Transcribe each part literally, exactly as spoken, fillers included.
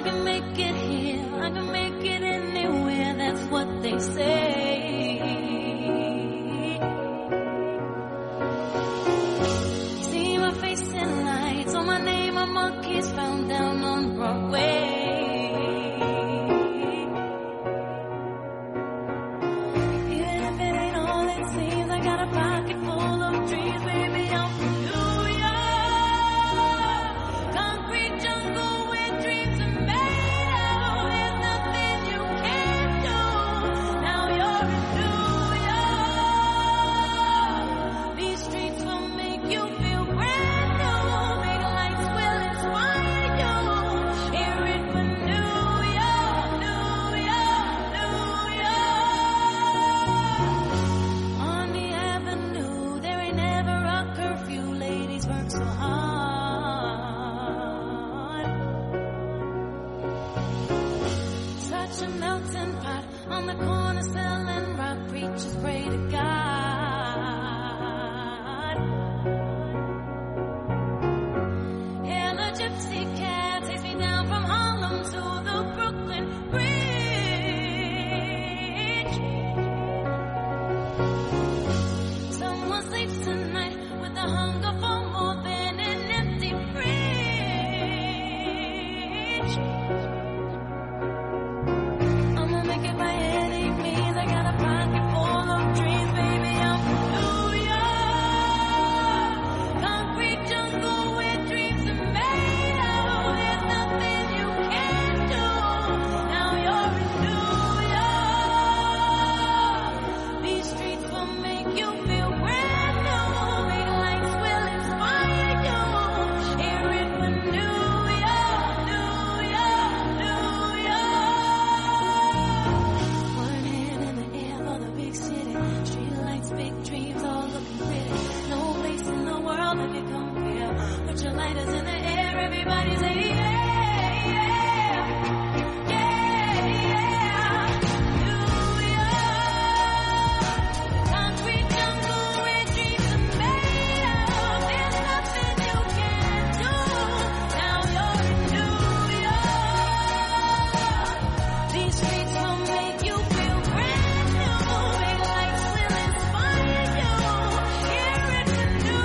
can make it here, I can make it anywhere, that's what they say. See my face in lights, on my name a monkey's found down on Broadway. Even if it ain't all it seems, I got a pocket full of dreams, baby, I'm from New York. Concrete jungle where dreams are made of. There's nothing you can't do. Now you're in New York. These streets will make you feel brand new. Big lights will inspire you. Hear it for New York, New York, New York. On the avenue, there ain't never a curfew. Ladies work so hard. Such a melting pot on the corner selling rock. Preachers pray to God. Hail a gypsy cab takes me down from Harlem to the Brooklyn Bridge. Someone sleeps tonight with a hunger for more than an empty fridge. I'ma make it by any means. I got a pocket full of dreams, baby. I'm from New York. Concrete jungle where dreams are made of. There's nothing you can't do. Now you're in New York. These streets will make you feel brand new. Big lights will inspire you. Hear it for New York, New York, New York. One hand in the air for the big city. Street lights, big dreams, all looking pretty. No place in the world that can compare. Put your lighters in the air, everybody say yeah, yeah, yeah, yeah. New York, concrete jungle where dreams are made of. There's nothing you can't do. Now you're in New York. These streets will make you feel brand new. Big lights will inspire you. Hear it for New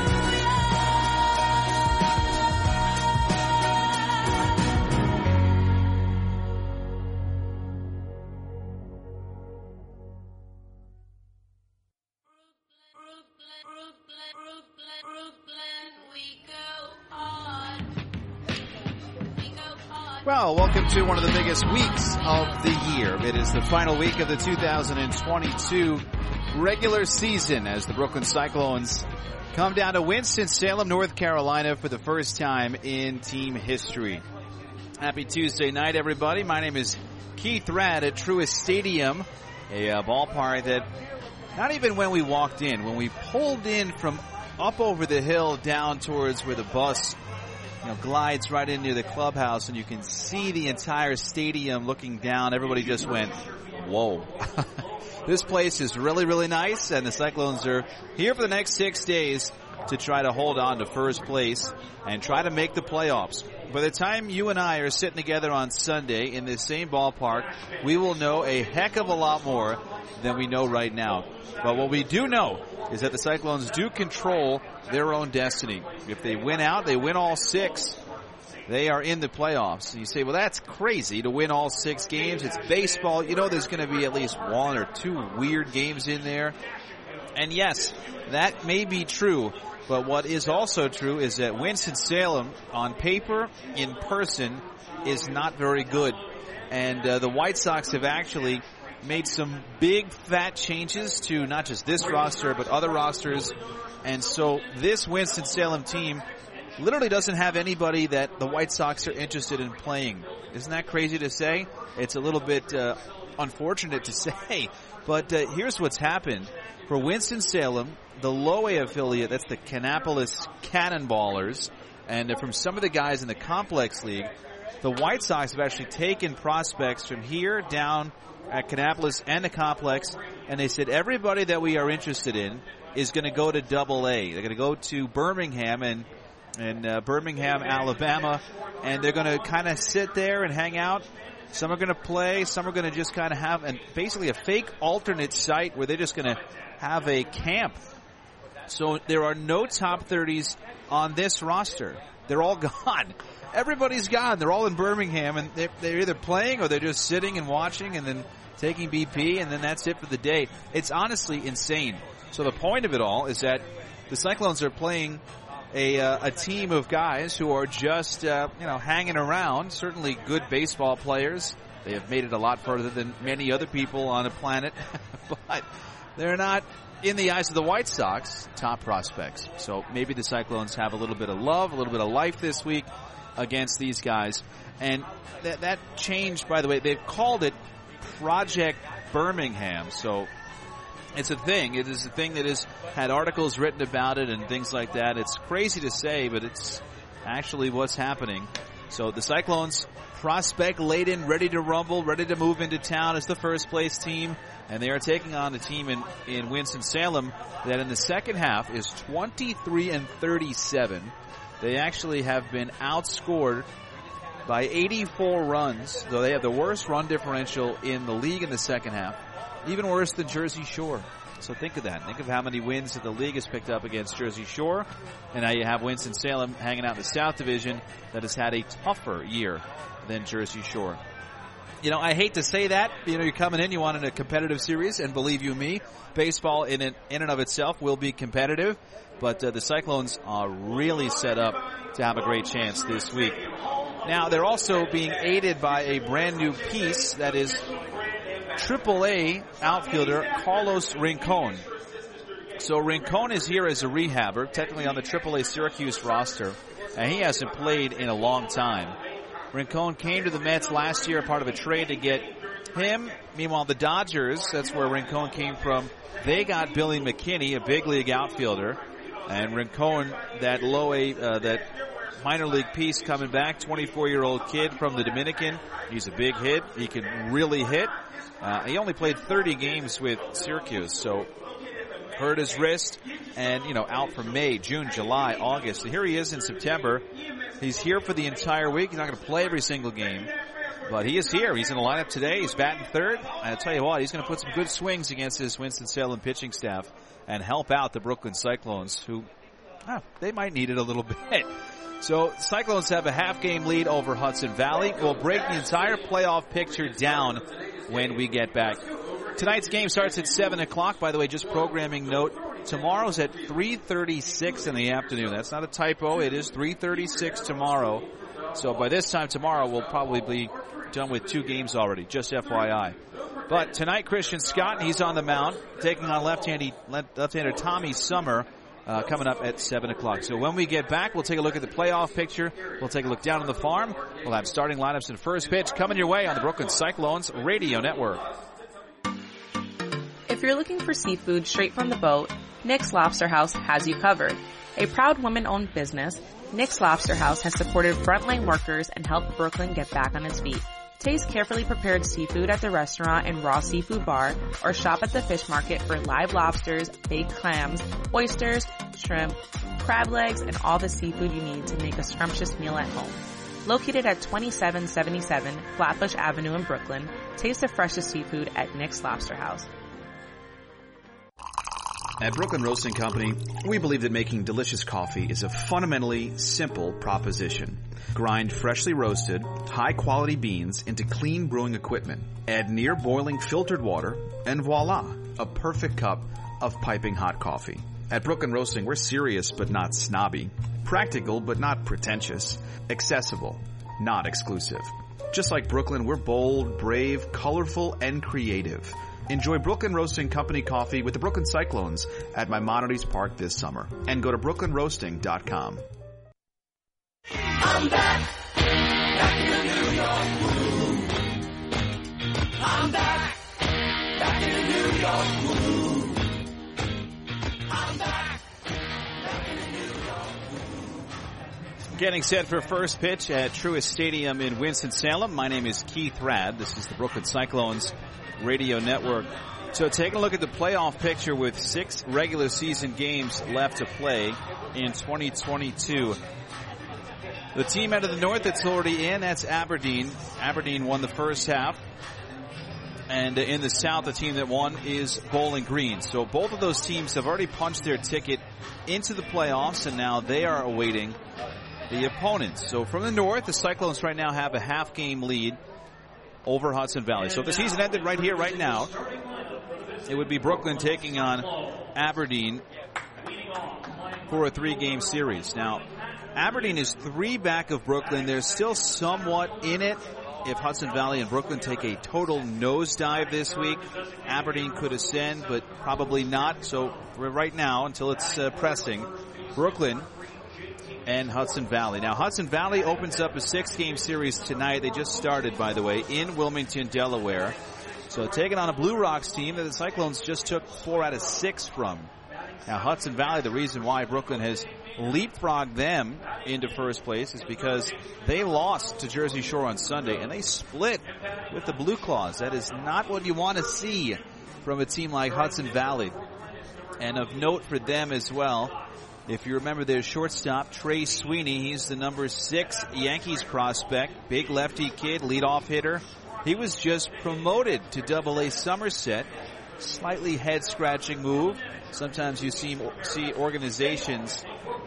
Well, welcome to one of the biggest weeks of the year. It is the final week of the two thousand twenty-two regular season as the Brooklyn Cyclones come down to Winston-Salem, North Carolina for the first time in team history. Happy Tuesday night, everybody. My name is Keith Radd at Truist Stadium, a uh, ballpark that not even when we walked in, when we pulled in from up over the hill down towards where the bus you know, glides right into the clubhouse and you can see the entire stadium looking down. Everybody just went, whoa. This place is really, really nice, and the Cyclones are here for the next six days to try to hold on to first place and try to make the playoffs. By the time you and I are sitting together on Sunday in this same ballpark, we will know a heck of a lot more than we know right now. But what we do know is that the Cyclones do control their own destiny. If they win out, they win all six, they are in the playoffs. And you say, well, that's crazy to win all six games. It's baseball. You know there's going to be at least one or two weird games in there. And yes, that may be true. But what is also true is that Winston-Salem, on paper, in person, is not very good. And uh, the White Sox have actually made some big, fat changes to not just this roster, but other rosters. And so this Winston-Salem team literally doesn't have anybody that the White Sox are interested in playing. Isn't that crazy to say? It's a little bit uh, unfortunate to say. But uh, here's what's happened. For Winston-Salem, the low A affiliate, that's the Kannapolis Cannonballers, and uh, from some of the guys in the Complex League, the White Sox have actually taken prospects from here down at Kannapolis and the Complex, and they said everybody that we are interested in is going to go to Double A. They're going to go to Birmingham, and in uh, Birmingham, Alabama, and they're going to kind of sit there and hang out. Some are going to play. Some are going to just kind of have an, basically a fake alternate site where they're just going to have a camp. So there are no top thirties on this roster. They're all gone. Everybody's gone. They're all in Birmingham, and they're, they're either playing or they're just sitting and watching and then taking B P, and then that's it for the day. It's honestly insane. So the point of it all is that the Cyclones are playing a uh, a team of guys who are just, uh, you know, hanging around, certainly good baseball players. They have made it a lot further than many other people on the planet, but they're not, in the eyes of the White Sox, top prospects. So maybe the Cyclones have a little bit of love, a little bit of life this week against these guys. And that, that changed, by the way. They've called it Project Birmingham. So it's a thing. It is a thing that has had articles written about it and things like that. It's crazy to say, but it's actually what's happening. So the Cyclones, prospect laden, ready to rumble, ready to move into town as the first place team. And they are taking on a team in, in Winston-Salem that in the second half is twenty-three and thirty-seven. They actually have been outscored by eighty-four runs, though they have the worst run differential in the league in the second half. Even worse than Jersey Shore. So think of that. Think of how many wins that the league has picked up against Jersey Shore. And now you have Winston-Salem hanging out in the South Division that has had a tougher year than Jersey Shore. You know, I hate to say that. You know, you're coming in, you want in a competitive series, and believe you me, baseball in and, in and of itself will be competitive. But uh, the Cyclones are really set up to have a great chance this week. Now, they're also being aided by a brand new piece that is triple A outfielder Carlos Rincon. So Rincon is here as a rehabber, technically on the triple A Syracuse roster, and he hasn't played in a long time. Rincon came to the Mets last year, part of a trade to get him. Meanwhile, the Dodgers, that's where Rincon came from, they got Billy McKinney, a big league outfielder. And Rincon, that low A, uh, that minor league piece coming back, twenty-four-year-old kid from the Dominican. He's a big hit. He can really hit. Uh, he only played thirty games with Syracuse, so hurt his wrist and, you know, out for May, June, July, August. So here he is in September. He's here for the entire week. He's not going to play every single game, but he is here. He's in the lineup today. He's batting third. And I'll tell you what, he's going to put some good swings against his Winston-Salem pitching staff and help out the Brooklyn Cyclones, who, oh, they might need it a little bit. So Cyclones have a half-game lead over Hudson Valley. We'll break the entire playoff picture down when we get back. Tonight's game starts at seven o'clock. By the way, just programming note, tomorrow's at three thirty-six in the afternoon. That's not a typo. It is three thirty-six tomorrow. So by this time tomorrow, we'll probably be done with two games already, just F Y I. But tonight, Christian Scott, he's on the mound, taking on left-handed, left-hander Tommy Summer, uh, coming up at seven o'clock. So when we get back, we'll take a look at the playoff picture. We'll take a look down on the farm. We'll have starting lineups and first pitch coming your way on the Brooklyn Cyclones Radio Network. If you're looking for seafood straight from the boat, Nick's Lobster House has you covered. A proud woman-owned business, Nick's Lobster House has supported frontline workers and helped Brooklyn get back on its feet. Taste carefully prepared seafood at the restaurant and raw seafood bar, or shop at the fish market for live lobsters, baked clams, oysters, shrimp, crab legs, and all the seafood you need to make a scrumptious meal at home. Located at twenty-seven seventy-seven Flatbush Avenue in Brooklyn, taste the freshest seafood at Nick's Lobster House. At Brooklyn Roasting Company, we believe that making delicious coffee is a fundamentally simple proposition. Grind freshly roasted, high-quality beans into clean brewing equipment. Add near-boiling filtered water, and voila, a perfect cup of piping hot coffee. At Brooklyn Roasting, we're serious but not snobby. Practical but not pretentious. Accessible, not exclusive. Just like Brooklyn, we're bold, brave, colorful, and creative. Enjoy Brooklyn Roasting Company coffee with the Brooklyn Cyclones at Maimonides Park this summer. And go to brooklyn roasting dot com. I'm back. Back in the New York groove. I'm back. Back in the New York groove. I'm back. Back in the New York groove. Getting set for first pitch at Truist Stadium in Winston-Salem. My name is Keith Radd. This is the Brooklyn Cyclones Radio Network. So taking a look at the playoff picture with six regular season games left to play in twenty twenty-two. The team out of the north that's already in, that's Aberdeen. Aberdeen won the first half. And in the south, the team that won is Bowling Green. So both of those teams have already punched their ticket into the playoffs, and now they are awaiting the opponents. So from the north, the Cyclones right now have a half-game lead over Hudson Valley. So if the season ended right here, right now, it would be Brooklyn taking on Aberdeen for a three-game series. Now, Aberdeen is three back of Brooklyn. They're still somewhat in it. If Hudson Valley and Brooklyn take a total nosedive this week, Aberdeen could ascend, but probably not. So right now, until it's uh, pressing, Brooklyn and Hudson Valley. Now, Hudson Valley opens up a six-game series tonight. They just started, by the way, in Wilmington, Delaware. So taking on a Blue Rocks team that the Cyclones just took four out of six from. Now, Hudson Valley, the reason why Brooklyn has leapfrogged them into first place is because they lost to Jersey Shore on Sunday, and they split with the Blue Claws. That is not what you want to see from a team like Hudson Valley. And of note for them as well, if you remember their shortstop, Trey Sweeney, he's the number six Yankees prospect, big lefty kid, leadoff hitter. He was just promoted to Double A Somerset. Slightly head-scratching move. Sometimes you see see organizations,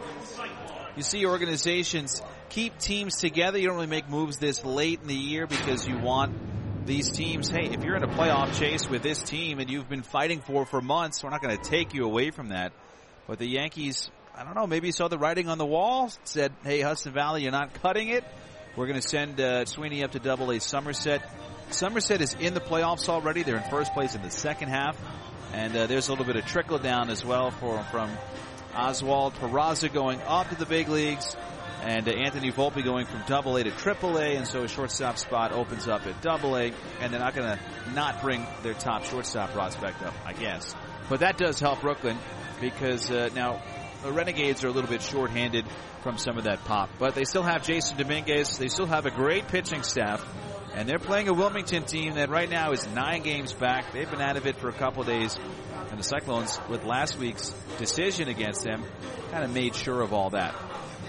you see organizations keep teams together. You don't really make moves this late in the year because you want these teams, hey, if you're in a playoff chase with this team and you've been fighting for for months, we're not going to take you away from that. But the Yankees, I don't know, maybe saw the writing on the wall, said, hey, Hudson Valley, you're not cutting it. We're going to send uh, Sweeney up to Double A Somerset. Somerset is in the playoffs already. They're in first place in the second half. And uh, there's a little bit of trickle down as well for from Oswald Peraza going up to the big leagues, and uh, Anthony Volpe going from Double A to Triple A, and so a shortstop spot opens up at Double A, and they're not going to not bring their top shortstop prospect up, I guess. But that does help Brooklyn because uh, now the Renegades are a little bit shorthanded from some of that pop, but they still have Jason Dominguez. They still have a great pitching staff. And they're playing a Wilmington team that right now is nine games back. They've been out of it for a couple of days. And the Cyclones, with last week's decision against them, kind of made sure of all that.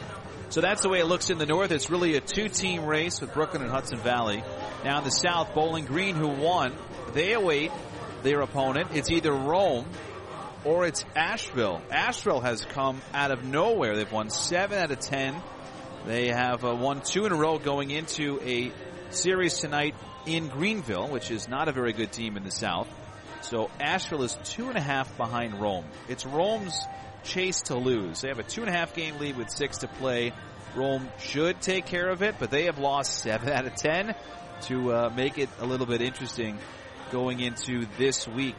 So that's the way it looks in the north. It's really a two-team race with Brooklyn and Hudson Valley. Now in the south, Bowling Green, who won, they await their opponent. It's either Rome or it's Asheville. Asheville has come out of nowhere. They've won seven out of ten. They have uh, won two in a row going into a series tonight in Greenville, which is not a very good team in the south. So Asheville is two and a half behind Rome. It's Rome's chase to lose. They have a two and a half game lead with six to play. Rome should take care of it, but they have lost seven out of ten to uh, make it a little bit interesting going into this week.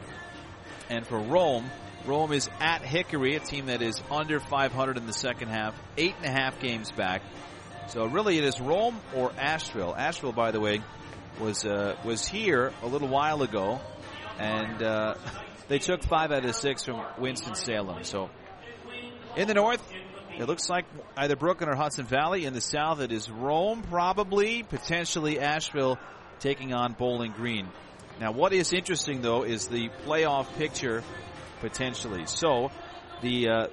And for Rome, Rome is at Hickory, a team that is under five hundred in the second half, eight and a half games back. So really it is Rome or Asheville. Asheville, by the way, was uh, was here a little while ago, and uh, they took five out of six from Winston-Salem. So in the north, it looks like either Brooklyn or Hudson Valley. In the south, it is Rome, probably, potentially Asheville taking on Bowling Green. Now, what is interesting, though, is the playoff picture potentially. So the uh,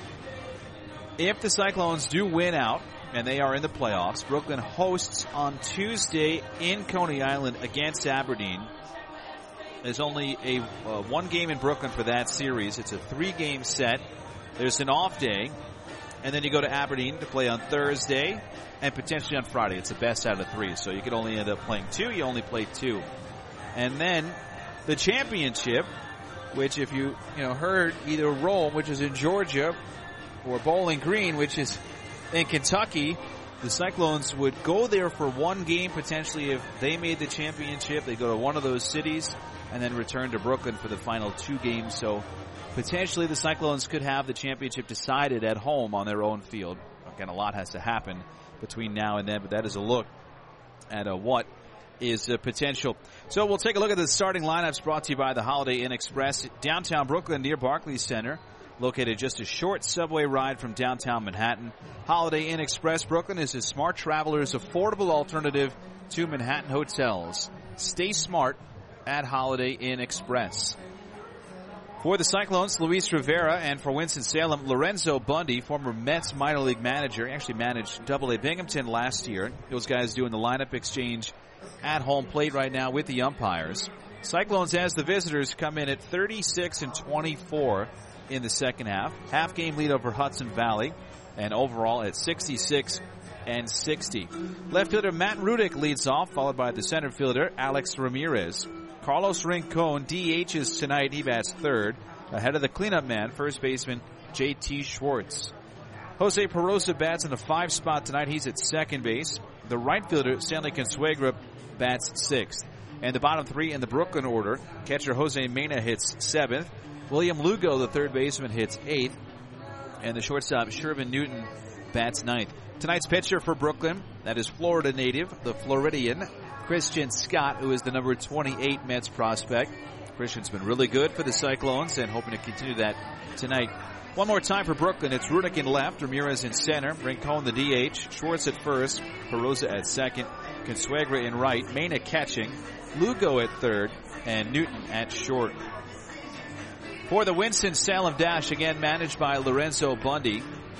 if the Cyclones do win out, and they are in the playoffs, Brooklyn hosts on Tuesday in Coney Island against Aberdeen. There's only a uh, one game in Brooklyn for that series. It's a three-game set. There's an off day, and then you go to Aberdeen to play on Thursday and potentially on Friday. It's the best out of three, so you could only end up playing two. You only play two. And then the championship, which if you you know heard either Rome, which is in Georgia, or Bowling Green, which is in Kentucky, the Cyclones would go there for one game potentially if they made the championship. They go to one of those cities and then return to Brooklyn for the final two games. So potentially the Cyclones could have the championship decided at home on their own field. Again, a lot has to happen between now and then, but that is a look at uh, what is uh, potential. So we'll take a look at the starting lineups brought to you by the Holiday Inn Express. Downtown Brooklyn near Barclays Center, located just a short subway ride from downtown Manhattan. Holiday Inn Express Brooklyn is a smart traveler's affordable alternative to Manhattan hotels. Stay smart at Holiday Inn Express. For the Cyclones, Luis Rivera, and for Winston-Salem, Lorenzo Bundy, former Mets minor league manager. He actually managed Double A Binghamton last year. Those guys doing the lineup exchange at home plate right now with the umpires. Cyclones, as the visitors, come in at thirty-six and twenty-four in the second half. Half game lead over Hudson Valley, and overall at sixty-six and sixty. Left fielder Matt Rudick leads off, followed by the center fielder Alex Ramirez. Carlos Rincon D H's tonight. He bats third, ahead of the cleanup man, first baseman J T Schwartz. Jose Perosa bats in the five spot tonight. He's at second base. The right fielder Stanley Consuegra bats sixth. And the bottom three in the Brooklyn order, catcher Jose Mena hits seventh. William Lugo, the third baseman, hits eighth. And the shortstop Shervin Newton bats ninth. Tonight's pitcher for Brooklyn, that is Florida native, the Floridian, Christian Scott, who is the number twenty-eight Mets prospect. Christian's been really good for the Cyclones and hoping to continue that tonight. One more time for Brooklyn. It's Rudick in left, Ramirez in center, Rincon the D H, Schwartz at first, Perosa at second, Consuegra in right, Mena catching, Lugo at third, and Newton at short. For the Winston-Salem Dash, again managed by Lorenzo Bundy.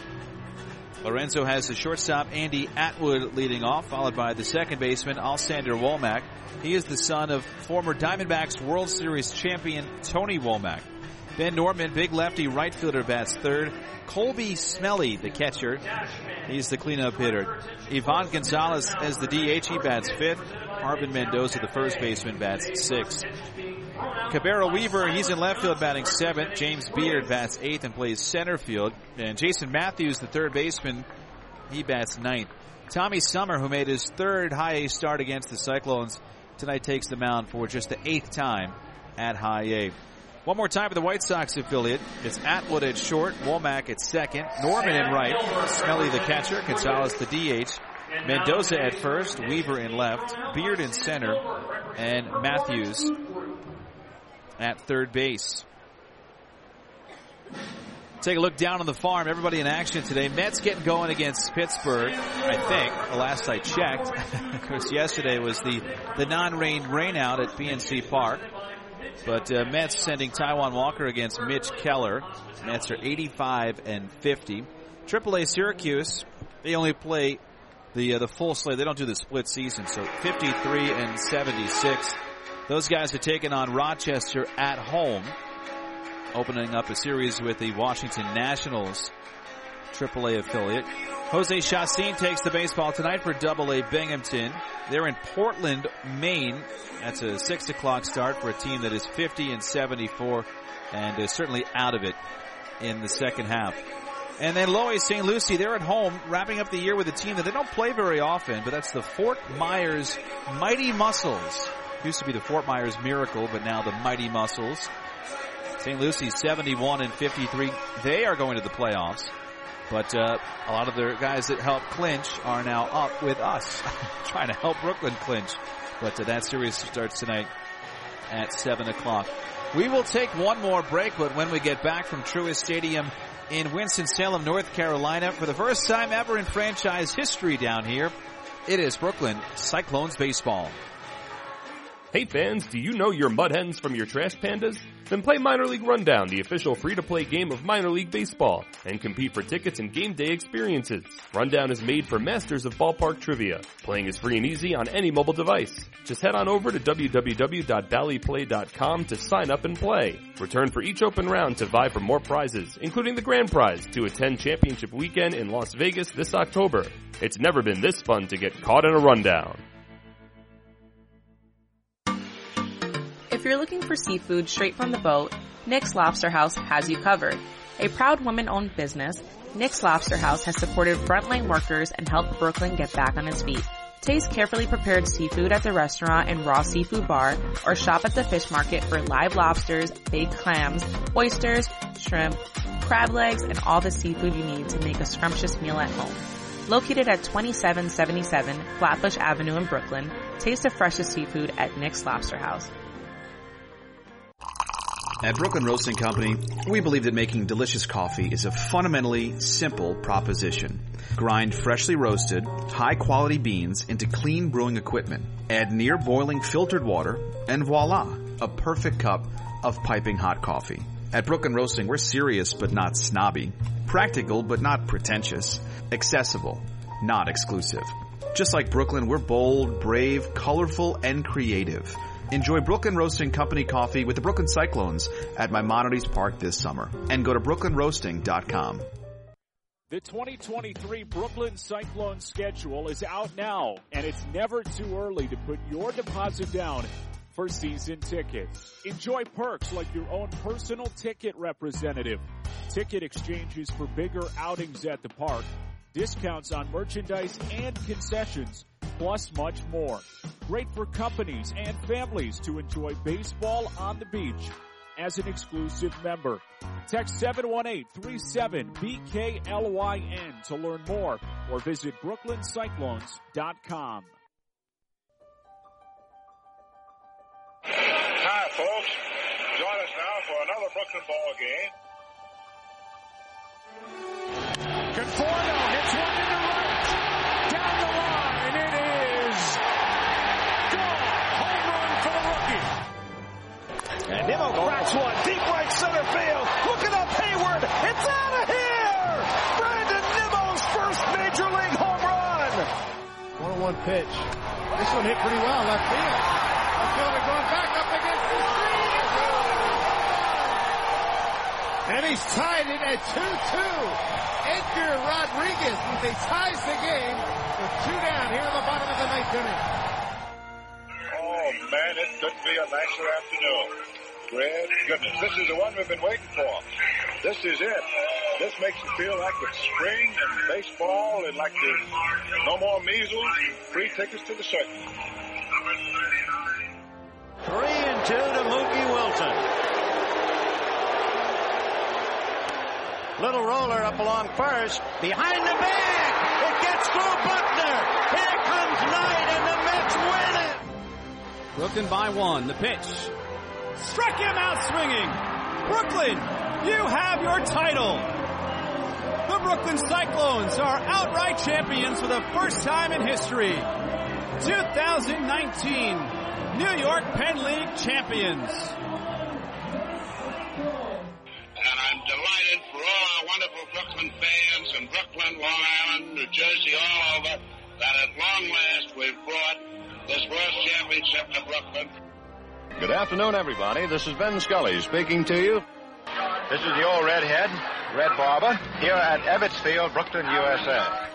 Lorenzo has the shortstop Andy Atwood leading off, followed by the second baseman Alsander Womack. He is the son of former Diamondbacks World Series champion Tony Womack. Ben Norman, big lefty right fielder, bats third. Colby Smelly, the catcher, he's the cleanup hitter. Ivan Gonzalez as the D H, he bats fifth. Arvin Mendoza, the first baseman, bats sixth. Cabero Weaver, he's in left field batting seventh. James Beard bats eighth and plays center field. And Jason Matthews, the third baseman, he bats ninth. Tommy Summer, who made his third high A start against the Cyclones, tonight takes the mound for just the eighth time at high A. One more time for the White Sox affiliate. It's Atwood at short, Womack at second, Norman in right, Smelly the catcher, Gonzalez the D H, Mendoza at first, Weaver in left, Beard in center, and Matthews at third base. Take a look down on the farm. Everybody in action today. Mets getting going against Pittsburgh, I think, the last I checked. Of course, yesterday was the, the non-rain rainout at P N C Park. But uh, Mets sending Taijuan Walker against Mitch Keller. Mets are eighty-five and fifty. Triple A Syracuse, they only play the uh, the full slate. They don't do the split season, so fifty-three and seventy-six. Those guys are taking on Rochester at home, opening up a series with the Washington Nationals Triple A affiliate. Jose Chassin takes the baseball tonight for Double A Binghamton. They're in Portland, Maine. That's a six o'clock start for a team that is fifty and seventy-four and is certainly out of it in the second half. And then Lois Saint Lucie, they're at home wrapping up the year with a team that they don't play very often, but that's the Fort Myers Mighty Muscles. Used to be the Fort Myers Miracle, but now the Mighty Muscles. Saint Lucie seventy-one and fifty-three. They are going to the playoffs. But uh, a lot of their guys that help clinch are now up with us, trying to help Brooklyn clinch. But uh, that series starts tonight at seven o'clock. We will take one more break, but when we get back from Truist Stadium in Winston-Salem, North Carolina, for the first time ever in franchise history down here, it is Brooklyn Cyclones baseball. Hey fans, do you know your Mud Hens from your Trash Pandas? Then play Minor League Rundown, the official free-to-play game of minor league baseball, and compete for tickets and game day experiences. Rundown is made for masters of ballpark trivia. Playing is free and easy on any mobile device. Just head on over to w w w dot bally play dot com to sign up and play. Return for each open round to vie for more prizes, including the grand prize to attend championship weekend in Las Vegas this October. It's never been this fun to get caught in a rundown. If you're looking for seafood straight from the boat, Nick's Lobster House has you covered. A proud woman-owned business, Nick's Lobster House has supported frontline workers and helped Brooklyn get back on its feet. Taste carefully prepared seafood at the restaurant and raw seafood bar, or shop at the fish market for live lobsters, baked clams, oysters, shrimp, crab legs, and all the seafood you need to make a scrumptious meal at home. Located at twenty-seven seventy-seven Flatbush Avenue in Brooklyn, taste the freshest seafood at Nick's Lobster House. At Brooklyn Roasting Company, we believe that making delicious coffee is a fundamentally simple proposition. Grind freshly roasted, high-quality beans into clean brewing equipment. Add near-boiling filtered water, and voila, a perfect cup of piping hot coffee. At Brooklyn Roasting, we're serious but not snobby, practical but not pretentious, accessible, not exclusive. Just like Brooklyn, we're bold, brave, colorful, and creative. Enjoy Brooklyn Roasting Company coffee with the Brooklyn Cyclones at Maimonides Park this summer. And go to brooklyn roasting dot com. The twenty twenty-three Brooklyn Cyclones schedule is out now, and it's never too early to put your deposit down for season tickets. Enjoy perks like your own personal ticket representative, ticket exchanges for bigger outings at the park, discounts on merchandise and concessions, plus much more. Great for companies and families to enjoy baseball on the beach as an exclusive member. Text seven one eight three seven B K L Y N to learn more or visit brooklyn cyclones dot com. Hi, folks. Join us now for another Brooklyn ball game. Conforto hits one to the right. Down the line. It is gone. Home run for the rookie. And Nimmo cracks one. Deep right center field. Looking up Hayward. It's out of here. Brandon Nimmo's first major league home run. one oh one pitch. This one hit pretty well left field. Fielder going back up against the screen. And he's tied it at two two. Edgar Rodriguez, he ties the game with two down here in the bottom of the ninth inning. Oh, man, it couldn't be a nicer afternoon. Great goodness, this is the one we've been waiting for. This is it. This makes you feel like it's spring and baseball and like there's no more measles and free tickets to the circus. Three and two to Mookie Wilson. Little roller up along first. Behind the bag. It gets through Buckner. Here comes Knight and the Mets win it. Brooklyn by one. The pitch. Struck him out swinging. Brooklyn, you have your title. The Brooklyn Cyclones are outright champions for the first time in history. two thousand nineteen New York Penn League champions. And I'm delighted for all our wonderful Brooklyn fans in Brooklyn, Long Island, New Jersey, all over, that at long last we've brought this World Championship to Brooklyn. Good afternoon, everybody. This is Ben Scully speaking to you. This is the old redhead, Red Barber, here at Ebbets Field, Brooklyn, U S A.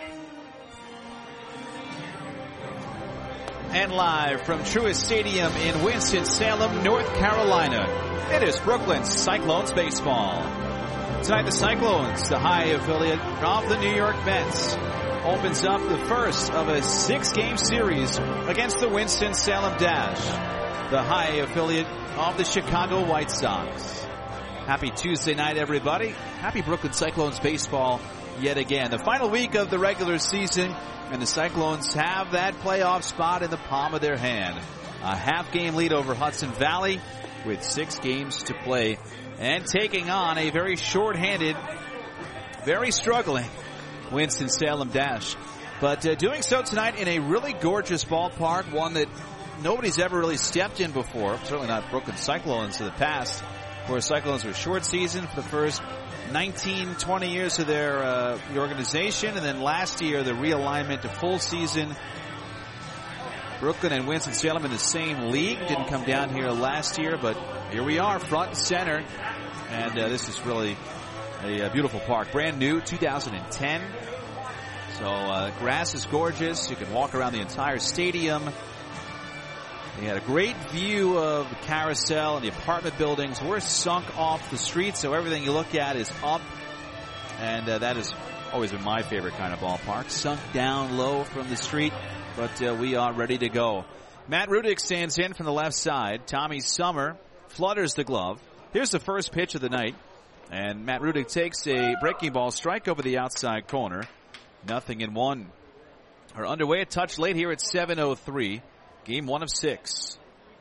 And live from Truist Stadium in Winston-Salem, North Carolina, it is Brooklyn Cyclones baseball. Tonight the Cyclones, the high affiliate of the New York Mets, opens up the first of a six-game series against the Winston-Salem Dash, the high affiliate of the Chicago White Sox. Happy Tuesday night, everybody. Happy Brooklyn Cyclones baseball yet again. The final week of the regular season, and the Cyclones have that playoff spot in the palm of their hand. A half-game lead over Hudson Valley with six games to play and taking on a very short-handed, very struggling Winston-Salem Dash. But uh, doing so tonight in a really gorgeous ballpark, one that nobody's ever really stepped in before, certainly not Brooklyn Cyclones in the past, where Cyclones were short season for the first nineteen, twenty years of their uh, the organization, and then last year the realignment to full season. Brooklyn and Winston-Salem in the same league. Didn't come down here last year, but here we are, front and center. And uh, this is really a, a beautiful park. Brand new, two thousand ten. So uh, grass is gorgeous. You can walk around the entire stadium. We had a great view of the carousel and the apartment buildings. We're sunk off the street, so everything you look at is up. And uh, that has always been my favorite kind of ballpark. Sunk down low from the street, but uh, we are ready to go. Matt Rudick stands in from the left side. Tommy Summer flutters the glove. Here's the first pitch of the night. And Matt Rudick takes a breaking ball strike over the outside corner. Nothing in one. Are underway, a touch late here at seven oh three. Game one of six.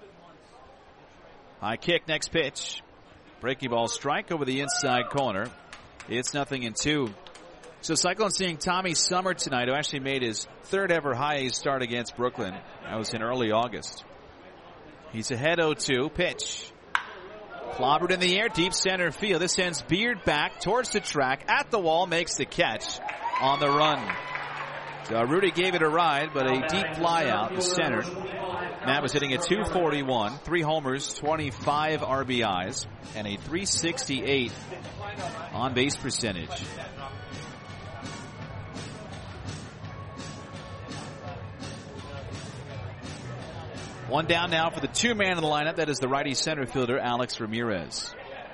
High kick, next pitch. Breaking ball strike over the inside corner. It's nothing in two. So Cyclones seeing Tommy Summer tonight, who actually made his third ever high A start against Brooklyn. That was in early August. He's ahead oh two. Pitch. Clobbered in the air, deep center field. This sends Beard back towards the track, at the wall, makes the catch on the run. So Rudy gave it a ride, but a deep fly out to center. Matt was hitting a two forty-one, three homers, twenty-five R B Is, and a three sixty-eight on base percentage. One down now for the two-man in the lineup. That is the righty center fielder, Alex Ramirez.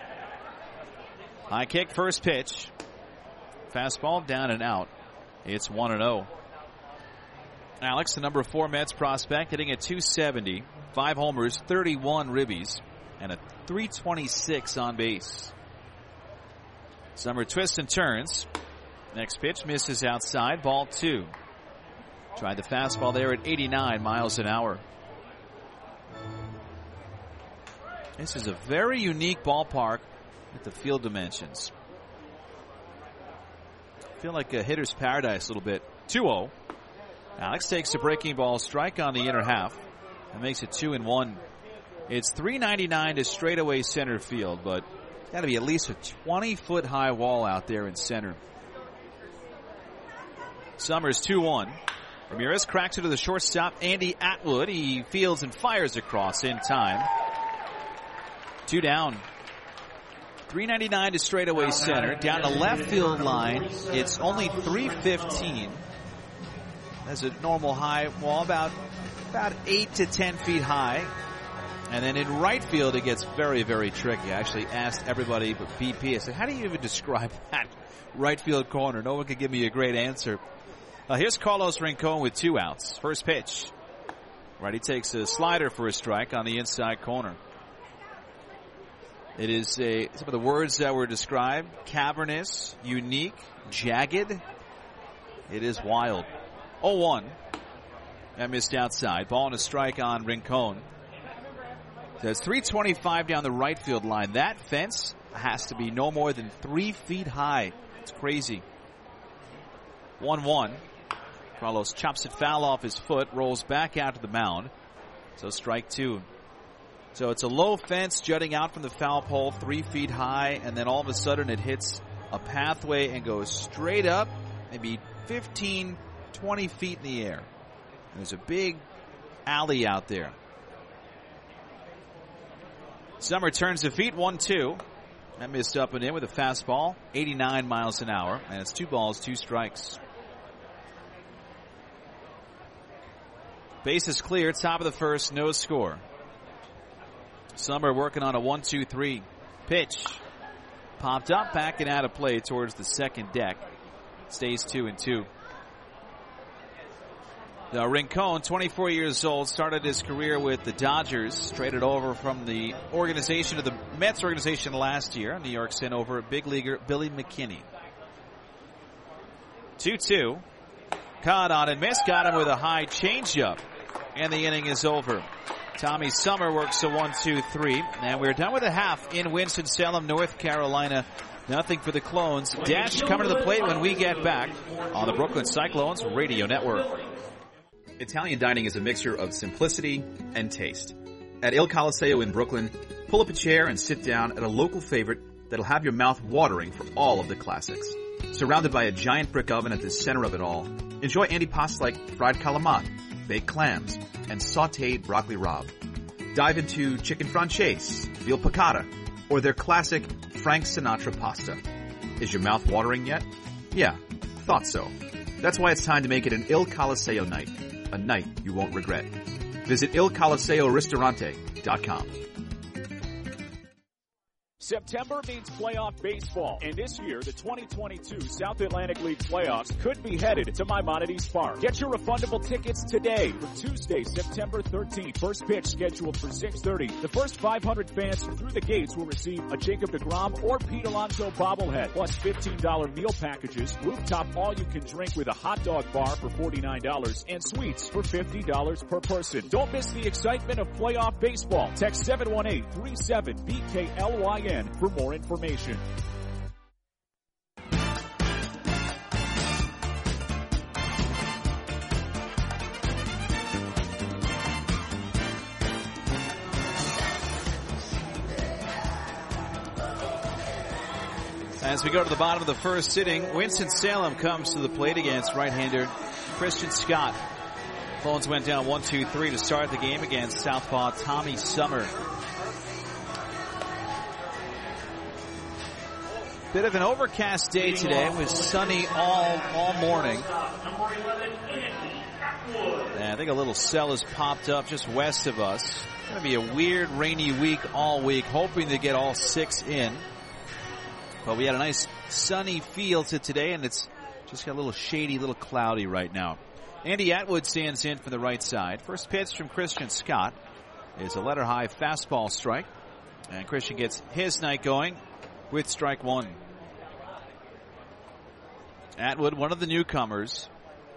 High kick, first pitch. Fastball down and out. It's one and oh. Alex, the number four Mets prospect, hitting at two seventy. Five homers, thirty-one ribbies, and a three twenty-six on base. Summer twists and turns. Next pitch misses outside. Ball two. Tried the fastball there at eighty-nine miles an hour. This is a very unique ballpark with the field dimensions. I feel like a hitter's paradise a little bit. two oh. Alex takes a breaking ball strike on the inner half and makes it two and one. It's three ninety-nine to straightaway center field, but it's got to be at least a twenty foot high wall out there in center. Summers two one. Ramirez cracks it to the shortstop, Andy Atwood. He fields and fires across in time. Two down. three ninety-nine to straightaway center. Down the left field line, it's only three fifteen. That's a normal high wall, about, about eight to ten feet high. And then in right field, it gets very, very tricky. I actually asked everybody but B P. I said, how do you even describe that right field corner? No one could give me a great answer. Uh, here's Carlos Rincon with two outs. First pitch. Righty takes a slider for a strike on the inside corner. It is a, some of the words that were described: cavernous, unique, jagged. It is wild. oh one. That missed outside. Ball and a strike on Rincon. That's three twenty-five down the right field line. That fence has to be no more than three feet high. It's crazy. one one. Carlos chops it foul off his foot, rolls back out to the mound. So strike two. So it's a low fence jutting out from the foul pole, three feet high, and then all of a sudden it hits a pathway and goes straight up, maybe fifteen, twenty feet in the air. And there's a big alley out there. Summer turns the feet, one two. That missed up and in with a fastball, eighty-nine miles an hour, and it's two balls, two strikes. Base is clear, top of the first, no score. Summer working on a one two three. Pitch. Popped up, back and out of play towards the second deck. Stays two and two. Now Rincon, twenty-four years old, started his career with the Dodgers. Traded over from the organization to the Mets organization last year. New York sent over big leaguer Billy McKinney. two two. Caught on and missed. Got him with a high changeup. And the inning is over. Tommy Summer works a one two three. And we're done with a half in Winston-Salem, North Carolina. Nothing for the Clones. Dash coming to the plate when we get back on the Brooklyn Cyclones Radio Network. Italian dining is a mixture of simplicity and taste. At Il Colosseo in Brooklyn, pull up a chair and sit down at a local favorite that'll have your mouth watering for all of the classics. Surrounded by a giant brick oven at the center of it all, enjoy antipasti like fried calamari, baked clams, and sautéed broccoli rabe. Dive into chicken franchise, veal piccata, or their classic Frank Sinatra pasta. Is your mouth watering yet? Yeah, thought so. That's why it's time to make it an Il Colosseo night. A night you won't regret. Visit il colosseo ristorante dot com. September means playoff baseball, and this year, the twenty twenty-two South Atlantic League playoffs could be headed to Maimonides Park. Get your refundable tickets today for Tuesday, September thirteenth. First pitch scheduled for six thirty. The first five hundred fans through the gates will receive a Jacob deGrom or Pete Alonso bobblehead, plus fifteen dollars meal packages, rooftop all-you-can-drink with a hot dog bar for forty-nine dollars, and suites for fifty dollars per person. Don't miss the excitement of playoff baseball. Text seven one eight, three seven, B K L Y N for more information. As we go to the bottom of the first inning, Winston-Salem comes to the plate against right-hander Christian Scott. Clones went down one two three to start the game against southpaw Tommy Summer. Bit of an overcast day today. It was sunny all all morning. And I think a little cell has popped up just west of us. It's going to be a weird rainy week all week, hoping to get all six in. But we had a nice sunny feel to today, and it's just got a little shady, little cloudy right now. Andy Atwood stands in for the right side. First pitch from Christian Scott is a letter-high fastball strike. And Christian gets his night going with strike one. Atwood, one of the newcomers.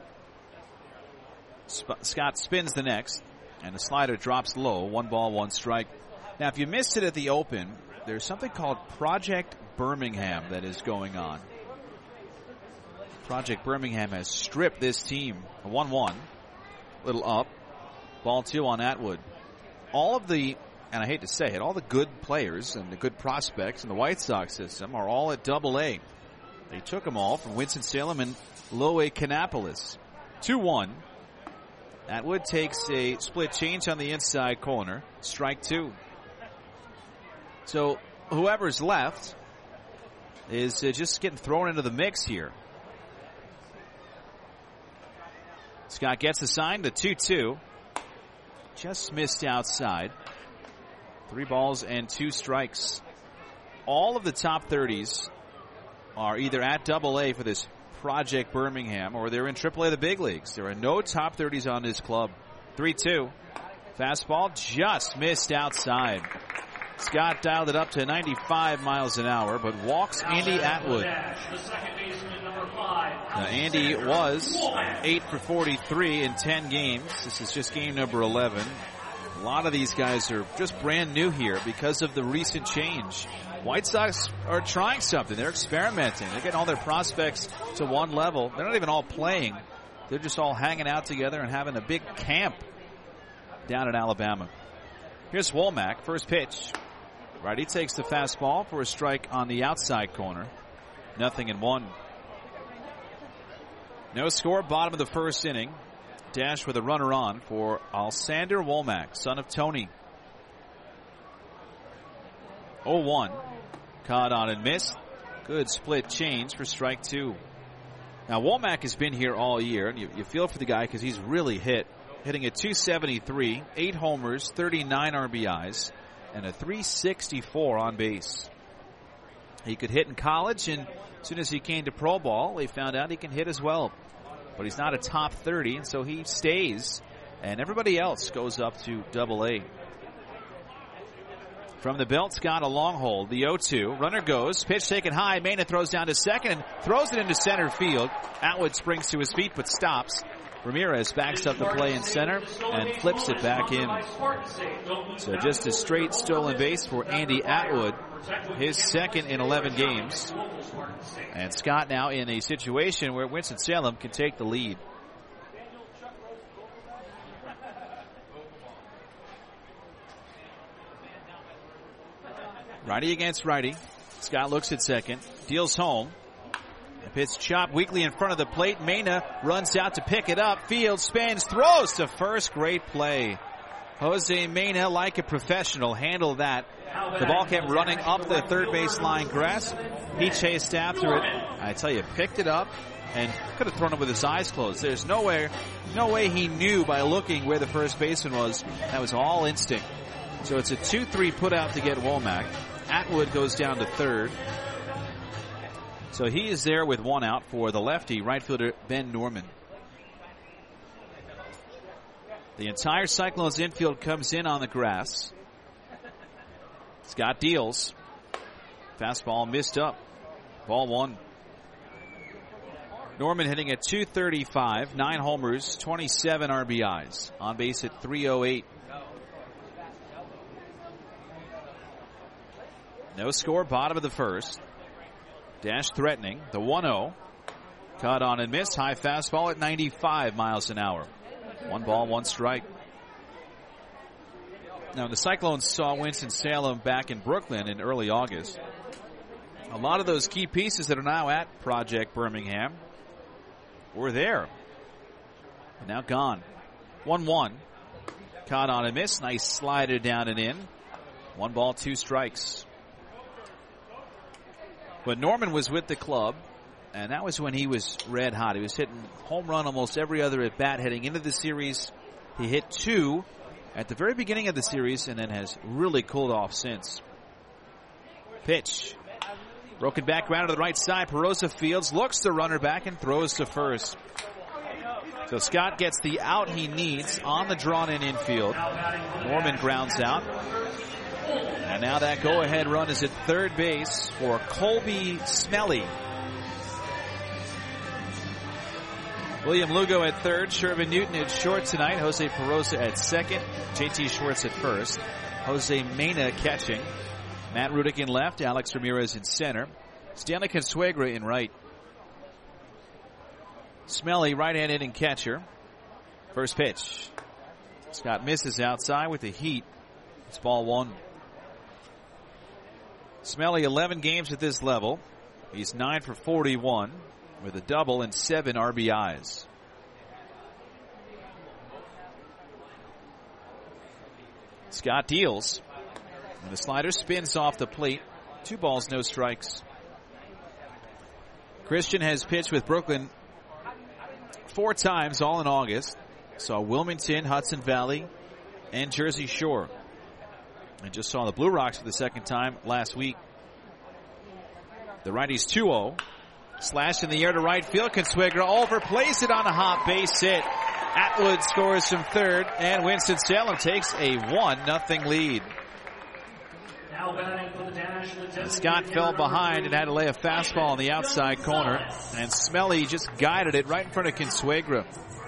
Sp- Scott spins the next, and the slider drops low. One ball, one strike. Now, if you missed it at the open, there's something called Project Birmingham that is going on. Project Birmingham has stripped this team. A one one. Little up. Ball two on Atwood. All of the, and I hate to say it, all the good players and the good prospects in the White Sox system are all at double A. They took them all from Winston-Salem and Low A Kannapolis. two one. Atwood takes a split change on the inside corner. Strike two. So whoever's left is uh, just getting thrown into the mix here. Scott gets the sign, the two two. Just missed outside. Three balls and two strikes. All of the top thirties are either at double A for this Project Birmingham or they're in triple A, the big leagues. There are no top thirties on this club. three two. Fastball just missed outside. Scott dialed it up to ninety-five miles an hour, but walks Andy Atwood. Now, Andy was eight for forty-three in ten games. This is just game number eleven. A lot of these guys are just brand new here because of the recent change. White Sox are trying something. They're experimenting. They're getting all their prospects to one level. They're not even all playing. They're just all hanging out together and having a big camp down in Alabama. Here's Womack, first pitch. Righty takes the fastball for a strike on the outside corner. Nothing in one. No score, bottom of the first inning. Dash with a runner on for Alsander Womack, son of Tony. oh one. Caught on and missed. Good split change for strike two. Now, Womack has been here all year, and you, you feel for the guy because he's really hit. Hitting at two seventy-three, eight homers, thirty-nine R B Is, and a three sixty-four on base. He could hit in college, and as soon as he came to pro ball, they found out he can hit as well. But he's not a top thirty, and so he stays, and everybody else goes up to double A. From the belt, Scott, a long hold. The oh two. Runner goes. Pitch taken high. Mena throws down to second and throws it into center field. Atwood springs to his feet but stops. Ramirez backs up the play in center and flips it back in. So just a straight stolen base for Andy Atwood. His second in eleven games. And Scott now in a situation where Winston-Salem can take the lead. Righty against righty. Scott looks at second. Deals home. The pitch chopped weakly in front of the plate. Mena runs out to pick it up. Field spins, throws to first. Great play. Jose Mena, like a professional, handled that. The ball kept running up the third base line grass. He chased after it. I tell you, picked it up and could have thrown it with his eyes closed. There's no way, no way he knew by looking where the first baseman was. That was all instinct. So it's a two three put out to get Womack. Atwood goes down to third. So he is there with one out for the lefty, right fielder Ben Norman. The entire Cyclones infield comes in on the grass. Scott deals. Fastball missed up. Ball one. Norman hitting at two thirty-five, nine homers, twenty-seven R B Is. On base at three oh eight. No score, bottom of the first. Dash threatening. The one oh. Caught on and missed. High fastball at ninety-five miles an hour. One ball, one strike. Now, the Cyclones saw Winston-Salem back in Brooklyn in early August. A lot of those key pieces that are now at Project Birmingham were there. And now gone. one one. Caught on a miss. Nice slider down and in. One ball, two strikes. But Norman was with the club, and that was when he was red hot. He was hitting home run almost every other at bat heading into the series. He hit two at the very beginning of the series and then has really cooled off since. Pitch. Broken back ground to the right side. Perosa fields, looks the runner back and throws to first. So Scott gets the out he needs on the drawn-in infield. Norman grounds out. And now that go-ahead run is at third base for Colby Smelly. William Lugo at third. Shervin Newton at short tonight. Jose Perosa at second. J T Schwartz at first. Jose Mena catching. Matt Rudick in left. Alex Ramirez in center. Stanley Consuegra in right. Smelly, right-hand hitting catcher. First pitch. Scott misses outside with the heat. It's ball one. Smelly, eleven games at this level. He's nine for forty-one with a double and seven R B Is. Scott deals. And the slider spins off the plate. Two balls, no strikes. Christian has pitched with Brooklyn four times, all in August. Saw Wilmington, Hudson Valley, and Jersey Shore. And just saw the Blue Rocks for the second time last week. The righty's two oh. Slash in the air to right field. Consuegra overplays it on a hot base hit. Atwood scores from third, and Winston-Salem takes a one nothing lead. Scott fell behind and had to lay a fastball on the outside corner, and Smelly just guided it right in front of Consuegra.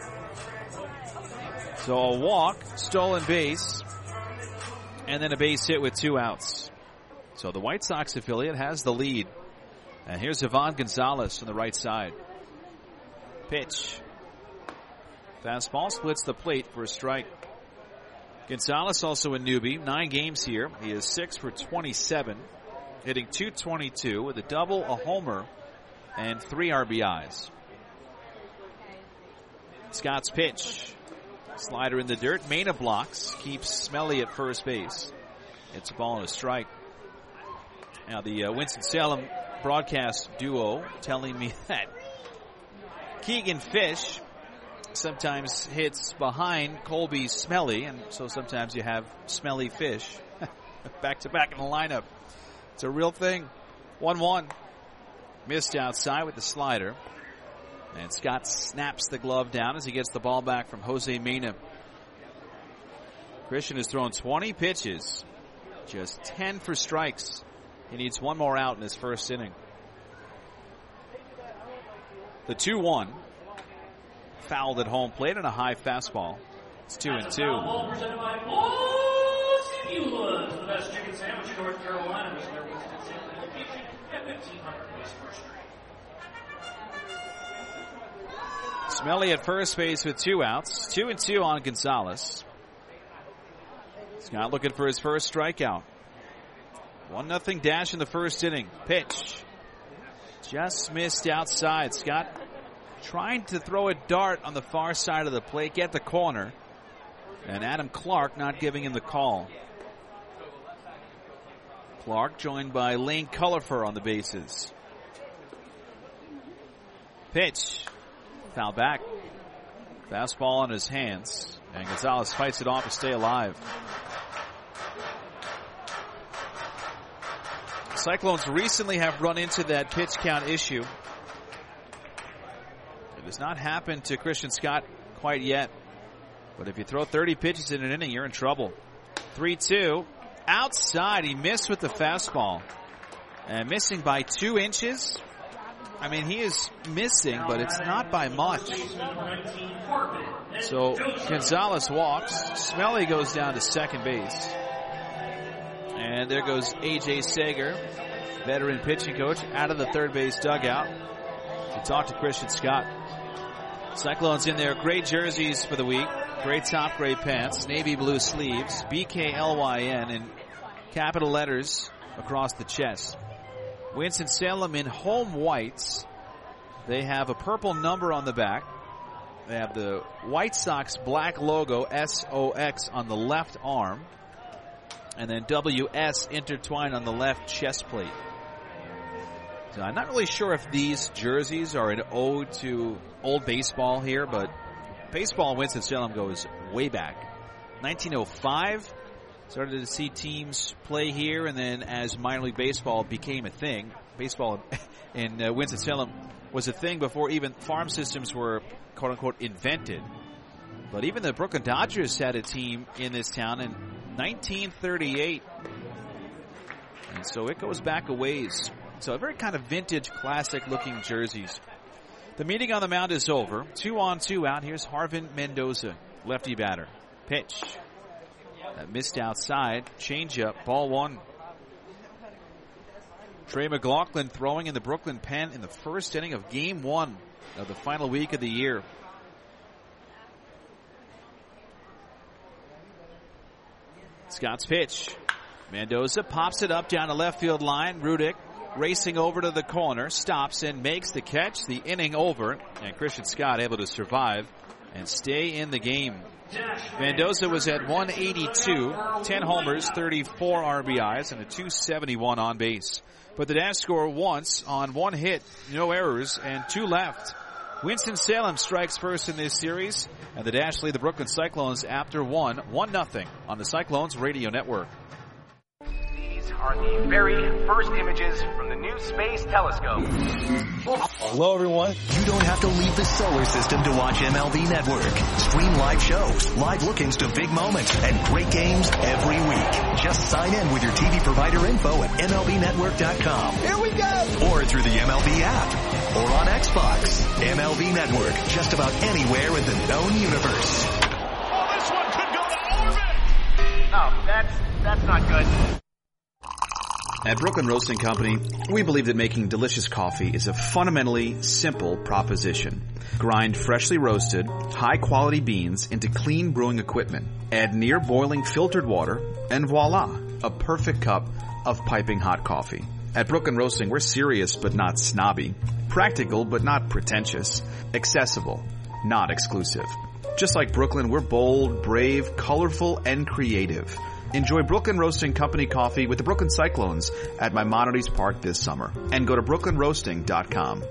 So a walk, stolen base, and then a base hit with two outs. So the White Sox affiliate has the lead. And here's Ivan Gonzalez on the right side. Pitch. Fastball splits the plate for a strike. Gonzalez also a newbie. Nine games here. He is six for twenty-seven. Hitting two twenty-two with a double, a homer, and three R B Is. Scott's pitch. Slider in the dirt. Mena blocks. Keeps Smelly at first base. It's a ball and a strike. Now the uh, Winston-Salem broadcast duo telling me that Keegan Fish sometimes hits behind Colby Smelly, and so sometimes you have Smelly Fish back to back in the lineup. It's a real thing. one one. Missed outside with the slider. And Scott snaps the glove down as he gets the ball back from Jose Mena. Christian has thrown twenty pitches. Just ten for strikes. He needs one more out in his first inning. The two one. Fouled at home plate and a high fastball. It's two and two. Ball presented by Eula's, the best chicken sandwich in North Carolina. Visit their Winston-Salem location at fifteen hundred West First Street. Smelly at first base with two outs. Two and two on Gonzalez. Scott looking for his first strikeout. One nothing dash in the first inning. Pitch. Just missed outside. Scott trying to throw a dart on the far side of the plate, get the corner. And Adam Clark not giving him the call. Clark joined by Lane Cullifer on the bases. Pitch. Foul back. Fastball in his hands. And Gonzalez fights it off to stay alive. Cyclones recently have run into that pitch count issue. It has not happened to Christian Scott quite yet. But if you throw thirty pitches in an inning, you're in trouble. three two. Outside, he missed with the fastball. And missing by two inches. I mean, he is missing, but it's not by much. So Gonzalez walks. Smelly goes down to second base. And there goes A J Sager, veteran pitching coach, out of the third base dugout to talk to Christian Scott. Cyclones in their gray jerseys for the week. Gray top, gray pants, navy blue sleeves, B K L Y N in capital letters across the chest. Winston-Salem in home whites. They have a purple number on the back. They have the White Sox black logo, S O X, on the left arm. And then W S intertwined on the left chest plate. So I'm not really sure if these jerseys are an ode to old baseball here, but baseball in Winston-Salem goes way back. nineteen oh five, started to see teams play here, and then as minor league baseball became a thing, baseball in uh, Winston-Salem was a thing before even farm systems were quote-unquote invented. But even the Brooklyn Dodgers had a team in this town in nineteen thirty-eight. And so it goes back a ways. So a very kind of vintage, classic-looking jerseys. The meeting on the mound is over. Two on, two out. Here's Harvin Mendoza, lefty batter. Pitch. That missed outside. Changeup. Ball one. Trey McLaughlin throwing in the Brooklyn pen in the first inning of game one of the final week of the year. Scott's pitch. Mendoza pops it up down the left field line. Rudick racing over to the corner, stops and makes the catch. The inning over, and Christian Scott able to survive and stay in the game. Mendoza was at one eighty-two, ten homers, thirty-four R B Is, and a two seventy-one on base. But the Dash score once on one hit, no errors, and two left. Winston-Salem strikes first in this series, and the Dash lead the Brooklyn Cyclones after one, one nothing on the Cyclones Radio Network. These are the very first images from the new Space Telescope. Hello, everyone. You don't have to leave the solar system to watch M L B Network. Stream live shows, live look-ins to big moments, and great games every week. Just sign in with your T V provider info at M L B network dot com. Here we go! Or through the M L B app. Or on Xbox. M L B Network, just about anywhere in the known universe. Oh, this one could go to orbit! Oh, that's, that's not good. At Brooklyn Roasting Company, we believe that making delicious coffee is a fundamentally simple proposition. Grind freshly roasted, high-quality beans into clean brewing equipment. Add near-boiling filtered water, and voila, a perfect cup of piping hot coffee. At Brooklyn Roasting, we're serious but not snobby. Practical but not pretentious. Accessible, not exclusive. Just like Brooklyn, we're bold, brave, colorful, and creative. Enjoy Brooklyn Roasting Company coffee with the Brooklyn Cyclones at Maimonides Park this summer. And go to brooklyn roasting dot com.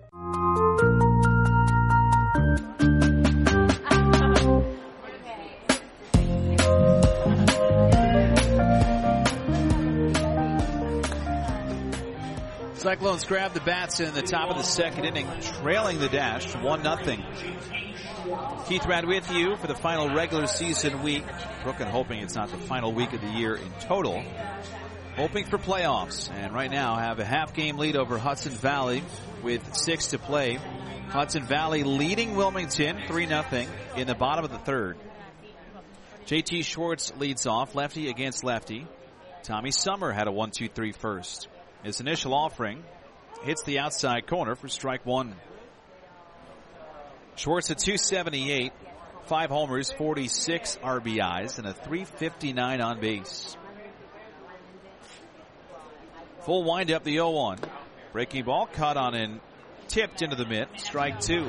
Cyclones grab the bats in the top of the second inning, trailing the Dash one nothing. Keith Rad with you for the final regular season week. Brooklyn hoping it's not the final week of the year in total. Hoping for playoffs, and right now have a half game lead over Hudson Valley with six to play. Hudson Valley leading Wilmington three nothing in the bottom of the third. J T Schwartz leads off, lefty against lefty. Tommy Summer had a one two three first. His initial offering hits the outside corner for strike one. Schwartz at two seventy-eight, five homers, forty-six R B Is, and a three fifty-nine on base. Full windup, the oh one. Breaking ball caught on and tipped into the mitt, strike two.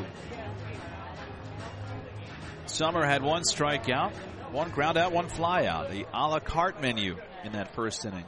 Summer had one strikeout, one ground out, one fly out. The a la carte menu in that first inning.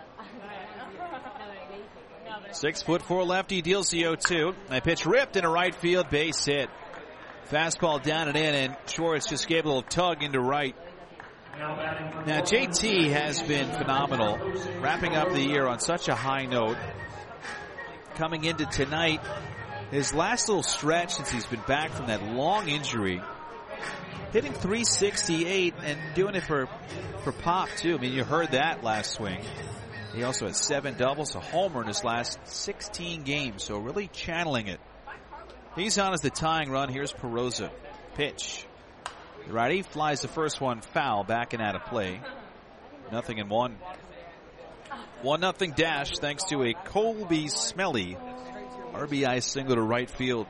Six foot four lefty deals the oh two. A pitch ripped into right field, base hit. Fastball down and in, and Schwartz just gave a little tug into right. Now, J T has been phenomenal, wrapping up the year on such a high note. Coming into tonight, his last little stretch since he's been back from that long injury, hitting three sixty-eight and doing it for, for pop, too. I mean, you heard that last swing. He also has seven doubles, a homer in his last sixteen games, so really channeling it. He's on as the tying run. Here's Perosa. Pitch. The righty flies the first one foul, back and out of play. Nothing in one. One nothing Dash thanks to a Colby Smelly R B I single to right field.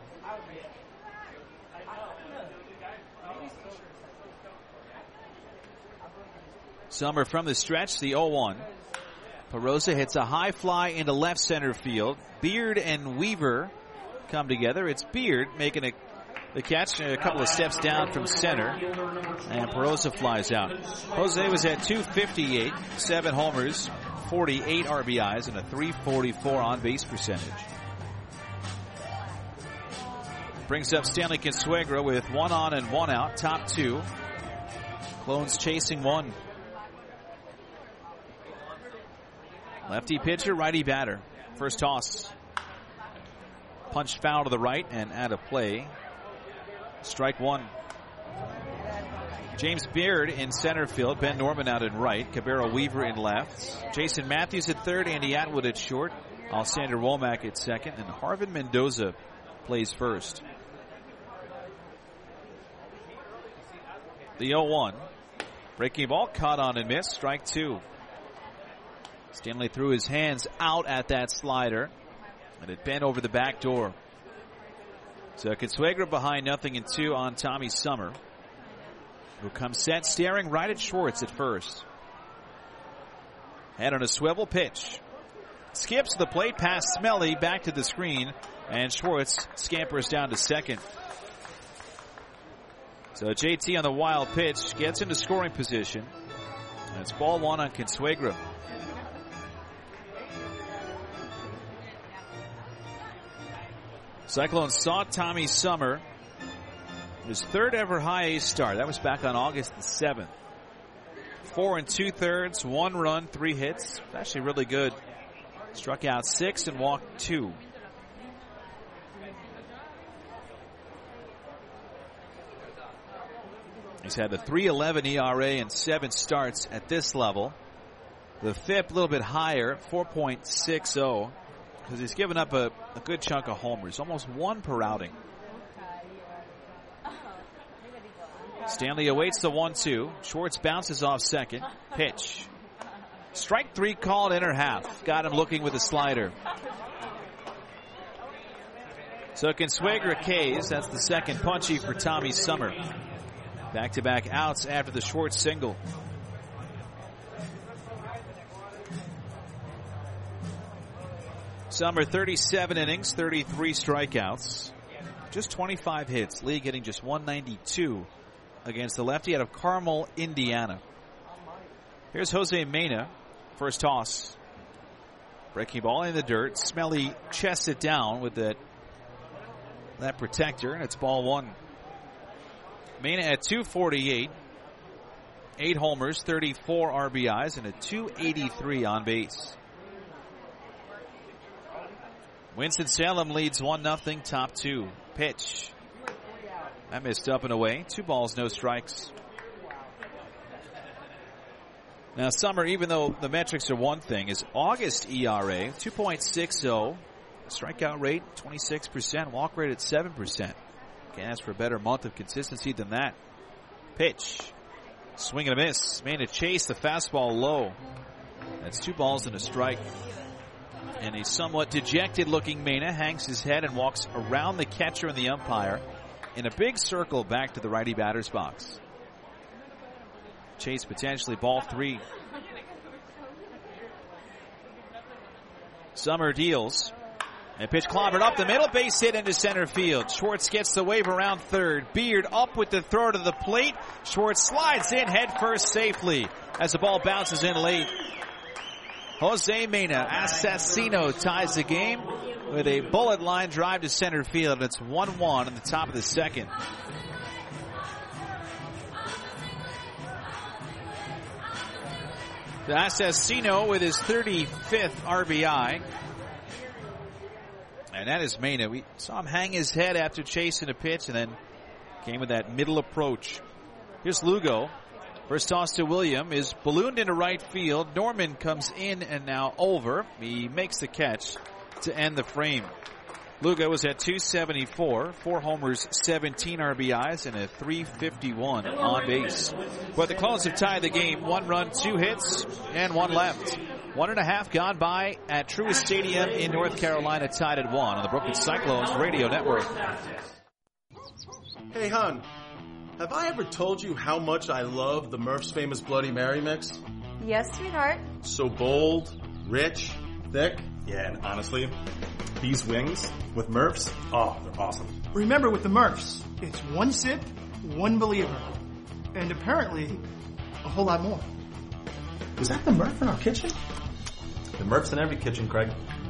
Summer from the stretch, the oh one. Perosa hits a high fly into left center field. Beard and Weaver come together. It's Beard making a, the catch a couple of steps down from center. And Perosa flies out. Jose was at two fifty-eight, seven homers, forty-eight R B Is, and a three forty-four on-base percentage. Brings up Stanley Consuegra with one on and one out, top two. Clones chasing one. Lefty pitcher, righty batter. First toss. Punched foul to the right and out of play. Strike one. James Beard in center field. Ben Norman out in right. Cabrera Weaver in left. Jason Matthews at third. Andy Atwood at short. Alexander Womack at second. And Harvin Mendoza plays first. The oh one. Breaking ball caught on and missed. Strike two. Stanley threw his hands out at that slider, and it bent over the back door. So Consuegra behind nothing and two on Tommy Summer, who comes set staring right at Schwartz at first. Head on a swivel pitch. Skips to the plate past Smelly back to the screen, and Schwartz scampers down to second. So J T on the wild pitch gets into scoring position. And it's ball one on Consuegra. Cyclones saw Tommy Summer. His third ever high A start. That was back on August the seventh. Four and two thirds, one run, three hits. Actually really good. Struck out six and walked two. He's had the three eleven E R A and seven starts at this level. The F I P a little bit higher, four point six oh. Because he's given up a, a good chunk of homers, almost one per outing. Stanley awaits the one two. Schwartz bounces off second. Pitch. Strike three called, inner half. Got him looking with a slider. So Consuegra K's. That's the second punchy for Tommy Summer. Back-to-back outs after the Schwartz single. Summer, thirty-seven innings, thirty-three strikeouts, just twenty-five hits. League hitting just one ninety-two against the lefty out of Carmel, Indiana. Here's Jose Mena, first toss. Breaking ball in the dirt. Smelly chests it down with that, that protector, and it's ball one. Mena at two forty-eight, eight homers, thirty-four R B Is, and a two eighty-three on base. Winston-Salem leads one nothing, top two. Pitch. That missed up and away. Two balls, no strikes. Now, Summer, even though the metrics are one thing, is August E R A, two point six oh. Strikeout rate, twenty-six percent. Walk rate at seven percent. Can't ask for a better month of consistency than that. Pitch. Swing and a miss. Made a chase, the fastball low. That's two balls and a strike. And a somewhat dejected-looking Mena hangs his head and walks around the catcher and the umpire in a big circle back to the righty batter's box. Chase potentially ball three. Summer deals. And pitch clobbered up the middle, base hit into center field. Schwartz gets the wave around third. Beard up with the throw to the plate. Schwartz slides in head first safely as the ball bounces in late. Jose Mena, Assassino ties the game with a bullet line drive to center field. It's one one in the top of the second. Assassino with his thirty-fifth R B I. And that is Mena. We saw him hang his head after chasing a pitch and then came with that middle approach. Here's Lugo. First toss to William is ballooned into right field. Norman comes in and now over. He makes the catch to end the frame. Lugo was at two seventy-four, four homers, seventeen R B Is, and a three fifty-one on base. But the Clones have tied the game. One run, two hits, and one left. One and a half gone by at Truist Stadium in North Carolina, tied at one on the Brooklyn Cyclones Radio Network. Hey, hon. Have I ever told you how much I love the Murph's Famous Bloody Mary mix? Yes, sweetheart. So bold, Rich, thick. Yeah, and honestly, these wings with Murphs, oh, they're awesome. Remember with the Murphs, it's one sip, one believer. And apparently, a whole lot more. Was that the Murph in our kitchen? The Murph's in every kitchen, Craig.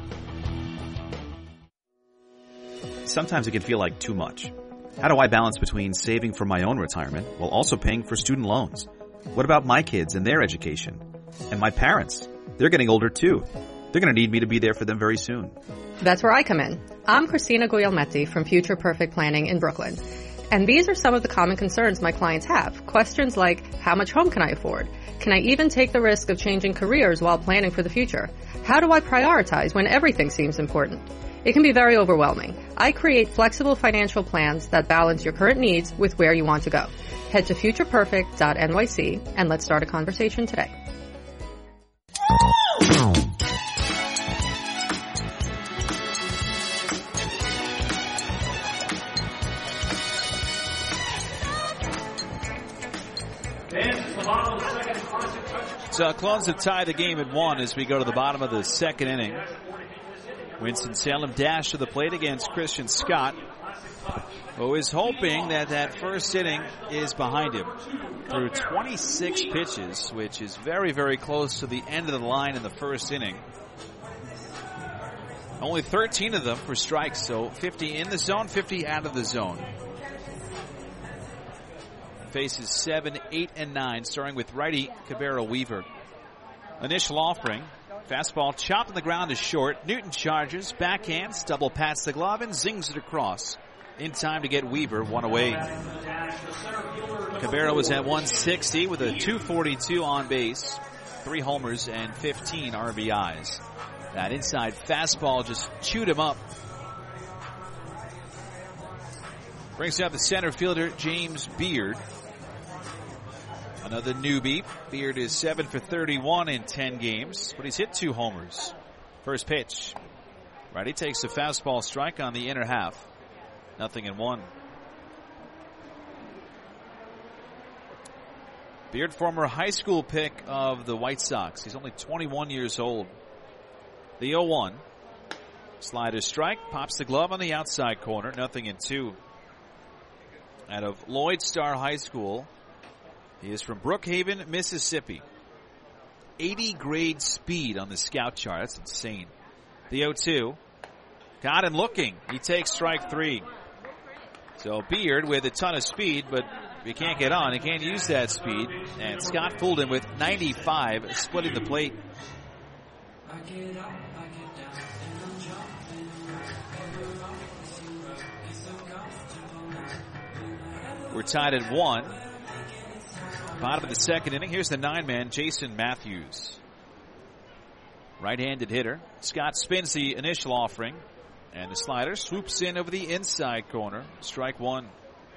Sometimes it can feel like too much. How do I balance between saving for my own retirement while also paying for student loans? What about my kids and their education? And my parents? They're getting older too. They're going to need me to be there for them very soon. That's where I come in. I'm Christina Guglielmetti from Future Perfect Planning in Brooklyn. And these are some of the common concerns my clients have. Questions like, how much home can I afford? Can I even take the risk of changing careers while planning for the future? How do I prioritize when everything seems important? It can be very overwhelming. I create flexible financial plans that balance your current needs with where you want to go. Head to future perfect dot N Y C and let's start a conversation today. Cyclones have tied the game at one as we go to the bottom of the second inning. Winston-Salem dash to the plate against Christian Scott, who is hoping that that first inning is behind him. Through twenty-six pitches, which is very, very close to the end of the line in the first inning. Only thirteen of them for strikes, so fifty in the zone, fifty out of the zone. Faces seven, eight, and nine, starting with righty Cabrera Weaver. Initial offering, fastball chopped on the ground is short. Newton charges, backhands, double pats the glove, and zings it across. In time to get Weaver one away. Cabrera was at one sixty with a two forty-two on base, three homers, and fifteen R B Is. That inside fastball just chewed him up. Brings up the center fielder, James Beard. Another newbie. Beard is seven for thirty-one in ten games, but he's hit two homers. First pitch. Righty takes a fastball strike on the inner half. Nothing in one. Beard, former high school pick of the White Sox. He's only twenty-one years old. The oh one. Slider strike. Pops the glove on the outside corner. Nothing in two. Out of Lloyd Star High School. He is from Brookhaven, Mississippi. eighty grade speed on the scout chart. That's insane. The oh two. Got him looking. He takes strike three. So Beard with a ton of speed, but he can't get on. He can't use that speed. And Scott fooled him with ninety-five, splitting the plate. We're tied at one. Bottom of the second inning. Here's the nine-man, Jason Matthews. Right-handed hitter. Scott spins the initial offering. And the slider swoops in over the inside corner. Strike one.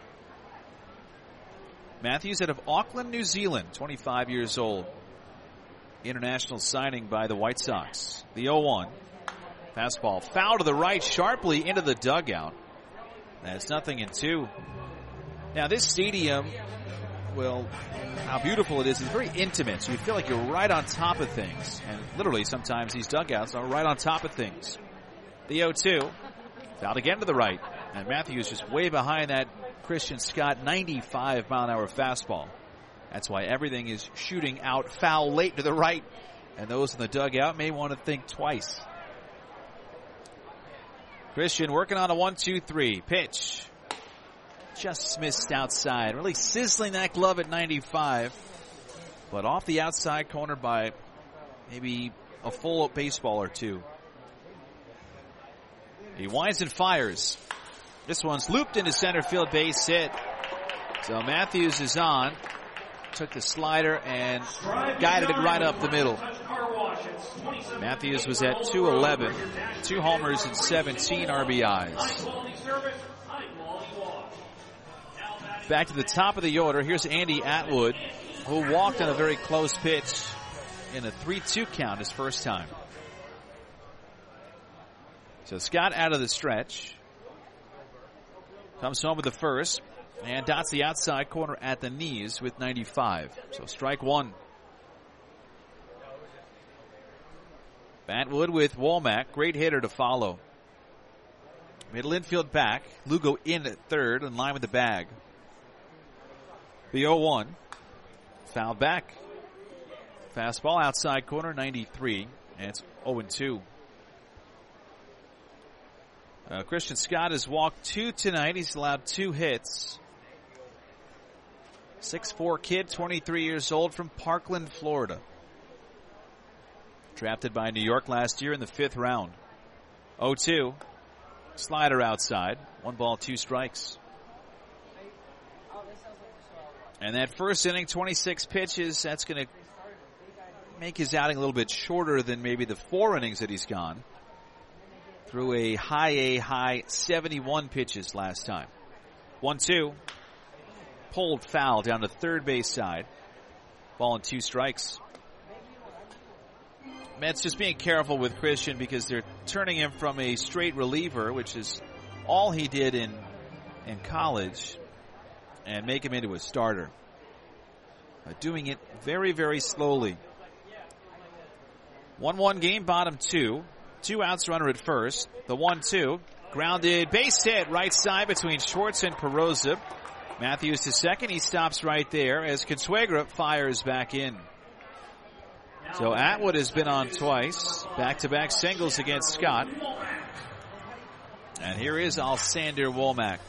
Matthews out of Auckland, New Zealand. twenty-five years old. International signing by the White Sox. The oh one. Fastball foul to the right, sharply into the dugout. That's nothing in two. Now this stadium, well, how beautiful it is. It's very intimate, so you feel like you're right on top of things. And literally sometimes these dugouts are right on top of things. The oh two. Fouled again to the right. And Matthews just way behind that Christian Scott ninety-five mile an hour fastball. That's why everything is shooting out foul late to the right. And those in the dugout may want to think twice. Christian working on a one two three. Pitch. Just missed outside. Really sizzling that glove at ninety-five. But off the outside corner by maybe a full baseball or two. He winds and fires. This one's looped into center field, base hit. So Matthews is on. Took the slider and guided it right up the middle. Matthews was at two eleven. Two homers and seventeen R B Is. Back to the top of the order. Here's Andy Atwood, who walked on a very close pitch in a three two count his first time. So Scott out of the stretch. Comes home with the first. And dots the outside corner at the knees with ninety-five. So strike one. Atwood with Womack. Great hitter to follow. Middle infield back. Lugo in at third, in line with the bag. The oh one. Fouled back. Fastball outside corner, ninety-three. And it's oh and two. Uh, Christian Scott has walked two tonight. He's allowed two hits. six foot four kid, twenty-three years old, from Parkland, Florida. Drafted by New York last year in the fifth round. oh two. Slider outside. One ball, two strikes. And that first inning, twenty-six pitches, that's going to make his outing a little bit shorter than maybe the four innings that he's gone. Threw a high A high seventy-one pitches last time. one two. Pulled foul down to third base side. Ball and two strikes. Mets just being careful with Christian because they're turning him from a straight reliever, which is all he did in in college, and make him into a starter. Uh, doing it very, very slowly. one one game, bottom two. Two outs, runner at first. The one two. Grounded base hit right side between Schwartz and Perosa. Matthews to second. He stops right there as Consuegra fires back in. So Atwood has been on twice. Back-to-back singles against Scott. And here is Alsander Womack.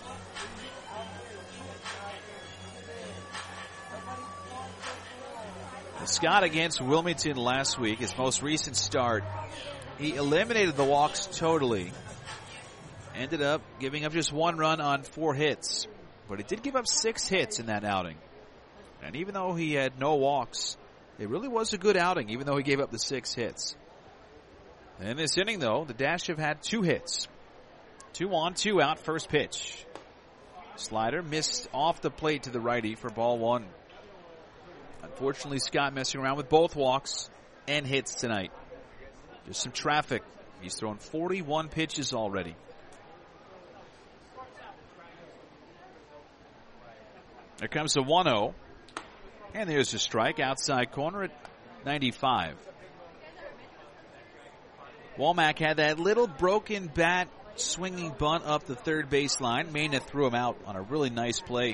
Scott against Wilmington last week, his most recent start. He eliminated the walks totally. Ended up giving up just one run on four hits. But he did give up six hits in that outing. And even though he had no walks, it really was a good outing, even though he gave up the six hits. In this inning, though, the Dash have had two hits. Two on, two out, first pitch. Slider missed off the plate to the righty for ball one. Unfortunately, Scott messing around with both walks and hits tonight. Just some traffic. He's thrown forty-one pitches already. There comes the one oh. And there's a strike outside corner at ninety-five. Womack had that little broken bat swinging bunt up the third baseline. Mena threw him out on a really nice play.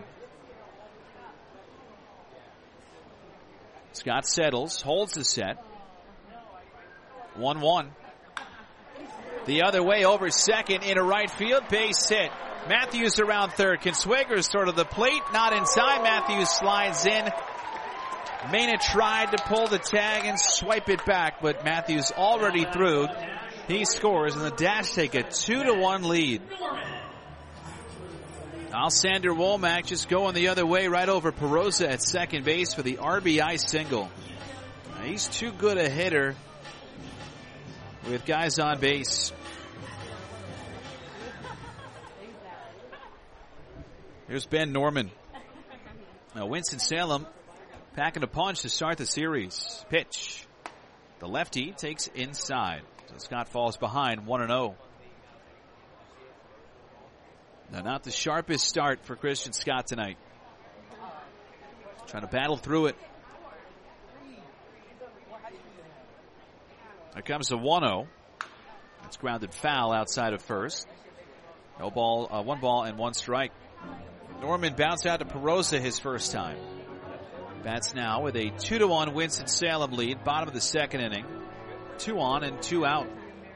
Scott settles, holds the set. one one. The other way over second into right field. Base hit. Matthews around third. Consuegra's throw to the plate. Not in time. Matthews slides in. Mena tried to pull the tag and swipe it back, but Matthews already threw. He scores, and the Dash take a two to one lead. Alsander Womack just going the other way right over Perosa at second base for the R B I single. Now, he's too good a hitter with guys on base. Here's Ben Norman. Now Winston-Salem packing a punch to start the series. Pitch. The lefty takes inside. So Scott falls behind one and oh. Now, not the sharpest start for Christian Scott tonight. Trying to battle through it. There comes the one oh. It's grounded foul outside of first. No ball, uh, one ball and one strike. Norman bounced out to Perosa his first time. Bats now with a two to one Winston-Salem lead. Bottom of the second inning. Two on and two out.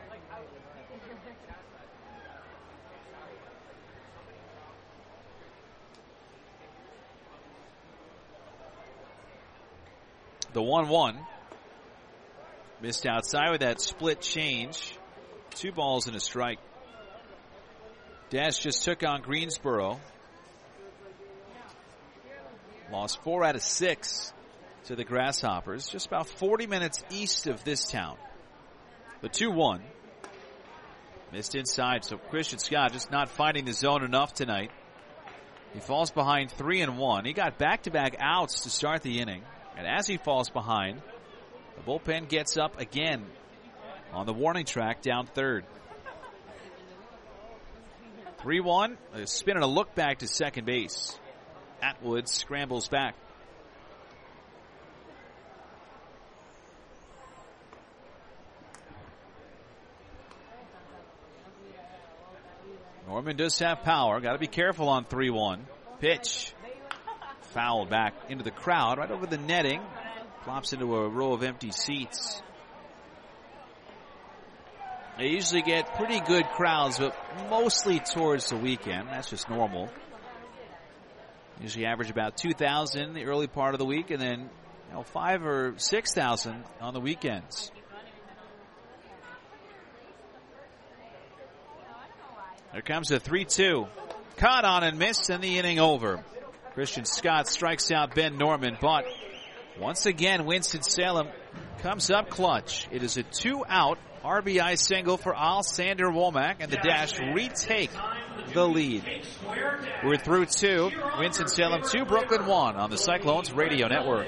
The one one. Missed outside with that split change. Two balls and a strike. Dash just took on Greensboro. Lost four out of six to the Grasshoppers. Just about forty minutes east of this town. The two one. Missed inside, so Christian Scott just not finding the zone enough tonight. He falls behind three and one. He got back-to-back outs to start the inning. And as he falls behind, the bullpen gets up again on the warning track down third. three one. A spin and a look back to second base. Atwood scrambles back. Norman does have power. Got to be careful on three one. Pitch. Fouled back into the crowd, right over the netting. Plops into a row of empty seats. They usually get pretty good crowds, but mostly towards the weekend. That's just normal. Usually average about two thousand the early part of the week, and then you know, five or six thousand on the weekends. There comes a three two. Caught on and missed, and the inning over. Christian Scott strikes out Ben Norman, but once again, Winston-Salem comes up clutch. It is a two-out R B I single for Alsander Womack, and the Dash retake the lead. We're through two. Winston-Salem two, Brooklyn one on the Cyclones Radio Network.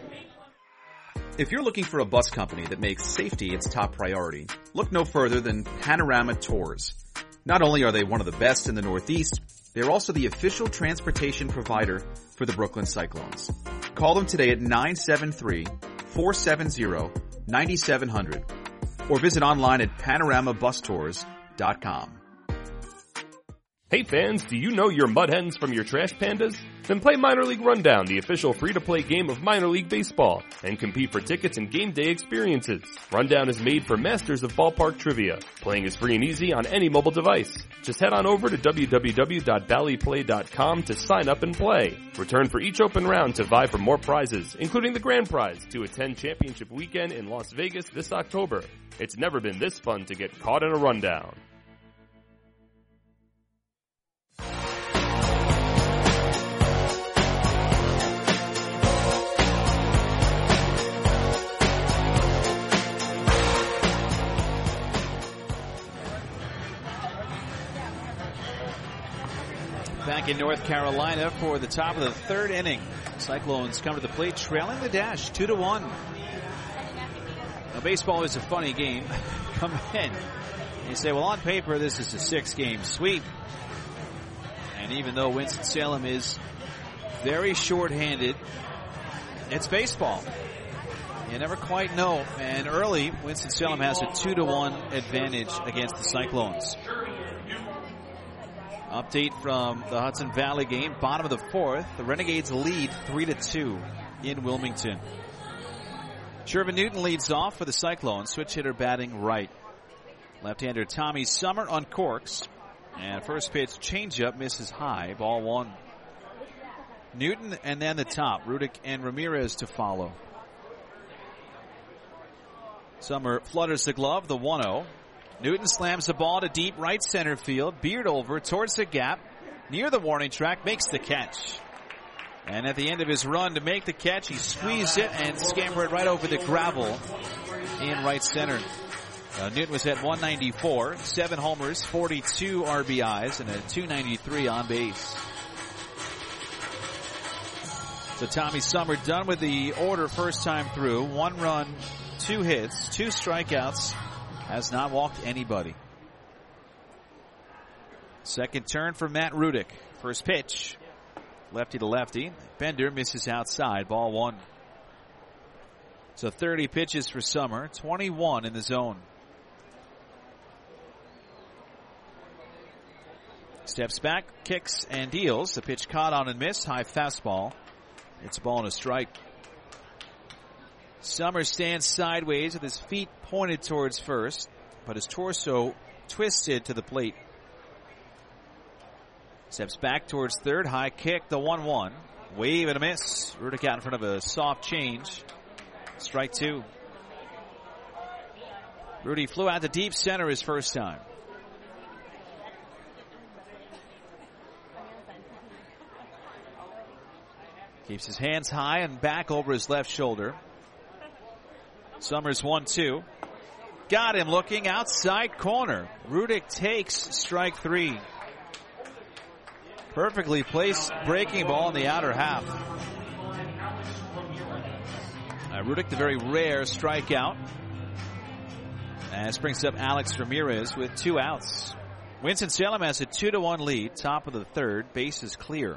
If you're looking for a bus company that makes safety its top priority, look no further than Panorama Tours. Not only are they one of the best in the Northeast, they're also the official transportation provider for the Brooklyn Cyclones. Call them today at nine seven three, four seven zero, nine seven zero zero or visit online at panorama bus tours dot com. Hey fans, do you know your Mud Hens from your Trash Pandas? Then play Minor League Rundown, the official free-to-play game of Minor League Baseball, and compete for tickets and game day experiences. Rundown is made for masters of ballpark trivia. Playing is free and easy on any mobile device. Just head on over to w w w dot bally play dot com to sign up and play. Return for each open round to vie for more prizes, including the grand prize to attend Championship Weekend in Las Vegas this October. It's never been this fun to get caught in a rundown. Back in North Carolina for the top of the third inning. Cyclones come to the plate trailing the Dash two to one. Now baseball is a funny game. Come in. You say, well, on paper this is a six game sweep. And even though Winston-Salem is very short-handed, it's baseball. You never quite know. And early, Winston-Salem has a two to one advantage against the Cyclones. Update from the Hudson Valley game, bottom of the fourth. The Renegades lead three to two in Wilmington. Shervin Newton leads off for the Cyclones, switch hitter batting right. Left-hander Tommy Summer uncorks. And first pitch changeup misses high, ball one. Newton and then the top, Rudick and Ramirez to follow. Summer flutters the glove, the one oh. Newton slams the ball to deep right center field. Beard over towards the gap. Near the warning track. Makes the catch. And at the end of his run to make the catch, he squeezed it and scampered it right over the gravel in right center. Uh, Newton was at one ninety-four. Seven homers, forty-two R B Is, and a two ninety-three on base. So Tommy Summer done with the order first time through. One run, two hits, two strikeouts. Has not walked anybody. Second turn for Matt Rudick. First pitch. Lefty to lefty. Bender misses outside. Ball one. So thirty pitches for Summer. twenty-one in the zone. Steps back, kicks and deals. The pitch caught on and missed. High fastball. It's a ball and a strike. Summer stands sideways with his feet pointed towards first, but his torso twisted to the plate. Steps back towards third. High kick, the one one. Wave and a miss. Rudick out in front of a soft change. Strike two. Rudy flew out to deep center his first time. Keeps his hands high and back over his left shoulder. Summers one two. Got him looking outside corner. Rudick takes strike three. Perfectly placed breaking ball in the outer half. Uh, Rudick, the very rare strikeout. And this brings up Alex Ramirez with two outs. Winston-Salem has a two to one lead. Top of the third. Base is clear.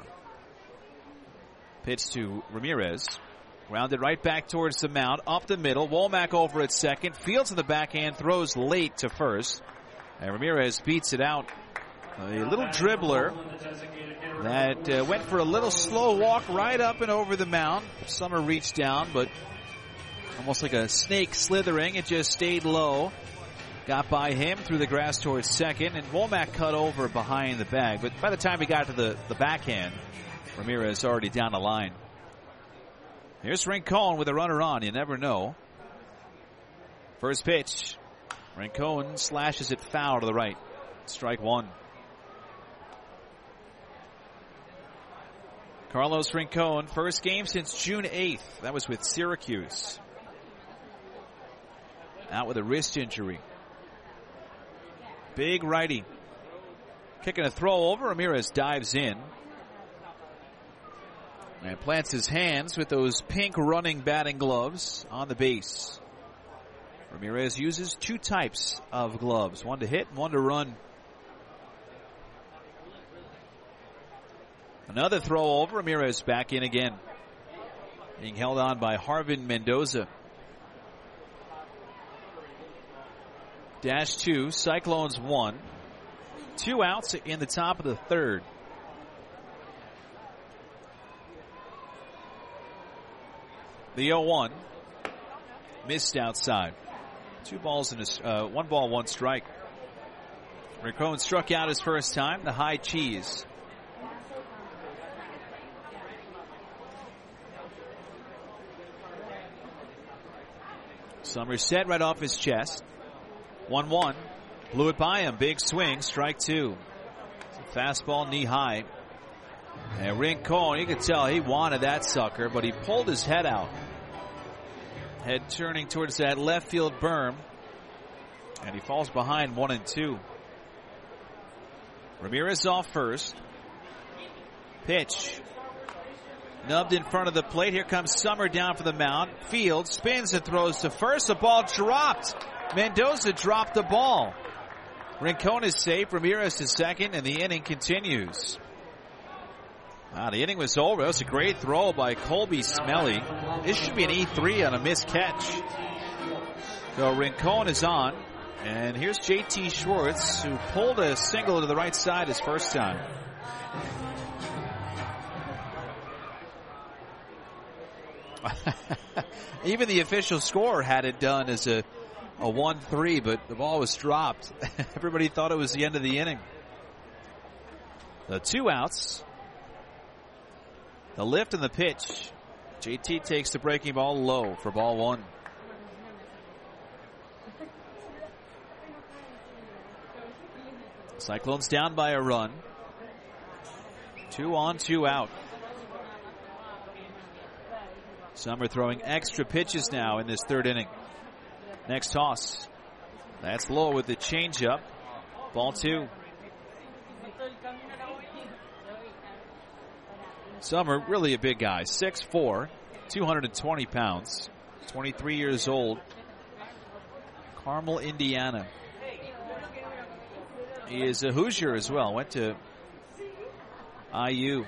Pitch to Ramirez. Rounded right back towards the mound. Up the middle. Womack over at second. Fields in the backhand. Throws late to first. And Ramirez beats it out. A little dribbler that uh, went for a little slow walk right up and over the mound. Summer reached down, but almost like a snake slithering, it just stayed low. Got by him through the grass towards second, and Womack cut over behind the bag. But by the time he got to the, the backhand, Ramirez already down the line. Here's Rincon with a runner on. You never know. First pitch. Rincon slashes it foul to the right. Strike one. Carlos Rincon, first game since June eighth. That was with Syracuse. Out with a wrist injury. Big righty. Kicking a throw over. Ramirez dives in. And plants his hands with those pink running batting gloves on the base. Ramirez uses two types of gloves. One to hit and one to run. Another throw over. Ramirez back in again. Being held on by Harvin Mendoza. Dash two. Cyclones one. Two outs in the top of the third. The oh one. Missed outside. Two balls and a, uh, one ball, one strike. Rincon struck out his first time. The high cheese. Summer set right off his chest. one one. Blew it by him. Big swing. Strike two. Fastball knee high. And Rincon, you could tell he wanted that sucker, but he pulled his head out. Head turning towards that left field berm. And he falls behind one and two. Ramirez off first. Pitch. Nubbed in front of the plate. Here comes Summer down for the mound. Field spins and throws to first. The ball dropped. Mendoza dropped the ball. Rincon is safe. Ramirez is second, and the inning continues. Wow, the inning was over. That was a great throw by Colby Smelly. This should be an E three on a missed catch. So Rincon is on. And here's J T Schwartz, who pulled a single to the right side his first time. Even the official score had it done as a, a one three, but the ball was dropped. Everybody thought it was the end of the inning. The two outs. The lift and the pitch. J T takes the breaking ball low for ball one. Cyclones down by a run. Two on, two out. Summer throwing extra pitches now in this third inning. Next toss. That's low with the changeup. Ball two. Summer, really a big guy. six four, two hundred twenty pounds. twenty-three years old. Carmel, Indiana. He is a Hoosier as well. Went to I U.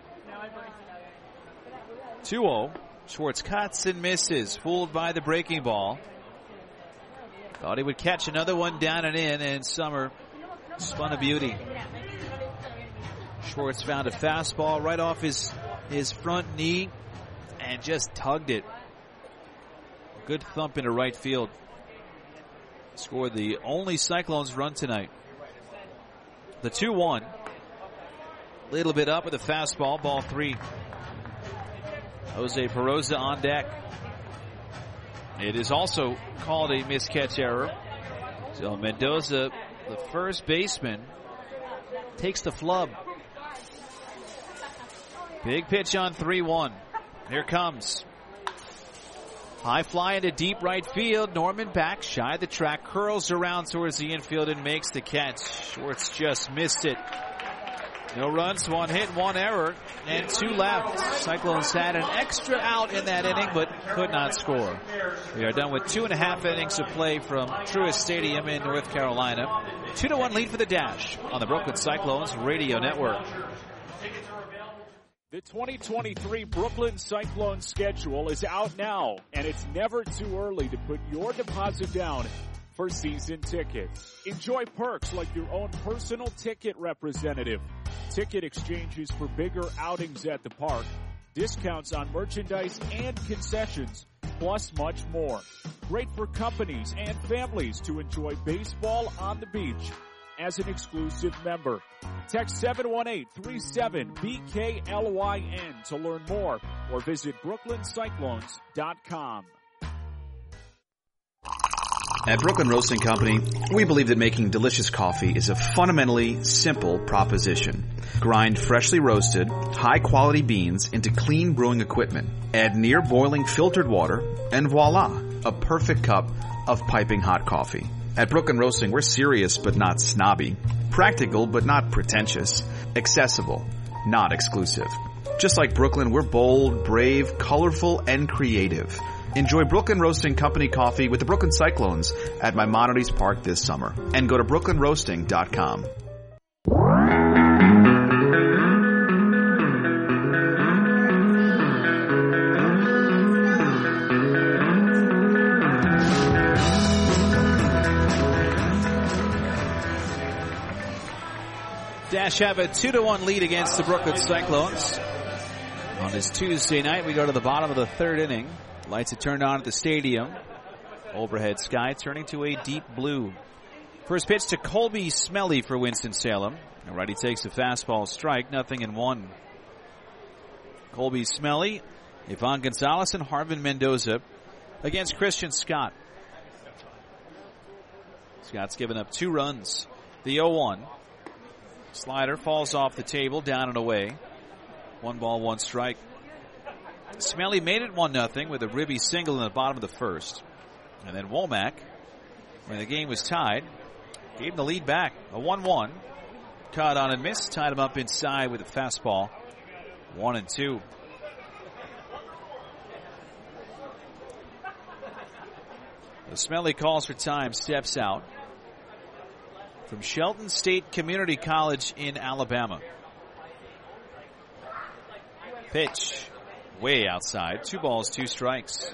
two oh. Schwartz cuts and misses. Fooled by the breaking ball. Thought he would catch another one down and in, and Summer spun a beauty. Schwartz found a fastball right off his, his front knee and just tugged it. Good thump into right field. Scored the only Cyclones run tonight. The two one. Little bit up with a fastball. Ball three. Jose Peroza on deck. It is also called a miscatch error. So Mendoza, the first baseman, takes the flub. Big pitch on three one. Here comes. High fly into deep right field. Norman back, shy of the track, curls around towards the infield and makes the catch. Schwartz just missed it. No runs, one hit, one error, and two left. Cyclones had an extra out in that inning, but could not score. We are done with two and a half innings of play from Truist Stadium in North Carolina. Two to one lead for the Dash on the Brooklyn Cyclones Radio Network. The twenty twenty-three Brooklyn Cyclones schedule is out now, and it's never too early to put your deposit down for season tickets. Enjoy perks like your own personal ticket representative, ticket exchanges for bigger outings at the park, discounts on merchandise and concessions, plus much more. Great for companies and families to enjoy baseball on the beach as an exclusive member. Text seven one eight three seven B K L Y N to learn more or visit Brooklyn Cyclones dot com. At Brooklyn Roasting Company, we believe that making delicious coffee is a fundamentally simple proposition. Grind freshly roasted, high-quality beans into clean brewing equipment. Add near boiling filtered water, and voila, a perfect cup of piping hot coffee. At Brooklyn Roasting, we're serious but not snobby. Practical but not pretentious. Accessible, not exclusive. Just like Brooklyn, we're bold, brave, colorful, and creative. Enjoy Brooklyn Roasting Company coffee with the Brooklyn Cyclones at Maimonides Park this summer. And go to Brooklyn Roasting dot com. Dash have a two to one lead against the Brooklyn Cyclones. On this Tuesday night, we go to the bottom of the third inning. Lights are turned on at the stadium. Overhead sky turning to a deep blue. First pitch to Colby Smelly for Winston-Salem. Righty takes a fastball strike, nothing in one. Colby Smelly, Ivan Gonzalez, and Harvin Mendoza against Christian Scott. Scott's given up two runs. The oh one. Slider falls off the table, down and away. One ball, one strike. Smelly made it one nothing with a ribby single in the bottom of the first. And then Womack, when the game was tied, gave him the lead back. A one one. Caught on and missed. Tied him up inside with a fastball. One and two. The Smelly calls for time, steps out. From Shelton State Community College in Alabama. Pitch. Way outside. Two balls, two strikes.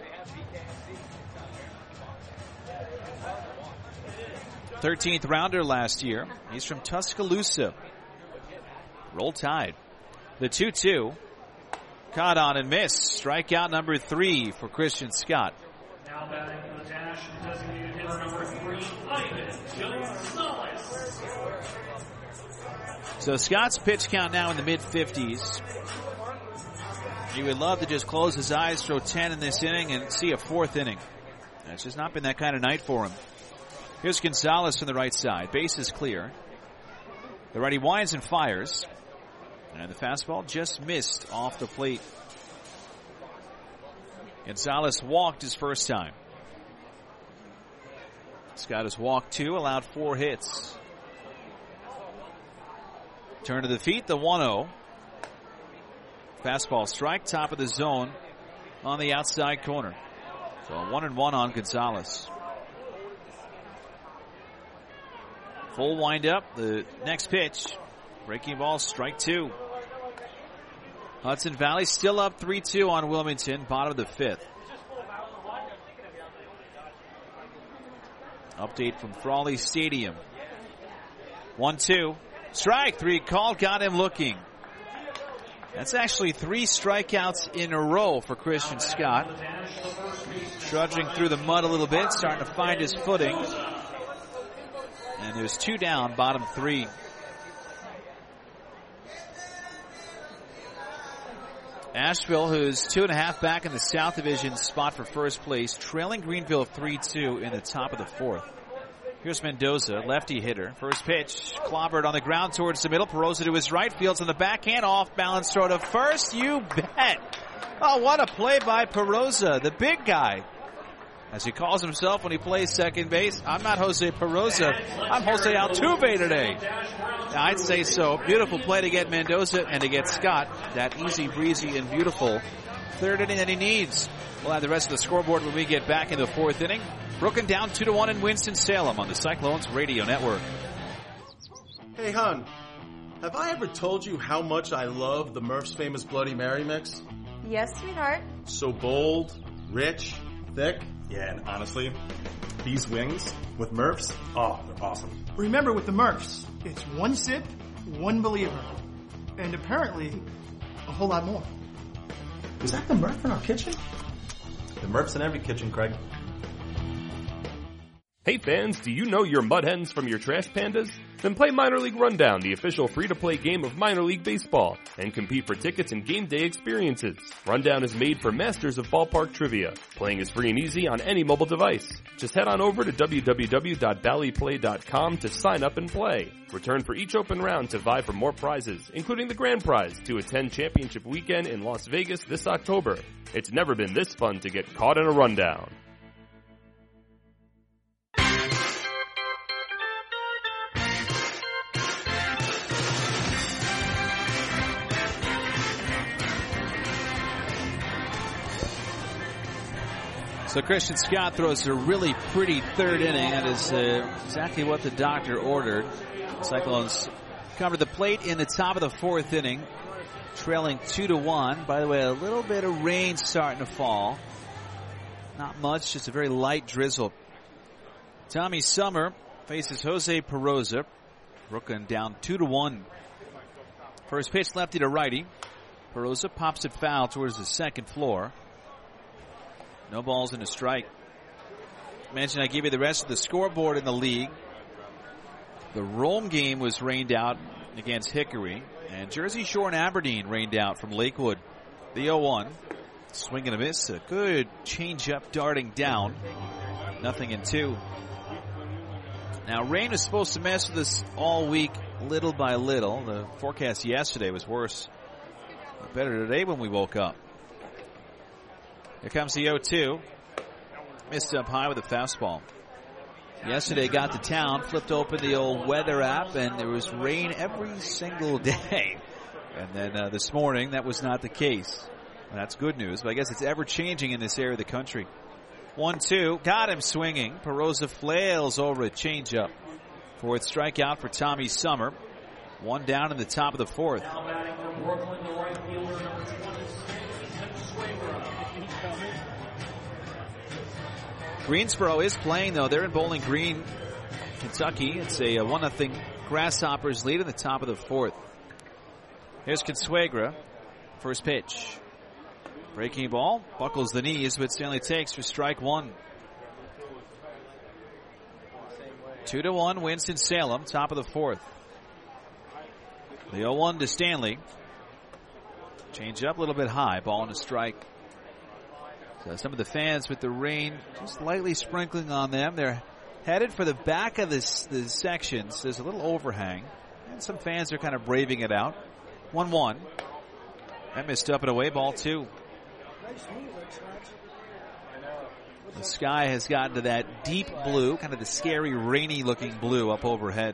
thirteenth rounder last year. He's from Tuscaloosa. Roll Tide. The two two. Caught on and missed. Strikeout number three for Christian Scott. Now batting for the Dash, designated hitter number three, Ivan Gonzalez. So Scott's pitch count now in the mid fifties. He would love to just close his eyes, throw ten in this inning, and see a fourth inning. It's just not been that kind of night for him. Here's Gonzalez from the right side. Base is clear. The righty winds and fires. And the fastball just missed off the plate. Gonzalez walked his first time. Scott has walked two, allowed four hits. Turn to the feet, the one oh. Fastball strike, top of the zone on the outside corner. So a one and one on Gonzalez. Full wind up, the next pitch. Breaking ball, strike two. Hudson Valley still up three two on Wilmington, bottom of the fifth. Update from Frawley Stadium. one two. Strike, three called, got him looking. That's actually three strikeouts in a row for Christian Scott. Trudging through the mud a little bit, starting to find his footing. And there's two down, bottom three. Asheville, who's two and a half back in the South Division spot for first place, trailing Greenville three two in the top of the fourth. Here's Mendoza, lefty hitter. First pitch, clobbered on the ground towards the middle. Perosa to his right, fields on the backhand, off balance throw to first. You bet. Oh, what a play by Perosa, the big guy. As he calls himself when he plays second base, I'm not Jose Perosa, I'm Jose Altuve today. I'd say so. Beautiful play to get Mendoza and to get Scott that easy, breezy, and beautiful third inning that he needs. We'll have the rest of the scoreboard when we get back in the fourth inning. Broken down two to one in Winston-Salem on the Cyclones Radio Network. Hey, hon, have I ever told you how much I love the Murph's Famous Bloody Mary mix? Yes, sweetheart. So bold, rich, thick. Yeah, and honestly, these wings with Murphs, oh, they're awesome. Remember, with the Murphs, it's one sip, one believer. And apparently, a whole lot more. Was that the Murph in our kitchen? The Murph's in every kitchen, Craig. Hey fans, do you know your mud hens from your trash pandas? Then play Minor League Rundown, the official free-to-play game of minor league baseball, and compete for tickets and game day experiences. Rundown is made for masters of ballpark trivia. Playing is free and easy on any mobile device. Just head on over to w w w dot bally play dot com to sign up and play. Return for each open round to vie for more prizes, including the grand prize to attend Championship Weekend in Las Vegas this October. It's never been this fun to get caught in a rundown. So Christian Scott throws a really pretty third inning. That is uh, exactly what the doctor ordered. Cyclones covered the plate in the top of the fourth inning, trailing two to one. By the way, a little bit of rain starting to fall. Not much, just a very light drizzle. Tommy Summer faces Jose Peroza. Brooklyn down two to one. First pitch lefty to righty. Peroza pops it foul towards the second floor. No balls and a strike. Mentioned I give you the rest of the scoreboard in the league. The Rome game was rained out against Hickory. And Jersey Shore and Aberdeen rained out from Lakewood. The oh one. Swing and a miss. A good change-up darting down. Nothing in two. Now, rain is supposed to mess with us all week, little by little. The forecast yesterday was worse. Better today when we woke up. Here comes the oh two. Missed up high with a fastball. Yesterday got to town, flipped open the old weather app, and there was rain every single day. And then uh, this morning, that was not the case. Well, that's good news, but I guess it's ever changing in this area of the country. one two. Got him swinging. Peroza flails over a changeup. Fourth strikeout for Tommy Summer. One down in the top of the fourth. Greensboro is playing, though. They're in Bowling Green, Kentucky. It's a one nothing Grasshoppers lead in the top of the fourth. Here's Consuegra. First pitch. Breaking ball. Buckles the knees, but Stanley takes for strike one. Two to one, Winston-Salem, top of the fourth. The oh one to Stanley. Change up a little bit high. Ball and a strike. So some of the fans with the rain just lightly sprinkling on them. They're headed for the back of this, the sections. There's a little overhang. And some fans are kind of braving it out. one one. That missed up and away. Ball two. The sky has gotten to that deep blue, kind of the scary, rainy looking blue up overhead.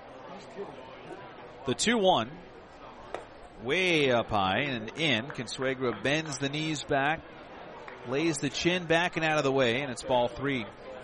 The two one. Way up high and in. Consuegra bends the knees back. Lays the chin back and out of the way, and it's ball three.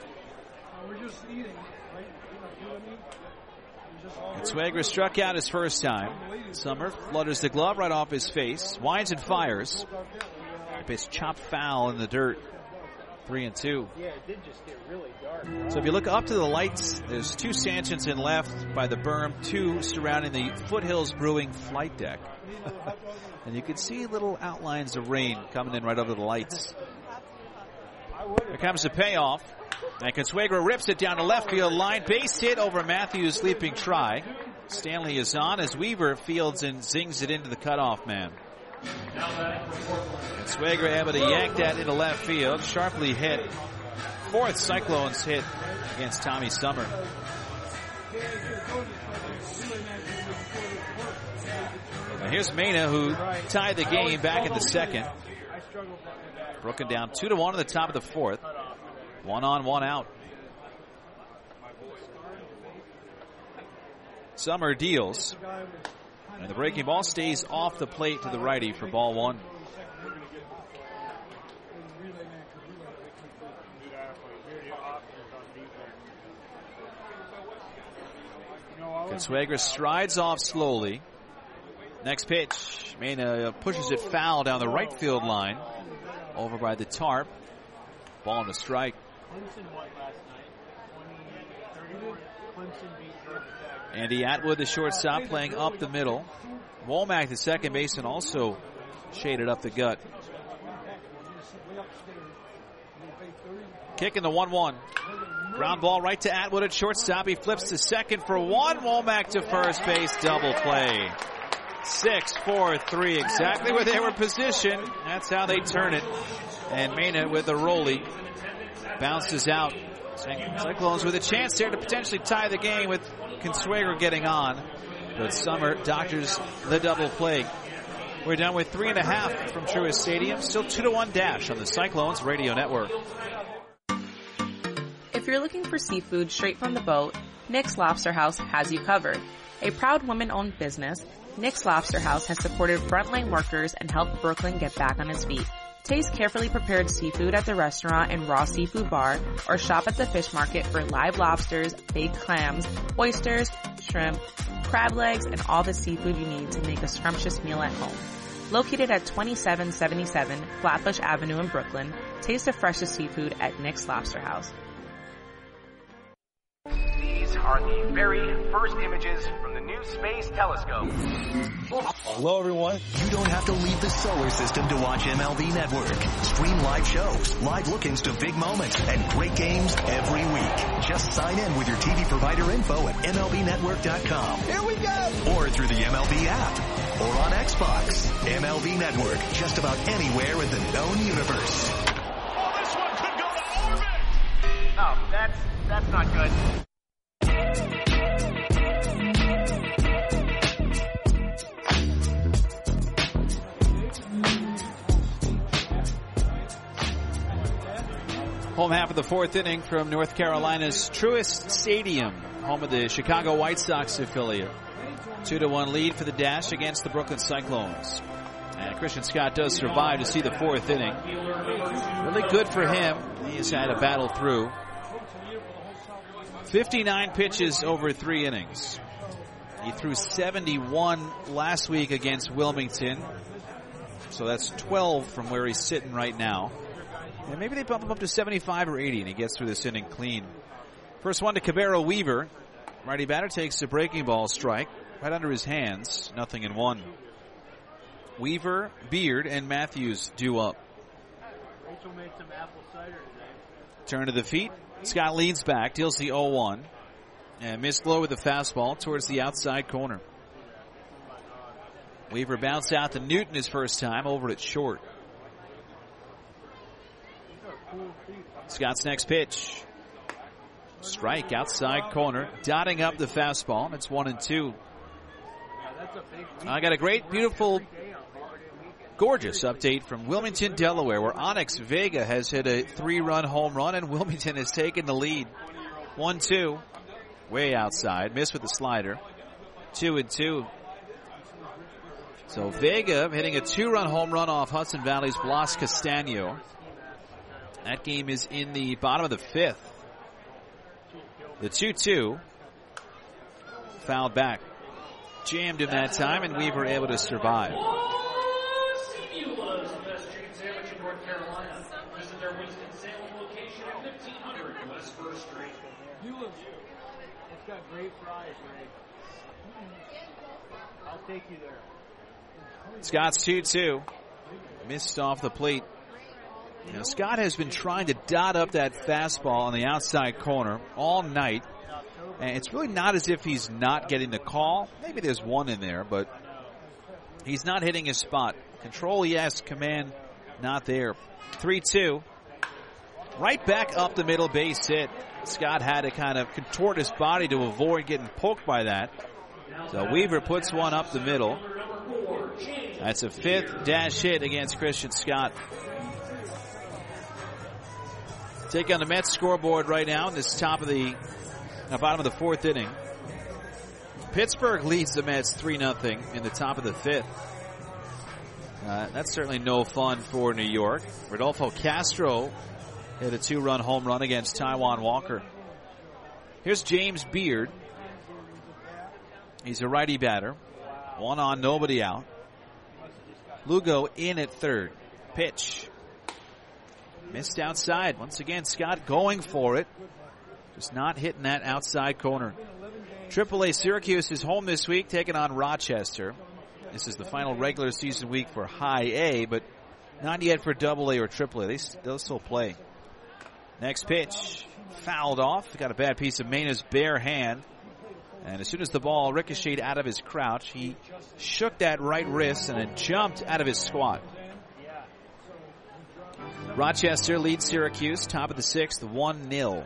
Consuegra struck out his first time. Summer flutters the glove right off his face. Winds and fires. The pitch chopped foul in the dirt. Three and two. Yeah, it did just get really dark. So if you look up to the lights, there's two stanchions in left by the berm, two surrounding the Foothills Brewing flight deck. And you can see little outlines of rain coming in right over the lights. Here comes the payoff. And Consuegra rips it down to left field line. Base hit over Matthews' leaping try. Stanley is on as Weaver fields and zings it into the cutoff man. Consuegra able to yank that into left field. Sharply hit. Fourth Cyclones hit against Tommy Summer. Now here's Mena, who tied the game back in the second. Broken down two to one in the top of the fourth. One on, one out. Summer deals. And the breaking ball stays off the plate to the righty for ball one. Consuegra strides off slowly. Next pitch. Mena pushes it foul down the right field line. Over by the tarp. Ball on the strike. Clemson won last night. twenty thirty-four. Clemson beat Georgia Tech. Andy Atwood, the shortstop, playing up the middle. Womack, the second baseman, also shaded up the gut. Kicking the one one. Ground ball right to Atwood at shortstop. He flips to second for one. Womack to first base. Double play. Six, four, three. Exactly where they were positioned. That's how they turn it. And Mena with a rollie bounces out. Cyclones with a chance there to potentially tie the game with Consuegra getting on. But Summer doctors the double play. We're done with three and a half from Truist Stadium. Still two to one dash on the Cyclones Radio Network. If you're looking for seafood straight from the boat, Nick's Lobster House has you covered. A proud woman-owned business, Nick's Lobster House has supported frontline workers and helped Brooklyn get back on its feet. Taste carefully prepared seafood at the restaurant and raw seafood bar, or shop at the fish market for live lobsters, baked clams, oysters, shrimp, crab legs, and all the seafood you need to make a scrumptious meal at home. Located at twenty-seven seventy-seven Flatbush Avenue in Brooklyn, taste the freshest seafood at Nick's Lobster House. These are the very first images from the new space telescope. Hello, everyone. You don't have to leave the solar system to watch M L B Network. Stream live shows, live look-ins to big moments, and great games every week. Just sign in with your T V provider info at M L B network dot com. Here we go! Or through the M L B app. Or on Xbox. M L B Network. Just about anywhere in the known universe. Oh, this one could go to orbit! Oh, that's, that's not good. Home half of the fourth inning from North Carolina's Truist Stadium, home of the Chicago White Sox affiliate. Two to one lead for the Dash against the Brooklyn Cyclones. And Christian Scott does survive to see the fourth inning. Really good for him. He's had a battle through. fifty-nine pitches over three innings. He threw seventy-one last week against Wilmington. So that's twelve from where he's sitting right now. And maybe they bump him up to seventy-five or eighty and he gets through this inning clean. First one to Cabrera Weaver. Righty batter takes the breaking ball strike right under his hands. Nothing in one. Weaver, Beard, and Matthews due up. Rachel made some apple cider today. Turn to the feet. Scott leans back, deals the oh one. And missed low with the fastball towards the outside corner. Weaver bounced out to Newton his first time, over at short. Scott's next pitch. Strike outside corner, dotting up the fastball. It's one and two. I got a great, beautiful, gorgeous update from Wilmington, Delaware, where Onyx Vega has hit a three-run home run and Wilmington has taken the lead. One two, way outside, missed with the slider. Two and two. So Vega hitting a two-run home run off Hudson Valley's Blas Castaño. That game is in the bottom of the fifth. The two two. Fouled back. Jammed him that time, and Weaver able to survive. Beulah's best chicken sandwich in North Carolina. Visit their Winston-Salem location at fifteen hundred West First Street. Beulah's, it's got great fries, Ray. I'll take you there. Scott's two two. Missed off the plate. You know, Scott has been trying to dot up that fastball on the outside corner all night. And it's really not as if he's not getting the call. Maybe there's one in there, but he's not hitting his spot. Control, yes. Command, not there. three two. Right back up the middle, base hit. Scott had to kind of contort his body to avoid getting poked by that. So Weaver puts one up the middle. That's a fifth dash hit against Christian Scott. Take on the Mets scoreboard right now in this top of the uh, bottom of the fourth inning. Pittsburgh leads the Mets three nothing in the top of the fifth. Uh, that's certainly no fun for New York. Rodolfo Castro hit a two-run home run against Taijuan Walker. Here's James Beard. He's a righty batter. One on, nobody out. Lugo in at third. Pitch. Missed outside. Once again, Scott going for it. Just not hitting that outside corner. triple A Syracuse is home this week, taking on Rochester. This is the final regular season week for High A, but not yet for Double A or Triple A. They, they'll still play. Next pitch, fouled off. Got a bad piece of Mena's bare hand. And as soon as the ball ricocheted out of his crouch, he shook that right wrist and then jumped out of his squat. Rochester leads Syracuse, top of the sixth, one nil.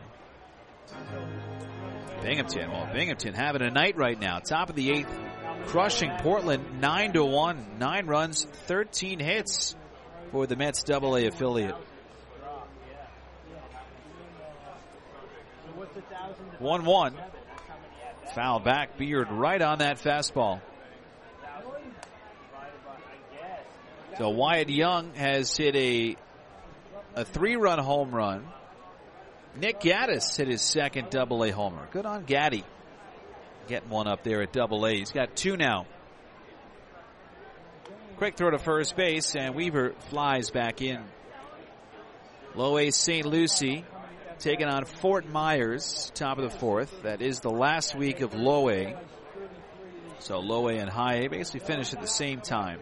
Binghamton, well, Binghamton having a night right now. Top of the eighth, crushing Portland nine to one. Nine runs, thirteen hits for the Mets Double A affiliate. one one. Foul back, Beard right on that fastball. So Wyatt Young has hit a a three-run home run. Nick Gaddis hit his second Double A homer. Good on Gaddy. Getting one up there at Double A. He's got two now. Quick throw to first base, and Weaver flies back in. Low A Saint Lucie taking on Fort Myers, top of the fourth. That is the last week of Low A. So Low A and High A basically finish at the same time.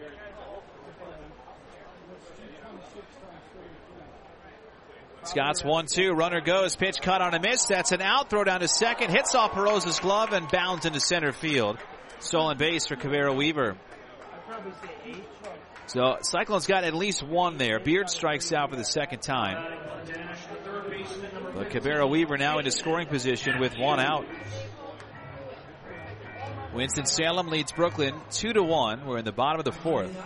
Scott's one two. Runner goes. Pitch caught on a miss. That's an out. Throw down to second. Hits off Perosa's glove and bounds into center field. Stolen base for Cabrera Weaver. So Cyclones got at least one there. Beard strikes out for the second time. But Cabrera Weaver now into scoring position with one out. Winston-Salem leads Brooklyn two to one. We're in the bottom of the fourth.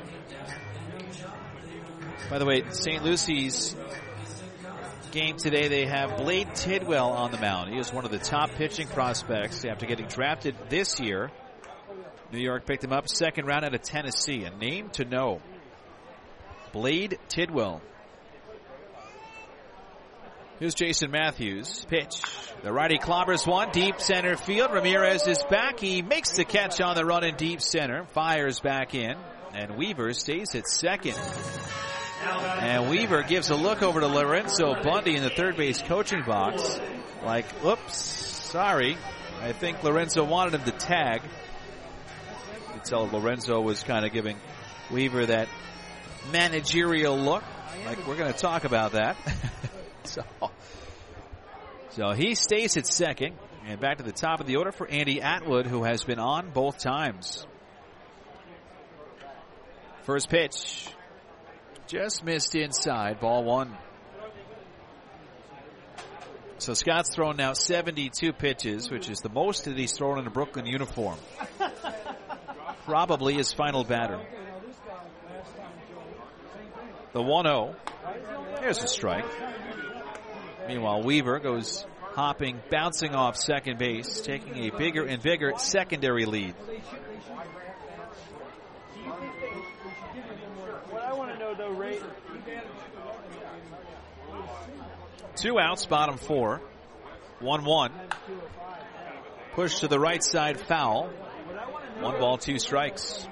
By the way, Saint Lucie's game today, they have Blade Tidwell on the mound. He is one of the top pitching prospects after getting drafted this year. New York picked him up second round out of Tennessee. A name to know. Blade Tidwell. Here's Jason Matthews. Pitch. The righty clobbers one. Deep center field. Ramirez is back. He makes the catch on the run in deep center. Fires back in. And Weaver stays at second. And Weaver gives a look over to Lorenzo Bundy in the third base coaching box. Like, oops, sorry. I think Lorenzo wanted him to tag. You could tell Lorenzo was kind of giving Weaver that managerial look. Like, we're going to talk about that. so, so he stays at second. And back to the top of the order for Andy Atwood, who has been on both times. First pitch. Just missed inside, ball one. So Scott's thrown now seventy-two pitches, which is the most that he's thrown in a Brooklyn uniform. Probably his final batter. The one oh. There's a strike. Meanwhile, Weaver goes hopping, bouncing off second base, taking a bigger and bigger secondary lead. Two outs, bottom four. one one. Push to the right side, foul. One ball, two strikes.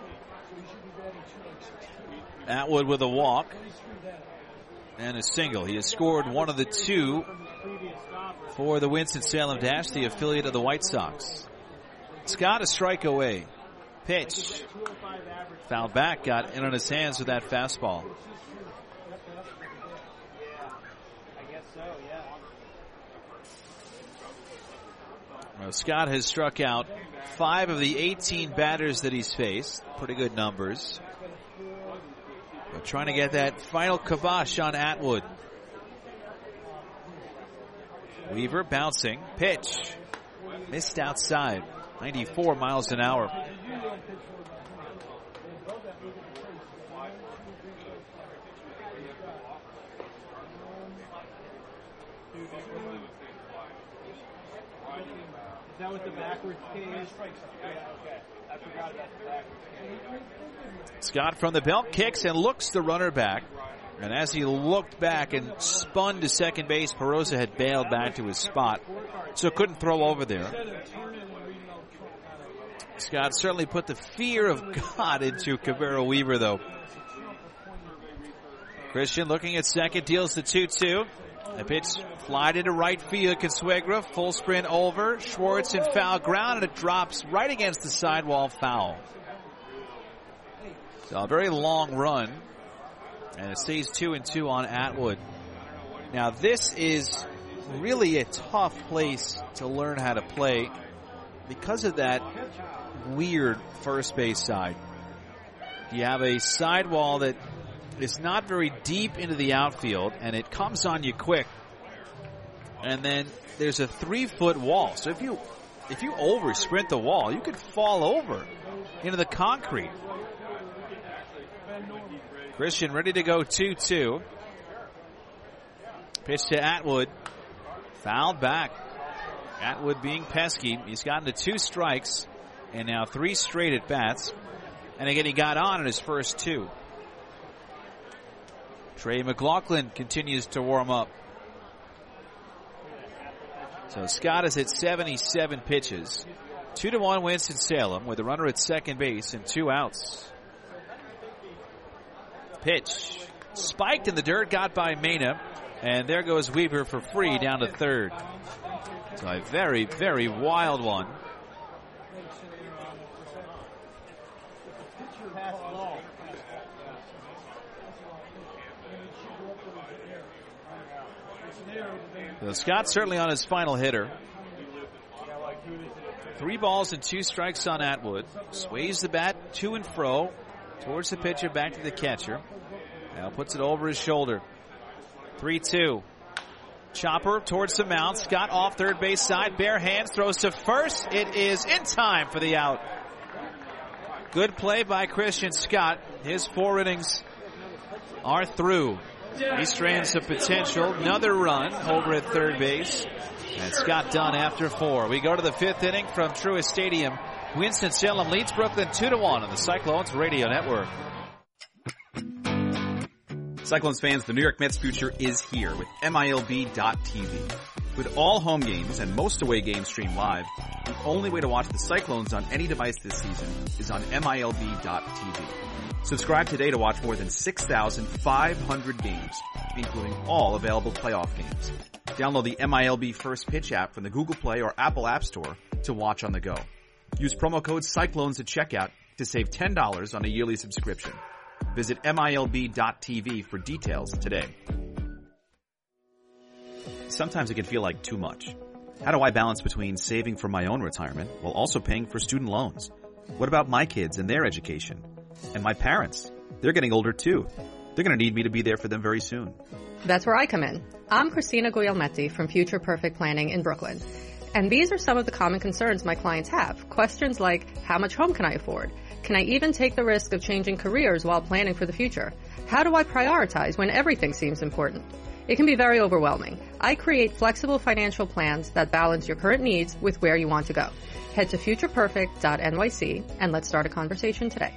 Atwood with a walk and a single. He has scored one of the two for the Winston-Salem Dash, the affiliate of the White Sox. Scott a strike away. Pitch. Fouled back, got in on his hands with that fastball. Well, Scott has struck out five of the eighteen batters that he's faced. Pretty good numbers. But trying to get that final kibosh on Atwood. Weaver bouncing. Pitch. Missed outside. ninety-four miles an hour. Is that what the backwards K is? Yeah, okay. I forgot about the backwards K. Scott from the belt kicks and looks the runner back. And as he looked back and spun to second base, Perosa had bailed back to his spot, so couldn't throw over there. Scott certainly put the fear of God into Cabrera Weaver, though. Christian looking at second, deals the two two. The pitch flied into right field. Consuegra, full sprint over. Schwartz in foul ground, and it drops right against the sidewall, foul. So a very long run, and it stays two and two on Atwood. Now this is really a tough place to learn how to play because of that weird first base side. You have a sidewall that is not very deep into the outfield, and it comes on you quick. And then there's a three-foot wall. So if you if you over sprint the wall, you could fall over into the concrete. Christian ready to go two two. Pitch to Atwood. Fouled back. Atwood being pesky. He's gotten to two strikes and now three straight at bats. And again, he got on in his first two. Trey McLaughlin continues to warm up. So Scott is at seventy-seven pitches. Two to one Winston-Salem with a runner at second base and two outs. Pitch spiked in the dirt, got by Mena, and there goes Weaver for free down to third. So a very, very wild one. So Scott certainly on his final hitter. Three balls and two strikes on Atwood. Sways the bat to and fro towards the pitcher, back to the catcher. Now puts it over his shoulder. three two. Chopper towards the mound. Scott off third base side. Bare hands, throws to first. It is in time for the out. Good play by Christian Scott. His four innings are through. He strands the potential. Another run over at third base. And Scott done after four. We go to the fifth inning from Truist Stadium. Winston-Salem leads Brooklyn two to one on the Cyclones Radio Network. Cyclones fans, the New York Mets future is here with M I L B dot T V. With all home games and most away games streamed live, the only way to watch the Cyclones on any device this season is on M I L B dot T V. Subscribe today to watch more than six thousand five hundred games, including all available playoff games. Download the M I L B First Pitch app from the Google Play or Apple App Store to watch on the go. Use promo code Cyclones at checkout to save ten dollars on a yearly subscription. Visit M I L B dot T V for details today. Sometimes it can feel like too much. How do I balance between saving for my own retirement while also paying for student loans? What about my kids and their education? And my parents? They're getting older too. They're going to need me to be there for them very soon. That's where I come in. I'm Christina Guglielmetti from Future Perfect Planning in Brooklyn. And these are some of the common concerns my clients have. Questions like, how much home can I afford? Can I even take the risk of changing careers while planning for the future? How do I prioritize when everything seems important? It can be very overwhelming. I create flexible financial plans that balance your current needs with where you want to go. Head to future perfect dot N Y C and let's start a conversation today.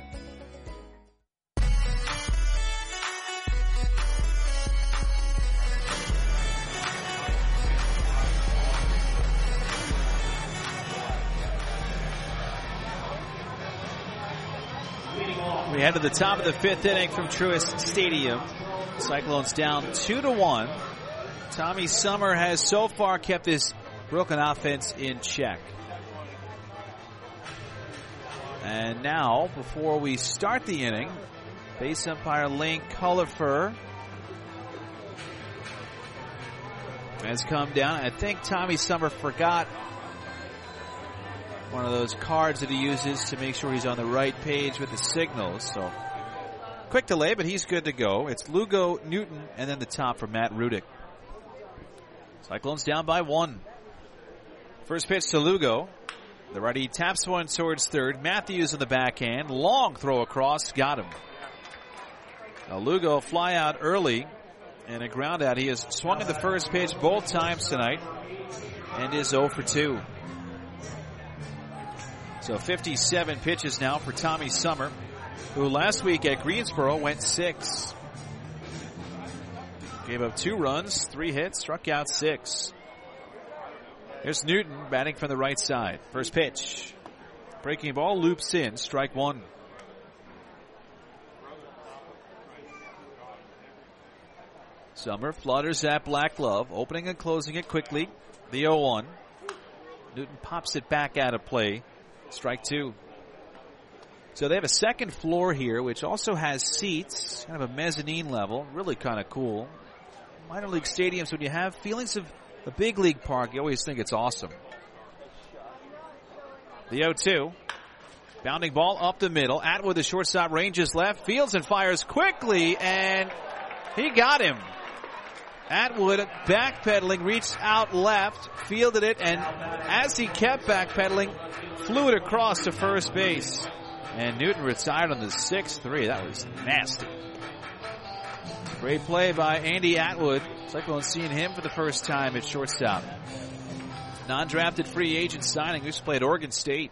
We head to the top of the fifth inning from Truist Stadium. Cyclones down two to one. Tommy Summer has so far kept his Brooklyn offense in check. And now, before we start the inning, base umpire Lane Cullifer has come down. I think Tommy Summer forgot one of those cards that he uses to make sure he's on the right page with the signals. So, quick delay, but he's good to go. It's Lugo, Newton, and then the top for Matt Rudick. Cyclones down by one. First pitch to Lugo. The righty taps one towards third. Matthews in the backhand. Long throw across. Got him. Now Lugo fly out early and a ground out. He has swung at the first pitch both times tonight and is oh for two. So fifty-seven pitches now for Tommy Summer, who last week at Greensboro went six. Gave up two runs, three hits, struck out six. Here's Newton batting from the right side. First pitch. Breaking ball loops in, strike one. Summer flutters that black glove, opening and closing it quickly. The oh one. Newton pops it back out of play. Strike two. So they have a second floor here, which also has seats, kind of a mezzanine level. Really kind of cool. Minor league stadiums, when you have feelings of a big league park, you always think it's awesome. The oh two. Bounding ball up the middle. Atwood, the shortstop, ranges left, fields and fires quickly, and he got him. Atwood backpedaling, reached out left, fielded it, and as he kept backpedaling, flew it across to first base. And Newton retired on the six three. That was nasty. Great play by Andy Atwood. Cyclones seeing him for the first time at shortstop. Non-drafted free agent signing. Who's played Oregon State.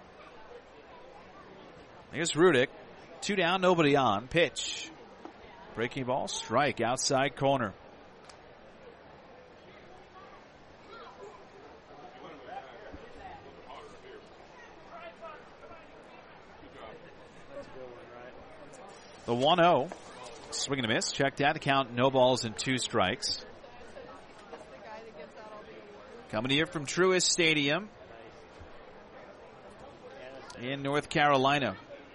Here's Rudick. Two down, nobody on. Pitch. Breaking ball, strike, outside corner. The one oh. Swing and a miss. Checked out to count no balls and two strikes. Coming here from Truist Stadium in North Carolina.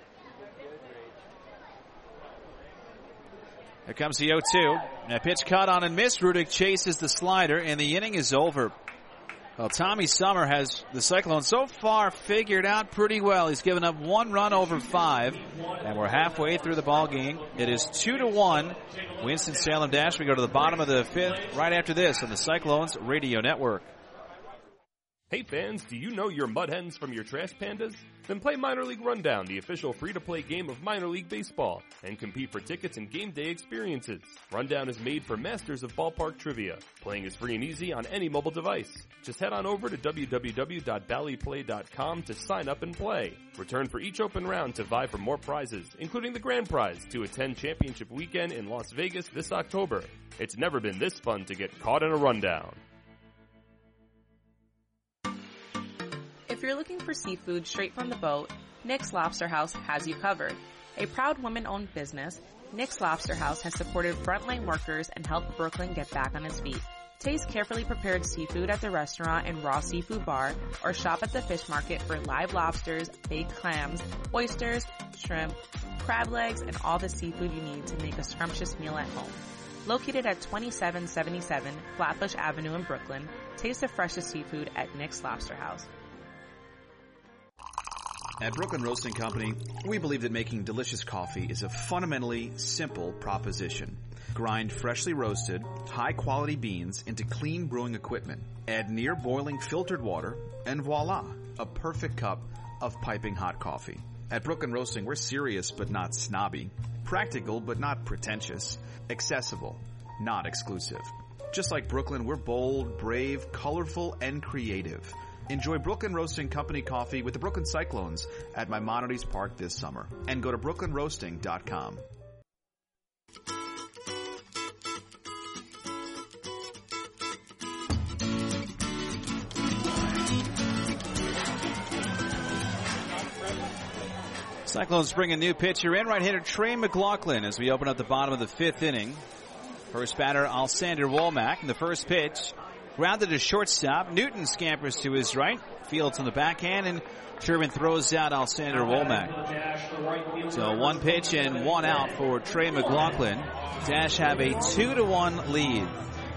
Here comes the oh two. A pitch caught on and missed. Rudick chases the slider, and the inning is over. Well, Tommy Summer has the Cyclones so far figured out pretty well. He's given up one run over five, and we're halfway through the ball game. It is two to one. Winston-Salem Dash. We go to the bottom of the fifth right after this on the Cyclones Radio Network. Hey fans, do you know your Mud Hens from your Trash Pandas? Then play Minor League Rundown, the official free-to-play game of minor league baseball, and compete for tickets and game day experiences. Rundown is made for masters of ballpark trivia. Playing is free and easy on any mobile device. Just head on over to w w w dot bally play dot com to sign up and play. Return for each open round to vie for more prizes, including the grand prize to attend Championship Weekend in Las Vegas this October. It's never been this fun to get caught in a rundown. If you're looking for seafood straight from the boat, Nick's Lobster House has you covered. A proud woman-owned business, Nick's Lobster House has supported frontline workers and helped Brooklyn get back on its feet. Taste carefully prepared seafood at the restaurant and raw seafood bar, or shop at the fish market for live lobsters, baked clams, oysters, shrimp, crab legs, and all the seafood you need to make a scrumptious meal at home. Located at twenty-seven seventy-seven Flatbush Avenue in Brooklyn, taste the freshest seafood at Nick's Lobster House. At Brooklyn Roasting Company, we believe that making delicious coffee is a fundamentally simple proposition. Grind freshly roasted, high-quality beans into clean brewing equipment. Add near-boiling filtered water, and voila, a perfect cup of piping hot coffee. At Brooklyn Roasting, we're serious but not snobby, practical but not pretentious, accessible, not exclusive. Just like Brooklyn, we're bold, brave, colorful, and creative. Enjoy Brooklyn Roasting Company coffee with the Brooklyn Cyclones at Maimonides Park this summer. And go to brooklyn roasting dot com. Cyclones bring a new pitcher in, right-hander Trey McLaughlin, as we open up the bottom of the fifth inning. First batter, Alsander Womack. In the first pitch, grounded to shortstop. Newton scampers to his right. Fields on the backhand, and Sherman throws out Alsander Womack. So one pitch and one out for Trey McLaughlin. Dash have a two to one lead.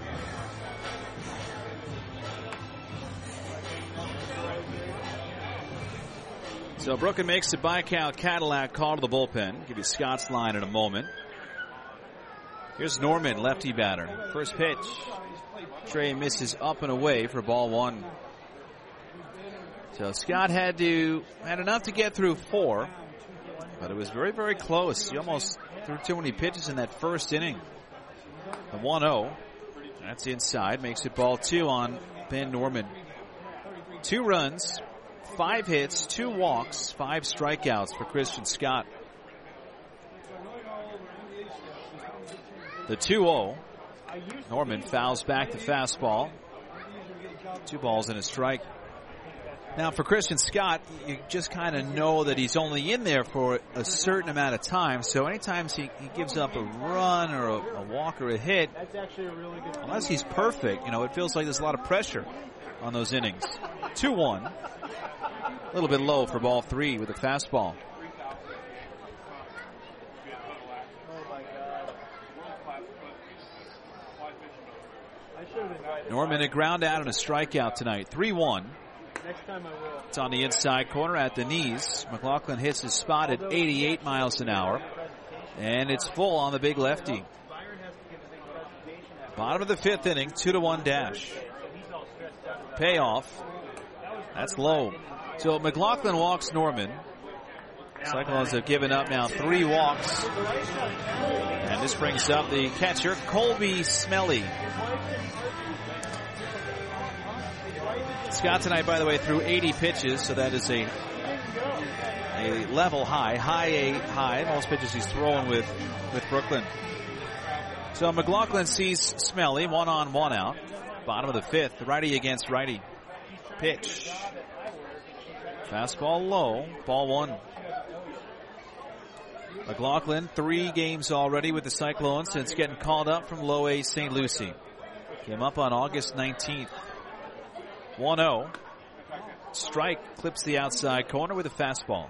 So Brooklyn makes the Baikal Cadillac call to the bullpen. Give you Scott's line in a moment. Here's Norman, lefty batter. First pitch. Trey misses up and away for ball one. So Scott had to had enough to get through four, but it was very, very close. He almost threw too many pitches in that first inning. The one oh. That's inside. Makes it ball two on Ben Norman. Two runs, five hits, two walks, five strikeouts for Christian Scott. The two oh. Norman fouls back the fastball. Two balls and a strike. Now, for Christian Scott, you just kind of know that he's only in there for a certain amount of time. So anytime he, he gives up a run or a, a walk or a hit, That's actually a really good unless he's perfect, you know, it feels like there's a lot of pressure on those innings. two one. A little bit low for ball three with a fastball. Norman a ground out and a strikeout tonight. three one. Next time I will. It's on the inside corner at the knees. McLaughlin hits his spot at eighty-eight miles an hour. And it's full on the big lefty. Bottom of the fifth inning, two to one dash. Payoff. That's low. So McLaughlin walks Norman. Cyclones have given up now three walks. And this brings up the catcher, Colby Smelly. Scott tonight, by the way, threw eighty pitches, so that is a a level high, high A high. Most pitches he's throwing with, with Brooklyn. So McLaughlin sees Smelly, one on, one out. Bottom of the fifth, righty against righty. Pitch. Fastball low, ball one. McLaughlin, three games already with the Cyclones since getting called up from low A Saint Lucie. Came up on August nineteenth. one oh. Strike clips the outside corner with a fastball.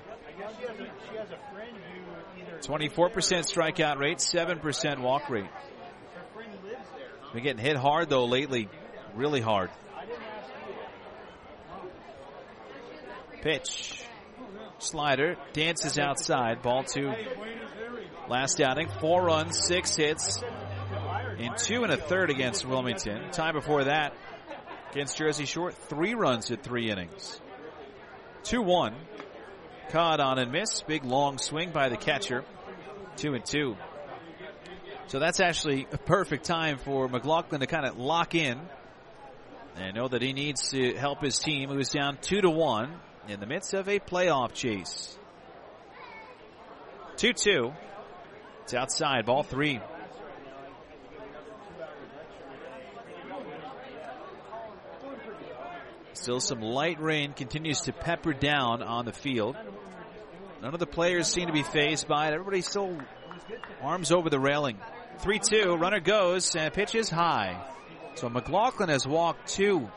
twenty-four percent strikeout rate, seven percent walk rate. Been getting hit hard, though, lately. Really hard. Pitch. Slider. Dances outside. Ball two. Last outing, four runs, six hits. In two and a third against Wilmington. Time before that, against Jersey Shore, three runs at three innings. two one. Caught on and miss. Big long swing by the catcher. Two and two. So that's actually a perfect time for McLaughlin to kind of lock in and know that he needs to help his team, who is down two to one in the midst of a playoff chase. two two. It's outside, ball three. Still some light rain continues to pepper down on the field. None of the players seem to be fazed by it. Everybody's still arms over the railing. three two, runner goes, and pitch is high. So McLaughlin has walked two.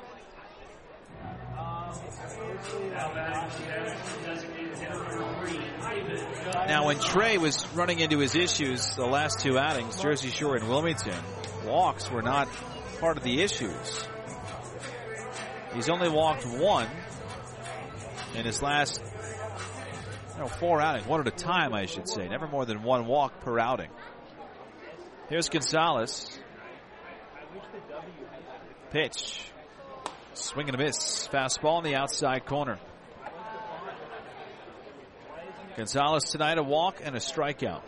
Now, when Trey was running into his issues the last two outings, Jersey Shore and Wilmington, walks were not part of the issues. He's only walked one in his last you know, four outings. One at a time, I should say. Never more than one walk per outing. Here's Gonzalez. Pitch. Swing and a miss. Fastball in the outside corner. Gonzalez tonight, a walk and a strikeout.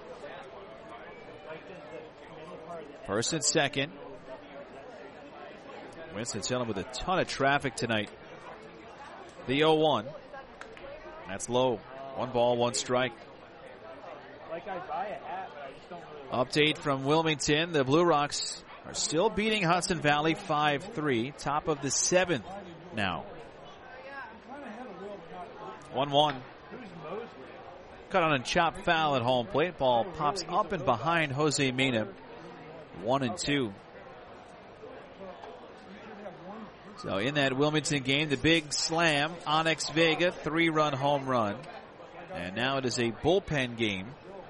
First and second. Winston-Salem with a ton of traffic tonight. The oh one. That's low. One ball, one strike. Like I buy a hat, but I just don't really. Update from Wilmington. The Blue Rocks are still beating Hudson Valley five three. Top of the seventh now. one one. Cut on a chop foul at home plate. Ball pops up and behind Jose Mena. One and two. So in that Wilmington game, the big slam, Onyx Vega, three-run home run. And now it is a bullpen game.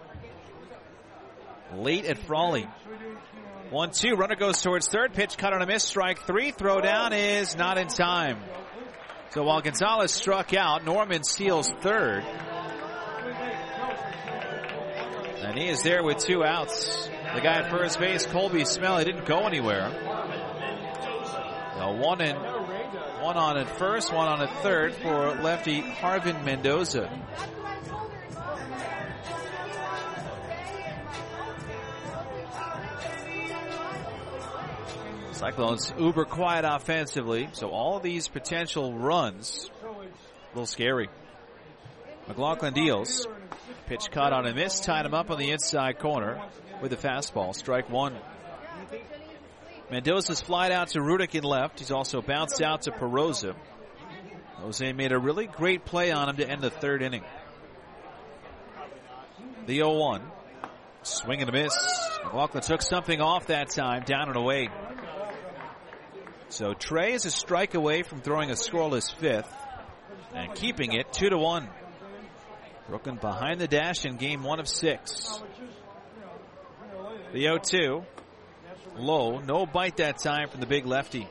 Late at Frawley. one two, runner goes towards third. Pitch cut on a miss, strike three. Throw down is not in time. So while Gonzalez struck out, Norman steals third. And he is there with two outs. The guy at first base, Colby Smelly, didn't go anywhere. So one in, one on at first, one on at third for lefty Harvin Mendoza. Cyclones uber quiet offensively, so all of these potential runs, a little scary. McLaughlin deals. Pitch caught on a miss, tied him up on the inside corner with a fastball. Strike one. Mendoza's flied out to Rudick in left. He's also bounced out to Perosa. Jose made a really great play on him to end the third inning. The oh one. Swing and a miss. McLaughlin took something off that time, down and away. So Trey is a strike away from throwing a scoreless fifth and keeping it two to one. Brooklyn behind the dash in game one of six. The oh two. Low. No bite that time from the big lefty.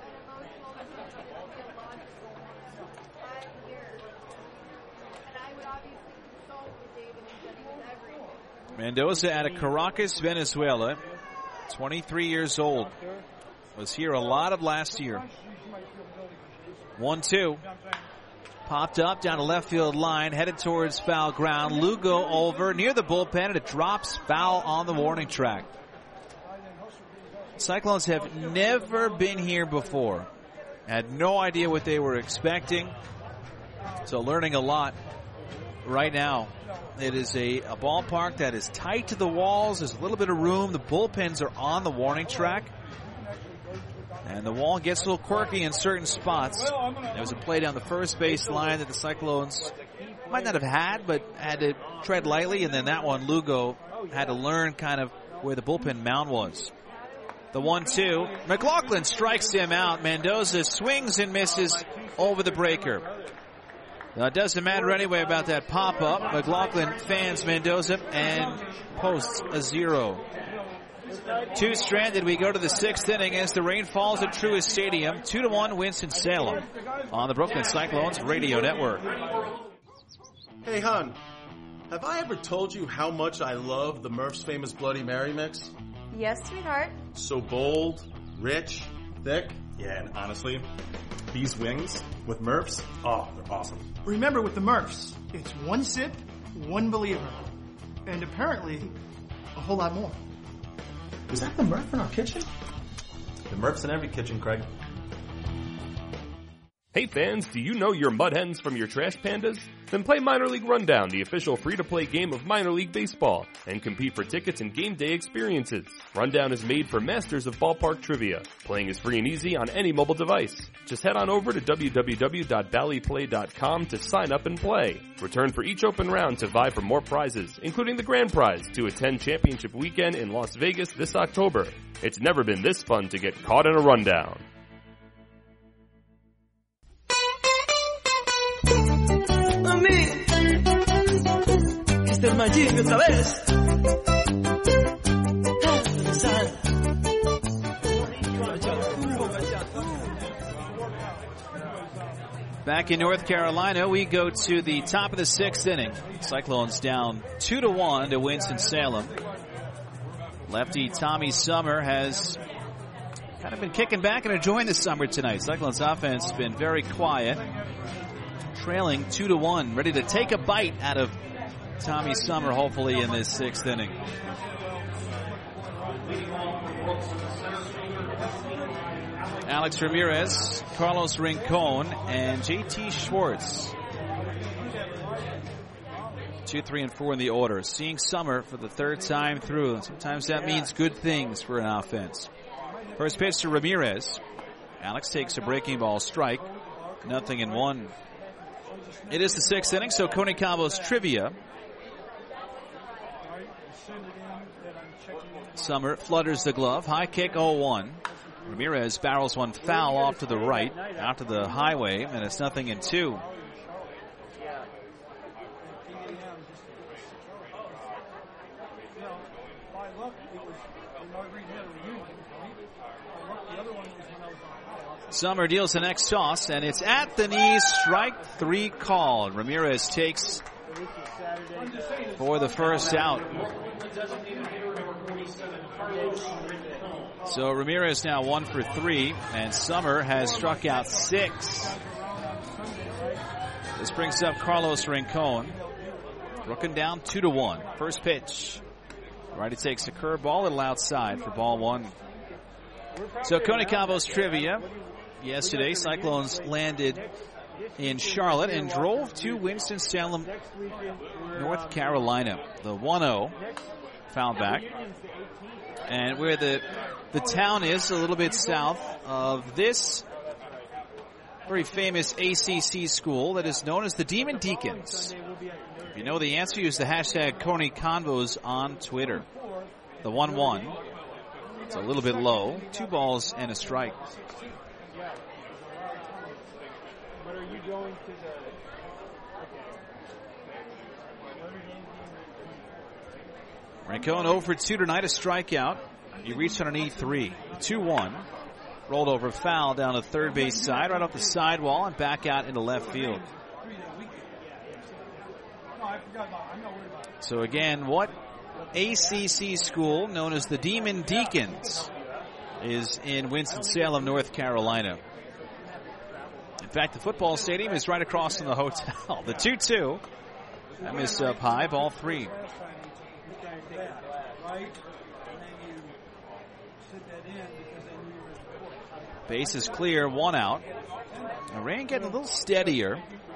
Mendoza out of Caracas, Venezuela. twenty-three years old. Was here a lot of last year. one two. Popped up down the left field line, headed towards foul ground. Lugo over near the bullpen, and it drops foul on the warning track. Cyclones have never been here before. Had no idea what they were expecting. So learning a lot right now. It is a, a ballpark that is tight to the walls. There's a little bit of room. The bullpens are on the warning track. And the wall gets a little quirky in certain spots. There was a play down the first base line that the Cyclones might not have had, but had to tread lightly. And then that one, Lugo had to learn kind of where the bullpen mound was. The one two. McLaughlin strikes him out. Mendoza swings and misses over the breaker. Now, it doesn't matter anyway about that pop-up. McLaughlin fans Mendoza and posts a zero. Two stranded. We go to the sixth inning as the rain falls at Truist Stadium. Two to one Winston-Salem on the Brooklyn Cyclones Radio Network. Hey, hon, have I ever told you how much I love the Murph's Famous Bloody Mary mix? Yes, sweetheart. So bold, rich, thick. Yeah, and honestly, these wings with Murph's, oh, they're awesome. Remember, with the Murphs, it's one sip, one believer. And apparently, a whole lot more. Is that the Murph in our kitchen? The Murph's in every kitchen, Craig. Hey fans, do you know your mud hens from your trash pandas? Then play Minor League Rundown, the official free-to-play game of minor league baseball, and compete for tickets and game day experiences. Rundown is made for masters of ballpark trivia. Playing is free and easy on any mobile device. Just head on over to w w w dot bally play dot com to sign up and play. Return for each open round to vie for more prizes, including the grand prize to attend championship weekend in Las Vegas this October. It's never been this fun to get caught in a rundown. Este es Magín otra vez. Back in North Carolina, we go to the top of the sixth inning. Cyclones down two to one to Winston-Salem. Lefty Tommy Summer has kind of been kicking back and enjoying the summer tonight. Cyclones offense has been very quiet. Trailing two to one, ready to take a bite out of Tommy Summer, hopefully, in this sixth inning. Alex Ramirez, Carlos Rincon, and J T Schwartz. Two, three, and four in the order. Seeing Summer for the third time through. Sometimes that means good things for an offense. First pitch to Ramirez. Alex takes a breaking ball strike. Nothing in one. It is the sixth inning, so Coney Cabos trivia. Summer flutters the glove. High kick oh one. Ramirez barrels one foul off to the right, out to the highway, and it's nothing in two. Summer deals the next toss, and it's at the knees. Strike three called. Ramirez takes for the first out. So Ramirez now one for three, and Summer has struck out six. This brings up Carlos Rincon. Brooklyn down two to one. First pitch. Righty takes a curveball, a little outside for ball one. So Coney Cabos trivia. Yesterday, Cyclones landed in Charlotte and drove to Winston-Salem, North Carolina. The one oh foul back. And where the the town is, a little bit south of this very famous A C C school that is known as the Demon Deacons. If you know the answer, use the hashtag Coney Convos on Twitter. The one one. It's a little bit low. Two balls and a strike. But are you going to the... Rincon oh for two tonight, a strikeout. He reached on an E three. two one. Rolled over foul down the third base side, right off the sidewall and back out into left field. So again, what A C C school known as the Demon Deacons is in Winston-Salem, North Carolina? In fact, the football stadium is right across from the hotel. The two two. That missed up high, ball three. Base is clear, one out. The rain getting a little steadier.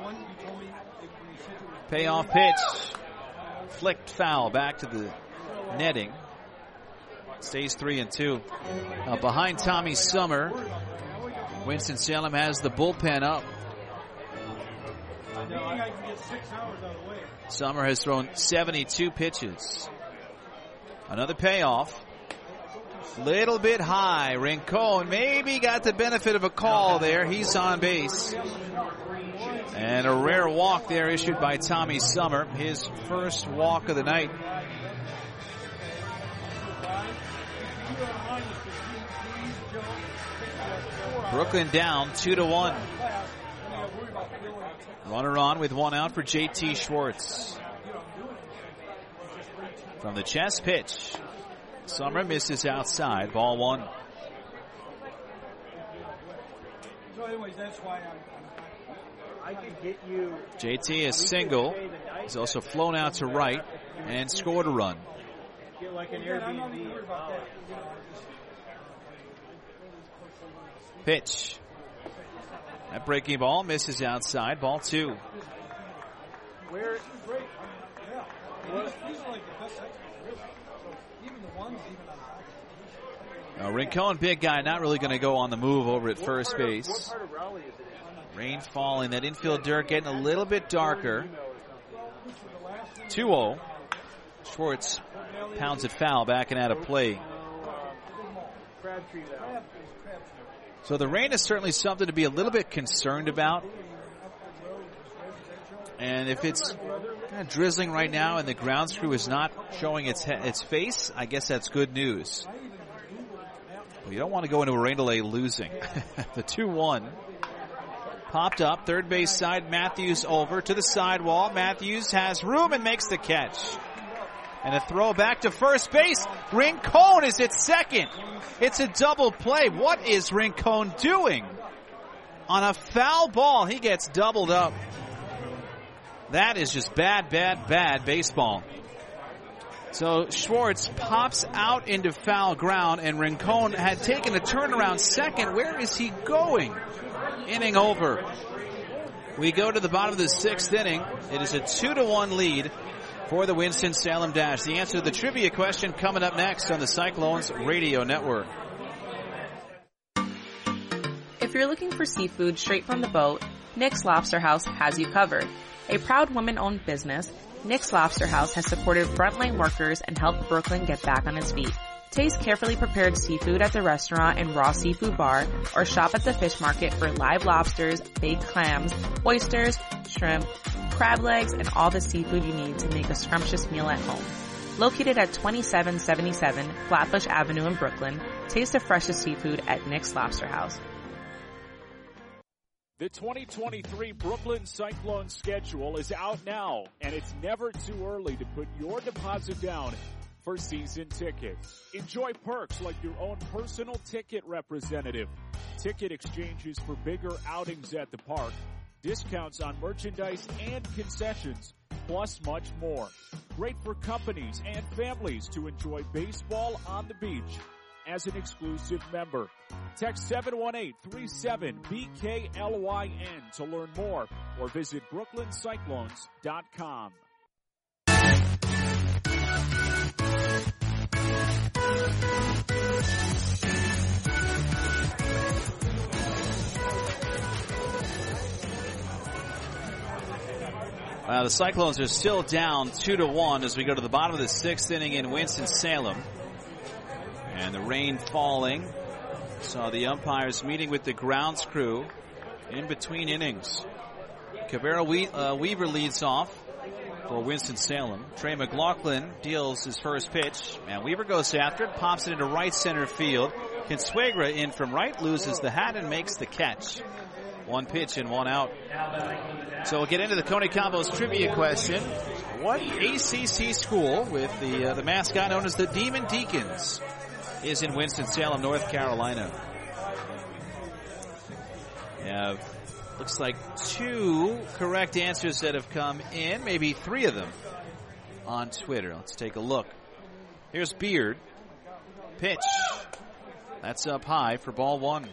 Payoff pitch. Flicked foul back to the netting. Stays three and two. Uh, behind Tommy Summer, Winston-Salem has the bullpen up. Summer has thrown seventy-two pitches. Another payoff. Little bit high. Rincon maybe got the benefit of a call there. He's on base. And a rare walk there issued by Tommy Summer. His first walk of the night. Brooklyn down two to one. Runner on with one out for J T Schwartz. From the chest pitch. Summer misses outside. Ball one. So anyways, that's why I'm, I can get you. J T is single. He's also flown out to right and scored a run. Get like an Airbnb. Pitch. That breaking ball misses outside. Ball two. Where? Now, Rincon, big guy, not really going to go on the move over at first base. Rain falling, that infield dirt getting a little bit darker. two oh. Schwartz pounds it foul, backing out of play. So the rain is certainly something to be a little bit concerned about. And if it's kind of drizzling right now and the ground crew is not showing its its face, I guess that's good news. Well, you don't want to go into a rain delay losing. The two one. Popped up, third base side, Matthews over to the sidewall. Matthews has room and makes the catch. And a throw back to first base. Rincon is at second. It's a double play. What is Rincon doing? On a foul ball, he gets doubled up. That is just bad, bad, bad baseball. So Schwartz pops out into foul ground, and Rincon had taken a turnaround second. Where is he going? Inning over. We go to the bottom of the sixth inning. It is a two to one lead for the Winston-Salem Dash. The answer to the trivia question coming up next on the Cyclones Radio Network. If you're looking for seafood straight from the boat, Nick's Lobster House has you covered. A proud woman-owned business, Nick's Lobster House has supported frontline workers and helped Brooklyn get back on its feet. Taste carefully prepared seafood at the restaurant and raw seafood bar, or shop at the fish market for live lobsters, baked clams, oysters, shrimp, crab legs, and all the seafood you need to make a scrumptious meal at home. Located at twenty-seven seventy-seven Flatbush Avenue in Brooklyn, taste the freshest seafood at Nick's Lobster House. The twenty twenty-three Brooklyn Cyclones schedule is out now, and it's never too early to put your deposit down for season tickets. Enjoy perks like your own personal ticket representative, ticket exchanges for bigger outings at the park, discounts on merchandise and concessions, plus much more. Great for companies and families to enjoy baseball on the beach as an exclusive member. Text seven one eight three seven B K L Y N to learn more, or visit brooklyn cyclones dot com. Uh, the Cyclones are still down two to one as we go to the bottom of the sixth inning in Winston-Salem. And the rain falling. Saw the umpires meeting with the grounds crew in between innings. Cabrera we- uh, Weaver leads off for Winston-Salem. Trey McLaughlin deals his first pitch, and Weaver goes after it, pops it into right center field. Consuegra in from right, loses the hat and makes the catch. One pitch and one out. So we'll get into the Coney Combos trivia question. What A C C school with the uh, the mascot known as the Demon Deacons is in Winston-Salem, North Carolina? We have, looks like two correct answers that have come in, maybe three of them on Twitter. Let's take a look. Here's Beard. Pitch. That's up high for ball one.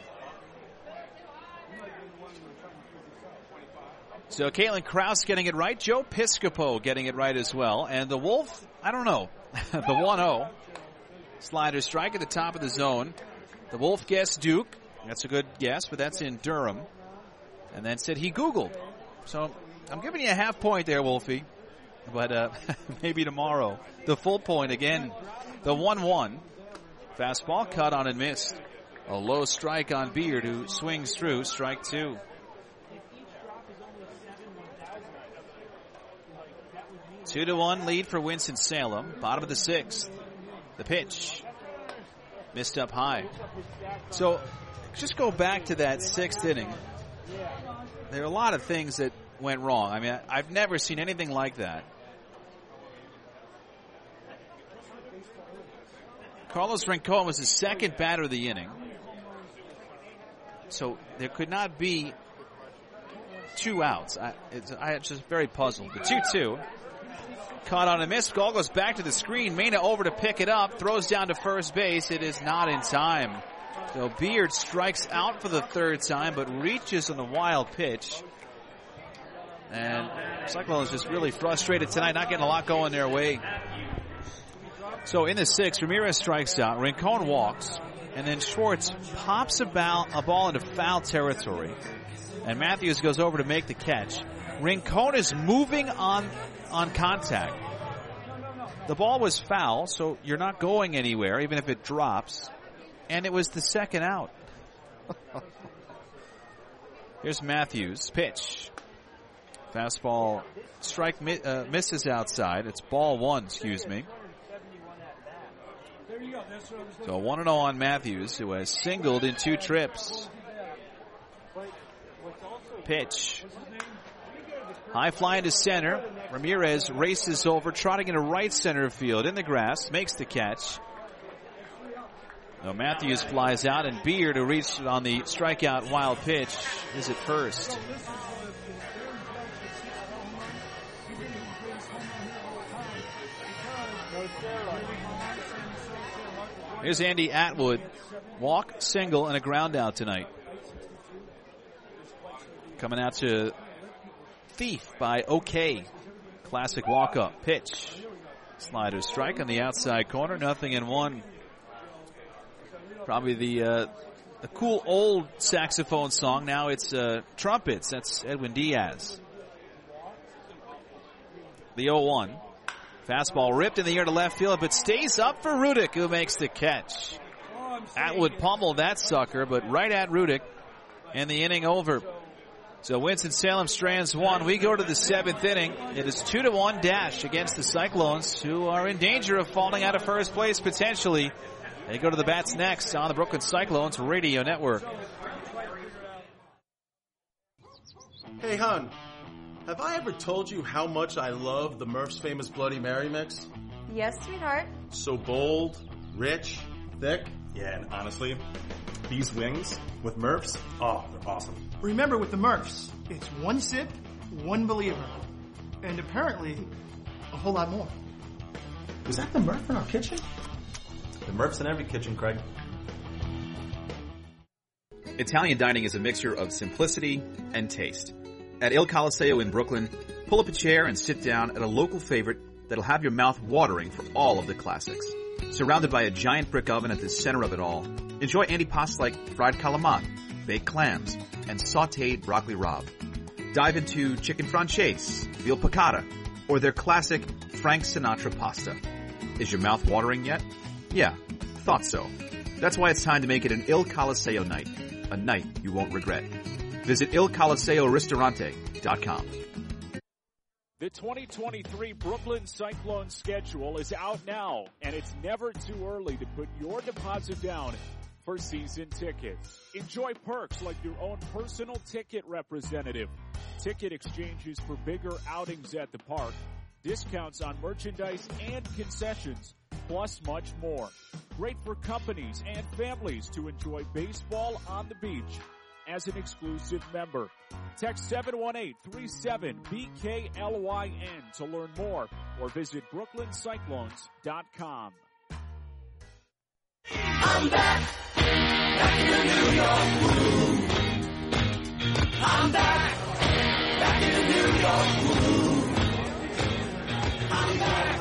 So Caitlin Kraus getting it right. Joe Piscopo getting it right as well. And the Wolf, I don't know. The one oh. Slider strike at the top of the zone. The Wolf guessed Duke. That's a good guess, but that's in Durham. And then said he Googled. So I'm giving you a half point there, Wolfie. But uh, maybe tomorrow. The full point again. The one one. Fastball cut on and missed. A low strike on Beard, who swings through. Strike two. Two to one lead for Winston-Salem. Bottom of the sixth. The pitch. Missed up high. So just go back to that sixth inning. There are a lot of things that went wrong. I mean, I've never seen anything like that. Carlos Rincon was the second batter of the inning. So there could not be two outs. I, it's, I was just very puzzled. The two two. Caught on a miss. Ball goes back to the screen. Mena over to pick it up. Throws down to first base. It is not in time. So Beard strikes out for the third time, but reaches on the wild pitch. And Cyclone is just really frustrated tonight, not getting a lot going their way. So in the sixth, Ramirez strikes out. Rincon walks. And then Schwartz pops a ball, a ball into foul territory. And Matthews goes over to make the catch. Rincon is moving on on contact. The ball was foul, so you're not going anywhere, even if it drops. And it was the second out. Here's Matthews. Pitch. Fastball. Strike uh, misses outside. It's ball one, excuse me. So one and oh on Matthews, who has singled in two trips. Pitch. High fly into center. Ramirez races over, trotting into right center field in the grass, makes the catch. Now Matthews flies out, and Beard, who reached on the strikeout wild pitch, is at first. Here's Andy Atwood. Walk, single, and a ground out tonight. Coming out to Thief by OK. Classic walk-up. Pitch. Slider strike on the outside corner. Nothing in one. Probably the uh, the cool old saxophone song. Now it's uh, trumpets. That's Edwin Diaz. The oh one. Fastball ripped in the air to left field, but stays up for Rudick, who makes the catch. Atwood pummeled that sucker, but right at Rudick, and the inning over. So Winston-Salem strands one. We go to the seventh inning. It is two to one dash against the Cyclones, who are in danger of falling out of first place potentially. They go to the bats next on the Brooklyn Cyclones Radio Network. Hey, hon, have I ever told you how much I love the Murph's Famous Bloody Mary mix? Yes, sweetheart. So bold, rich, thick. Yeah, and honestly, these wings with Murph's, oh, they're awesome. Remember, with the Murphs, it's one sip, one believer. And apparently, a whole lot more. Was that the Murph in our kitchen? The Murph's in every kitchen, Craig. Italian dining is a mixture of simplicity and taste. At Il Colosseo in Brooklyn, pull up a chair and sit down at a local favorite that'll have your mouth watering for all of the classics. Surrounded by a giant brick oven at the center of it all, enjoy antipasti like fried calamari, baked clams, and sautéed broccoli rabe. Dive into chicken franchise, veal piccata, or their classic Frank Sinatra pasta. Is your mouth watering yet? Yeah, thought so. That's why it's time to make it an Il Coliseo night. A night you won't regret. Visit il coliseo ristorante dot com. The twenty twenty-three Brooklyn Cyclones schedule is out now, and it's never too early to put your deposit down for season tickets. Enjoy perks like your own personal ticket representative, ticket exchanges for bigger outings at the park, discounts on merchandise and concessions, plus much more. Great for companies and families to enjoy baseball on the beach as an exclusive member. Text seven one eight three seven B K L Y N to learn more or visit brooklyn cyclones dot com. I'm back, back in the New York groove. I'm back, back in the New York groove. I'm back.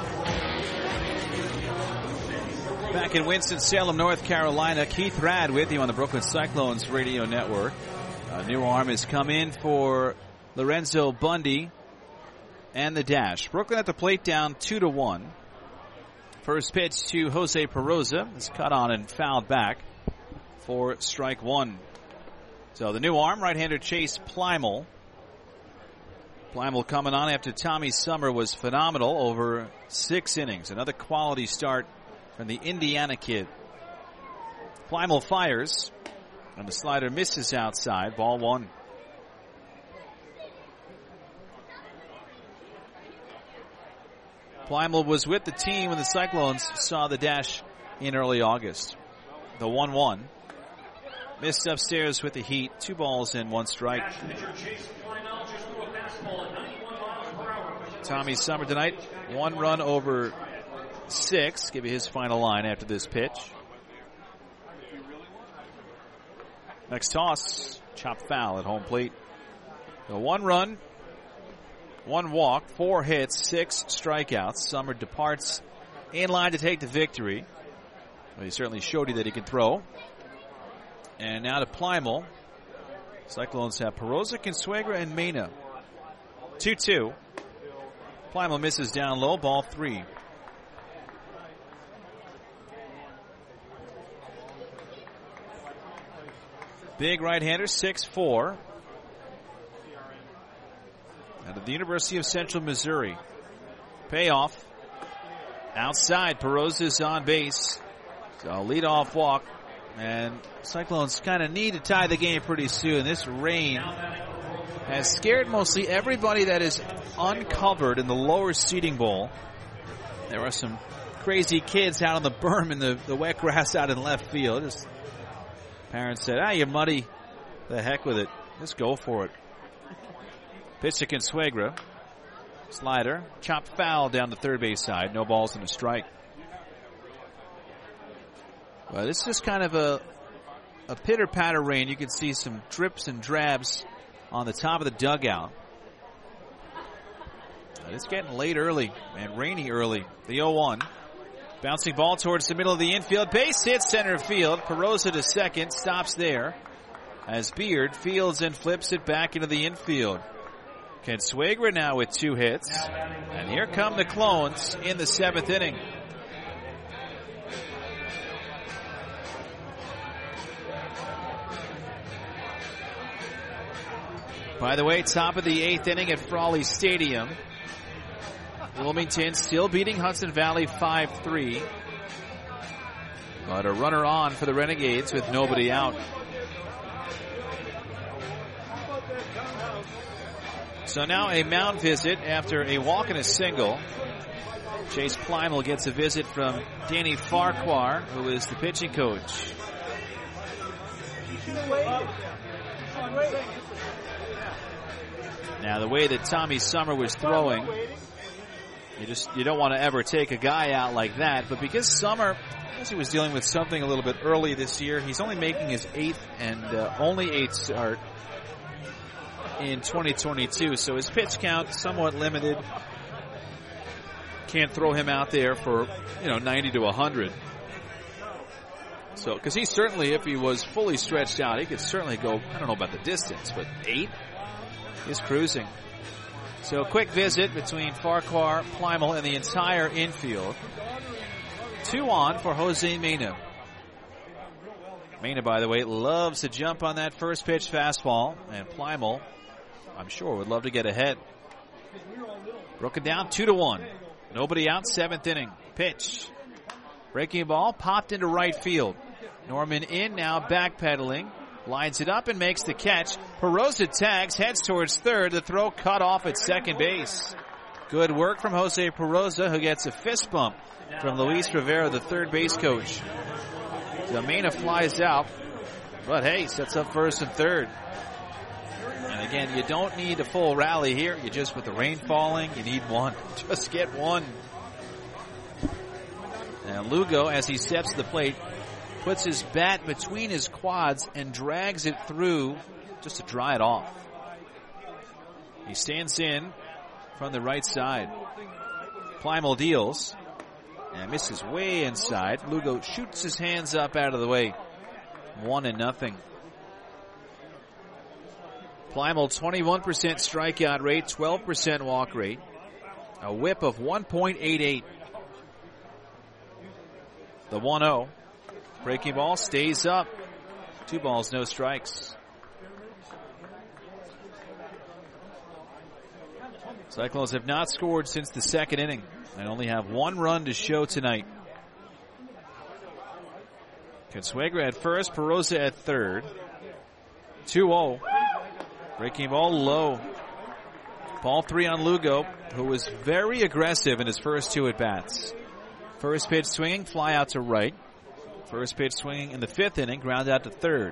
Back in Winston-Salem, North Carolina, Keith Rad with you on the Brooklyn Cyclones radio network. A new arm has come in for Lorenzo Bundy and the Dash. Brooklyn at the plate down two to one. First pitch to Jose Peroza is cut on and fouled back for strike one. So the new arm, right-hander Chase Plymel. Plymel coming on after Tommy Summer was phenomenal over six innings. Another quality start from the Indiana kid. Plymel fires, and the slider misses outside. Ball one. Plymel was with the team when the Cyclones saw the Dash in early August. The one one. Missed upstairs with the heat. Two balls and one strike. Tommy Summer tonight, one run over six. Give you his final line after this pitch. Next toss, chop foul at home plate. The one run, one walk, four hits, six strikeouts. Summer departs in line to take the victory. Well, he certainly showed you that he can throw. And now to Plymel. Cyclones have Peroza, Consuegra, and Mena. two two. Plymel misses down low, ball three. Big right-hander, six four. Out of the University of Central Missouri. Payoff. Outside, Peroza's on base. So leadoff walk. And Cyclones kind of need to tie the game pretty soon. This rain has scared mostly everybody that is uncovered in the lower seating bowl. There are some crazy kids out on the berm in the, the wet grass out in left field. Just, parents said, ah, you're muddy. The heck with it. Just go for it. Pitch to Consuegra. Slider. Chop foul down the third base side. No balls and a strike. Well, this is just kind of a, a pitter-patter rain. You can see some drips and drabs on the top of the dugout. But it's getting late early and rainy early. The oh one. Bouncing ball towards the middle of the infield. Base hit center field. Peroza to second. Stops there as Beard fields and flips it back into the infield. Consuegra now with two hits. And here come the Clones in the seventh inning. By the way, top of the eighth inning at Frawley Stadium. Wilmington still beating Hudson Valley five three. But a runner on for the Renegades with nobody out. So now a mound visit after a walk and a single. Chase Plymel gets a visit from Danny Farquhar, who is the pitching coach. Now, the way that Tommy Summer was throwing, you just you don't want to ever take a guy out like that. But because Summer, as he was dealing with something a little bit early this year, he's only making his eighth and uh, only eighth start in twenty twenty-two. So his pitch count somewhat limited. Can't throw him out there for, you know, ninety to one hundred. So, because he certainly, if he was fully stretched out, he could certainly go, I don't know about the distance, but eight? is cruising. So a quick visit between Farquhar, Plimal, and the entire infield. Two on for Jose Mena. Mena, by the way, loves to jump on that first pitch fastball, and Plimal, I'm sure, would love to get ahead. Broken down two to one. Nobody out, seventh inning. Pitch. Breaking ball, popped into right field. Norman in, now backpedaling. Lines it up and makes the catch. Perosa tags, heads towards third. The throw cut off at second base. Good work from Jose Perosa, who gets a fist bump from Luis Rivera, the third base coach. Mena flies out, but hey, sets up first and third. And again, you don't need a full rally here. You just, with the rain falling, you need one. Just get one. And Lugo, as he steps to the plate, puts his bat between his quads and drags it through just to dry it off. He stands in from the right side. Plimal deals and misses way inside. Lugo shoots his hands up out of the way. One and nothing. Plimal, twenty-one percent strikeout rate, twelve percent walk rate, a whip of one point eight eight. The one oh. Breaking ball stays up. Two balls, no strikes. Cyclones have not scored since the second inning and only have one run to show tonight. Consuegra at first, Perosa at third. two oh. Breaking ball low. Ball three on Lugo, who was very aggressive in his first two at-bats. First pitch swinging, fly out to right. First pitch swinging in the fifth inning, ground out to third.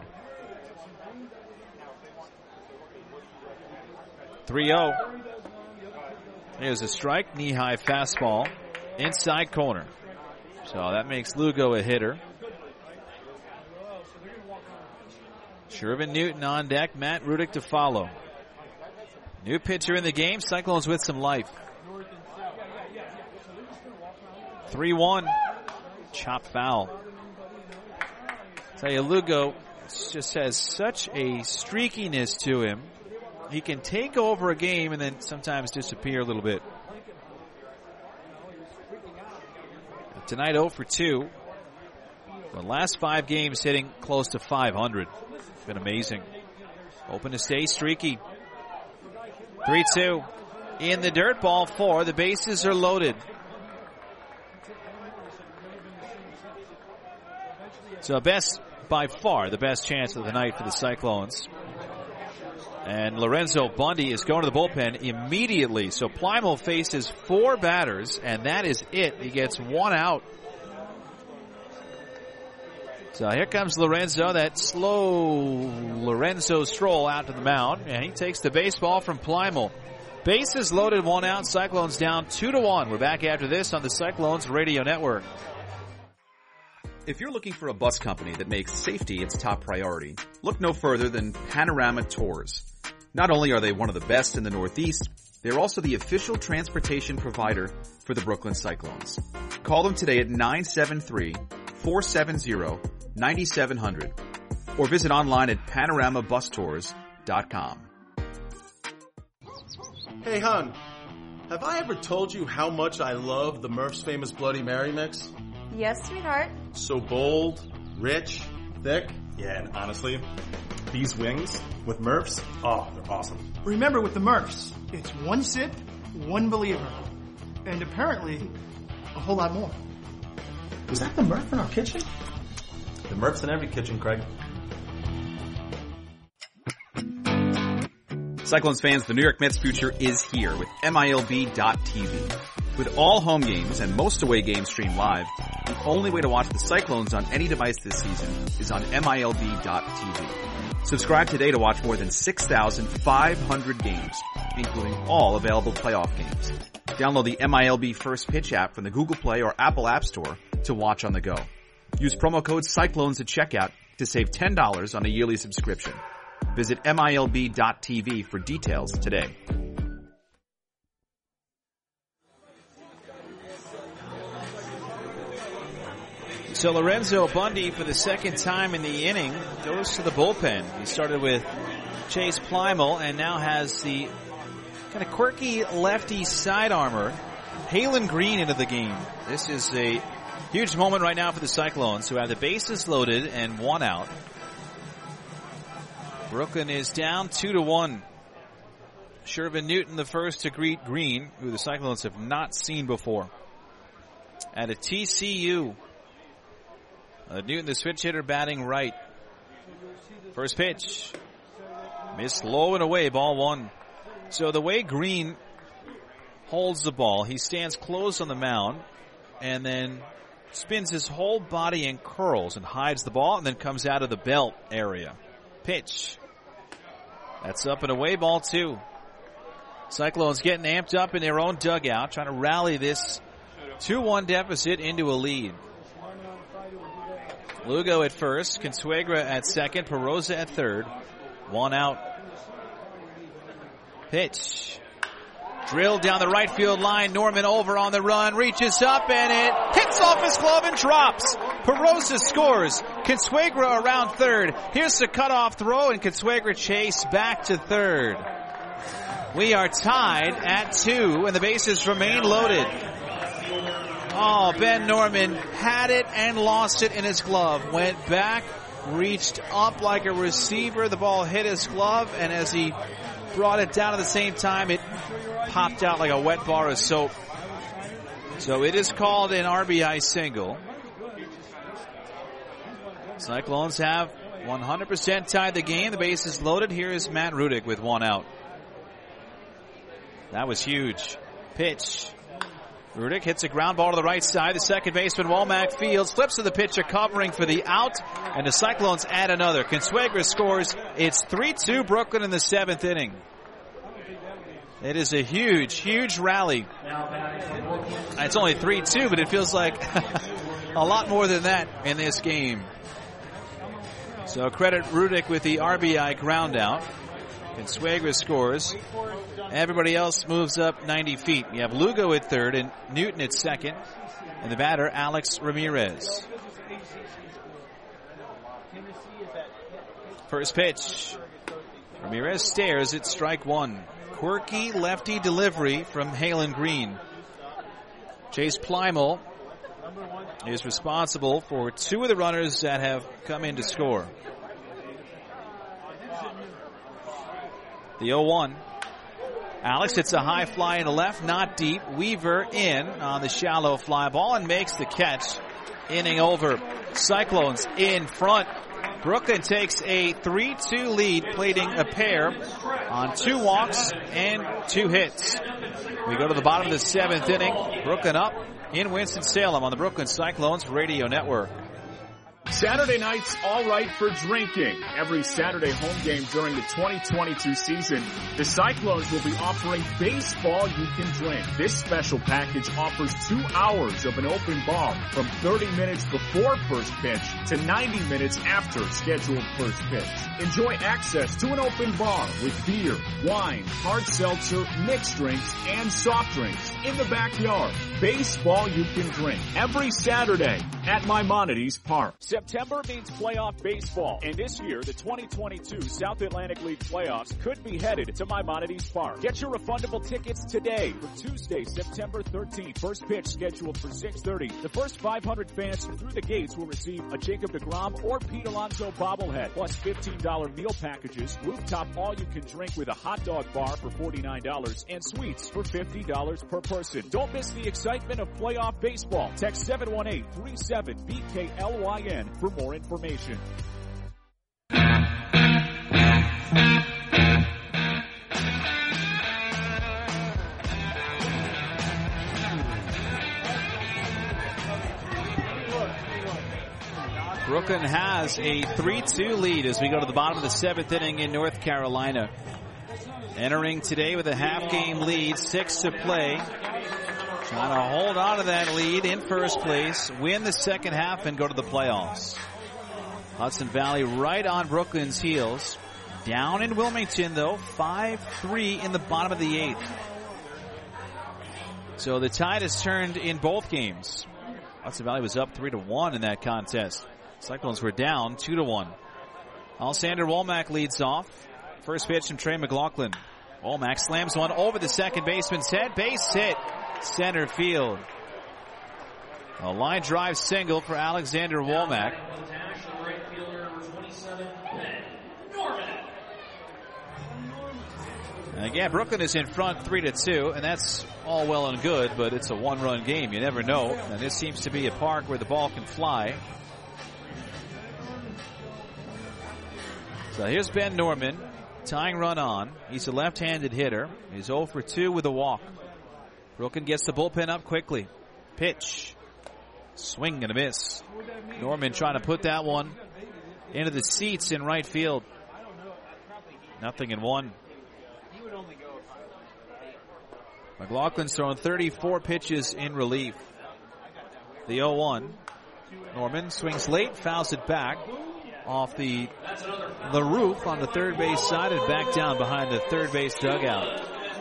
three oh. Here's a strike, knee-high fastball, inside corner. So that makes Lugo a hitter. Shervin Newton on deck, Matt Rudick to follow. New pitcher in the game, Cyclones with some life. three one. Chop foul. Tell you, Lugo just has such a streakiness to him. He can take over a game and then sometimes disappear a little bit. Tonight oh for two. The last five games hitting close to five hundred. Been amazing. Open to stay streaky. three two. In the dirt, ball four. The bases are loaded. So best, by far, the best chance of the night for the Cyclones. And Lorenzo Bundy is going to the bullpen immediately. So Plimal faces four batters, and that is it. He gets one out. So here comes Lorenzo, that slow Lorenzo stroll out to the mound, and he takes the baseball from Plimal. Bases loaded, one out. Cyclones down two to one. We're back after this on the Cyclones Radio Network. If you're looking for a bus company that makes safety its top priority, look no further than Panorama Tours. Not only are they one of the best in the Northeast, they're also the official transportation provider for the Brooklyn Cyclones. Call them today at nine seven three, four seven zero, nine seven zero zero or visit online at panorama bus tours dot com. Hey, hon, have I ever told you how much I love the Murph's Famous Bloody Mary mix? Yes, sweetheart. So bold, rich, thick. Yeah, and honestly, these wings with Murph's, oh, they're awesome. Remember, with the Murphs, it's one sip, one believer. And apparently, a whole lot more. Was that the Murph in our kitchen? The Murph's in every kitchen, Craig. Cyclones fans, the New York Mets future is here with M I L B dot T V. With all home games and most away games streamed live, the only way to watch the Cyclones on any device this season is on M I L B dot T V. Subscribe today to watch more than six thousand five hundred games, including all available playoff games. Download the M I L B First Pitch app from the Google Play or Apple App Store to watch on the go. Use promo code Cyclones at checkout to save ten dollars on a yearly subscription. Visit M I L B dot T V for details today. So Lorenzo Bundy, for the second time in the inning, goes to the bullpen. He started with Chase Plymel, and now has the kind of quirky lefty side armor, Halen Green, into the game. This is a huge moment right now for the Cyclones, who have the bases loaded and one out. Brooklyn is down two to one. Shervin Newton the first to greet Green, who the Cyclones have not seen before. At a T C U, uh, Newton the switch hitter batting right. First pitch, missed low and away, ball one. So the way Green holds the ball, he stands close on the mound and then spins his whole body and curls and hides the ball and then comes out of the belt area. Pitch. That's up and away, ball two. Cyclones getting amped up in their own dugout, trying to rally this two one deficit into a lead. Lugo at first, Consuegra at second, Perosa at third. One out. Pitch. Drilled down the right field line. Norman over on the run, reaches up, and it hits off his glove and drops. Perosa scores. Consuegra around third. Here's the cutoff throw, and Consuegra chase back to third. We are tied at two, and the bases remain loaded. Oh, Ben Norman had it and lost it in his glove. Went back, reached up like a receiver. The ball hit his glove, and as he brought it down at the same time, it popped out like a wet bar of soap. So it is called an R B I single. Cyclones have one hundred percent tied the game. The base is loaded. Here is Matt Rudick with one out. That was huge. Pitch. Rudick hits a ground ball to the right side. The second baseman, Womack, fields, flips to the pitcher, covering for the out, and the Cyclones add another. Consuegra scores. It's three two Brooklyn in the seventh inning. It is a huge, huge rally. It's only three two, but it feels like a lot more than that in this game. So credit Rudick with the R B I ground out. Consuegra scores. Everybody else moves up ninety feet. You have Lugo at third and Newton at second. And the batter, Alex Ramirez. First pitch. Ramirez stares at strike one. Quirky lefty delivery from Halen Green. Chase Plymel is responsible for two of the runners that have come in to score. The oh one. Alex hits a high fly into left, not deep. Weaver in on the shallow fly ball and makes the catch. Inning over. Cyclones in front. Brooklyn takes a three two lead, plating a pair on two walks and two hits. We go to the bottom of the seventh inning. Brooklyn up in Winston-Salem on the Brooklyn Cyclones Radio Network. Saturday nights, all right for drinking. Every Saturday home game during the twenty twenty-two season, the Cyclones will be offering baseball you can drink. This special package offers two hours of an open bar from thirty minutes before first pitch to ninety minutes after scheduled first pitch. Enjoy access to an open bar with beer, wine, hard seltzer, mixed drinks, and soft drinks in the backyard. Baseball you can drink every Saturday at Maimonides Park. September means playoff baseball, and this year, the twenty twenty-two South Atlantic League playoffs could be headed to Maimonides Park. Get your refundable tickets today for Tuesday, September thirteenth. First pitch scheduled for six thirty. The first five hundred fans through the gates will receive a Jacob deGrom or Pete Alonso bobblehead, plus fifteen dollars meal packages, rooftop all-you-can-drink with a hot dog bar for forty-nine dollars, and suites for fifty dollars per person. Don't miss the excitement of playoff baseball. Text seven one eight, three seven, B K L Y N for more information. Brooklyn has a three two lead as we go to the bottom of the seventh inning in North Carolina. Entering today with a half-game lead, six to play. Trying to hold on to that lead in first place, win the second half, and go to the playoffs. Hudson Valley right on Brooklyn's heels. Down in Wilmington, though, five three in the bottom of the eighth. So the tide has turned in both games. Hudson Valley was up three to one in that contest. Cyclones were down two to one. Alexander Womack leads off. First pitch from Trey McLaughlin. Womack slams one over the second baseman's head. Base hit. Center field. A line drive single for Alexander Womack. And again, Brooklyn is in front three to two, and that's all well and good, but it's a one-run game. You never know. And this seems to be a park where the ball can fly. So here's Ben Norman, tying run on. He's a left-handed hitter. He's oh for two with a walk. Brooklyn gets the bullpen up quickly. Pitch. Swing and a miss. Norman trying to put that one into the seats in right field. Nothing in one. McLaughlin's thrown thirty-four pitches in relief. The oh one. Norman swings late, fouls it back off the the roof on the third base side and back down behind the third base dugout.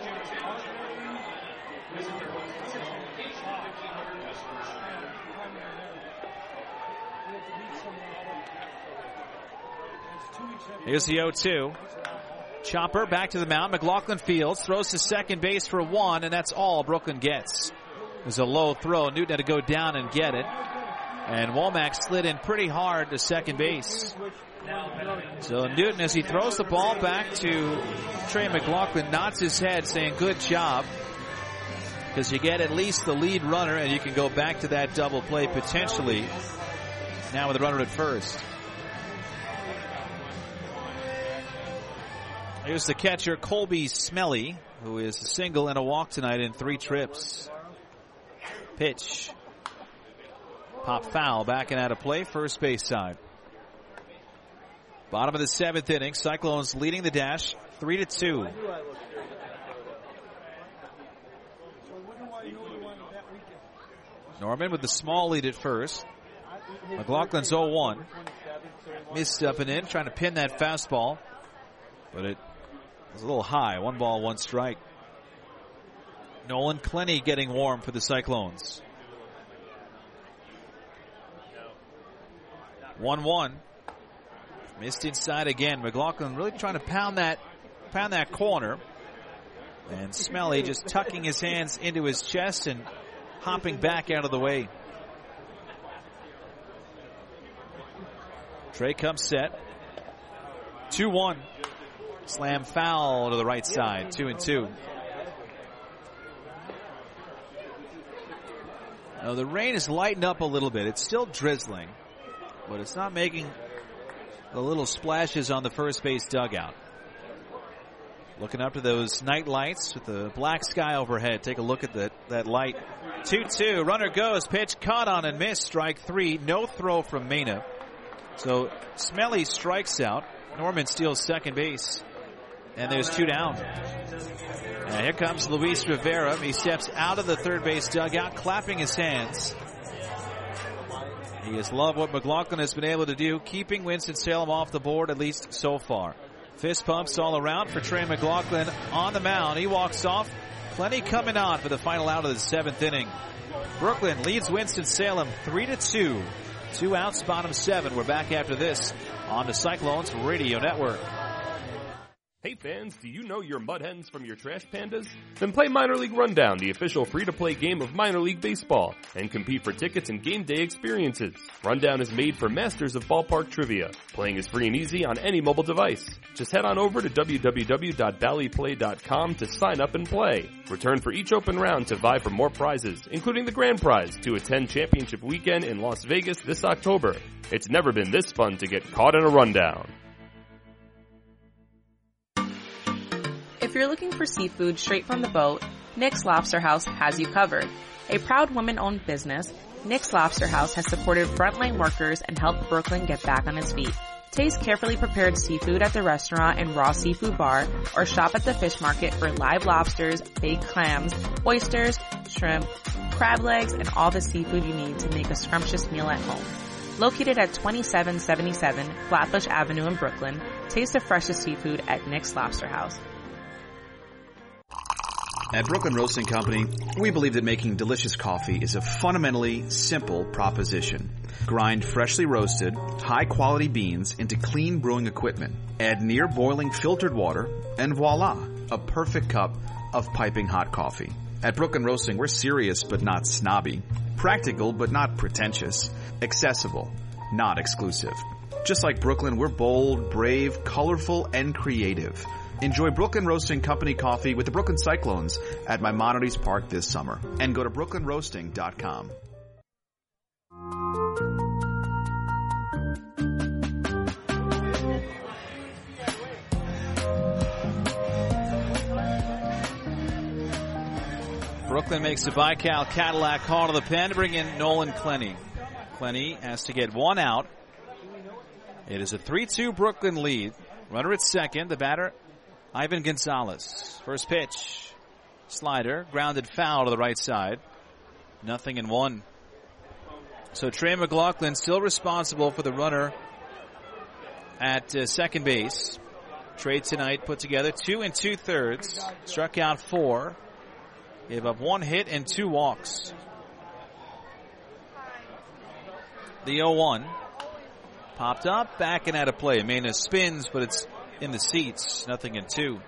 Here's the oh two. Chopper back to the mound. McLaughlin fields, throws to second base for one, and that's all Brooklyn gets. There's a low throw. Newton had to go down and get it. And Womack slid in pretty hard to second base. So Newton, as he throws the ball back to Trey McLaughlin, nods his head saying, good job. Because you get at least the lead runner, and you can go back to that double play potentially. Now with a runner at first. Here's the catcher, Colby Smelly, who is a single and a walk tonight in three trips. Pitch. Pop foul, backing out of play, first base side. Bottom of the seventh inning, Cyclones leading the dash, three to two. Norman with the small lead at first. McLaughlin's oh one. Missed up and in, trying to pin that fastball. But it was a little high. One ball, one strike. Nolan Clenny getting warm for the Cyclones. one one. Missed inside again. McLaughlin really trying to pound that pound that corner. And Smelly just tucking his hands into his chest and hopping back out of the way. Trey comes set. two one. Slam foul to the right side. Two and two. Now the rain is lighting up a little bit. It's still drizzling, but it's not making the little splashes on the first base dugout. Looking up to those night lights with the black sky overhead. Take a look at that, that light. two two. Runner goes. Pitch caught on and missed. Strike three. No throw from Mena. So Smelly strikes out. Norman steals second base. And there's two down. And here comes Luis Rivera. He steps out of the third base dugout, clapping his hands. He has loved what McLaughlin has been able to do, keeping Winston-Salem off the board, at least so far. Fist pumps all around for Trey McLaughlin on the mound. He walks off. Plenty coming on for the final out of the seventh inning. Brooklyn leads Winston-Salem three to two. Two outs, bottom seven. We're back after this on the Cyclones Radio Network. Hey fans, do you know your Mud Hens from your Trash Pandas? Then play Minor League Rundown, the official free-to-play game of Minor League Baseball, and compete for tickets and game day experiences. Rundown is made for masters of ballpark trivia. Playing is free and easy on any mobile device. Just head on over to w w w dot bally play dot com to sign up and play. Return for each open round to vie for more prizes, including the grand prize to attend Championship Weekend in Las Vegas this October. It's never been this fun to get caught in a rundown. If you're looking for seafood straight from the boat, Nick's Lobster House has you covered. A proud woman-owned business, Nick's Lobster House has supported frontline workers and helped Brooklyn get back on its feet. Taste carefully prepared seafood at the restaurant and raw seafood bar, or shop at the fish market for live lobsters, baked clams, oysters, shrimp, crab legs, and all the seafood you need to make a scrumptious meal at home. Located at twenty-seven seventy-seven Flatbush Avenue in Brooklyn, taste the freshest seafood at Nick's Lobster House. At Brooklyn Roasting Company, we believe that making delicious coffee is a fundamentally simple proposition. Grind freshly roasted, high-quality beans into clean brewing equipment. Add near-boiling filtered water, and voila, a perfect cup of piping hot coffee. At Brooklyn Roasting, we're serious but not snobby. Practical but not pretentious. Accessible, not exclusive. Just like Brooklyn, we're bold, brave, colorful, and creative. Enjoy Brooklyn Roasting Company coffee with the Brooklyn Cyclones at Maimonides Park this summer. And go to brooklyn roasting dot com. Brooklyn makes a Baikal Cadillac call to the pen to bring in Nolan Clenny. Clenny has to get one out. It is a three two Brooklyn lead. Runner at second. The batter, Ivan Gonzalez. First pitch. Slider. Grounded foul to the right side. Nothing in one. So Trey McLaughlin still responsible for the runner at uh, second base. Trey tonight put together two and two thirds. Struck out four. Gave up one hit and two walks. The oh one. Popped up, back and out of play. Mena spins, but it's in the seats. Nothing in two.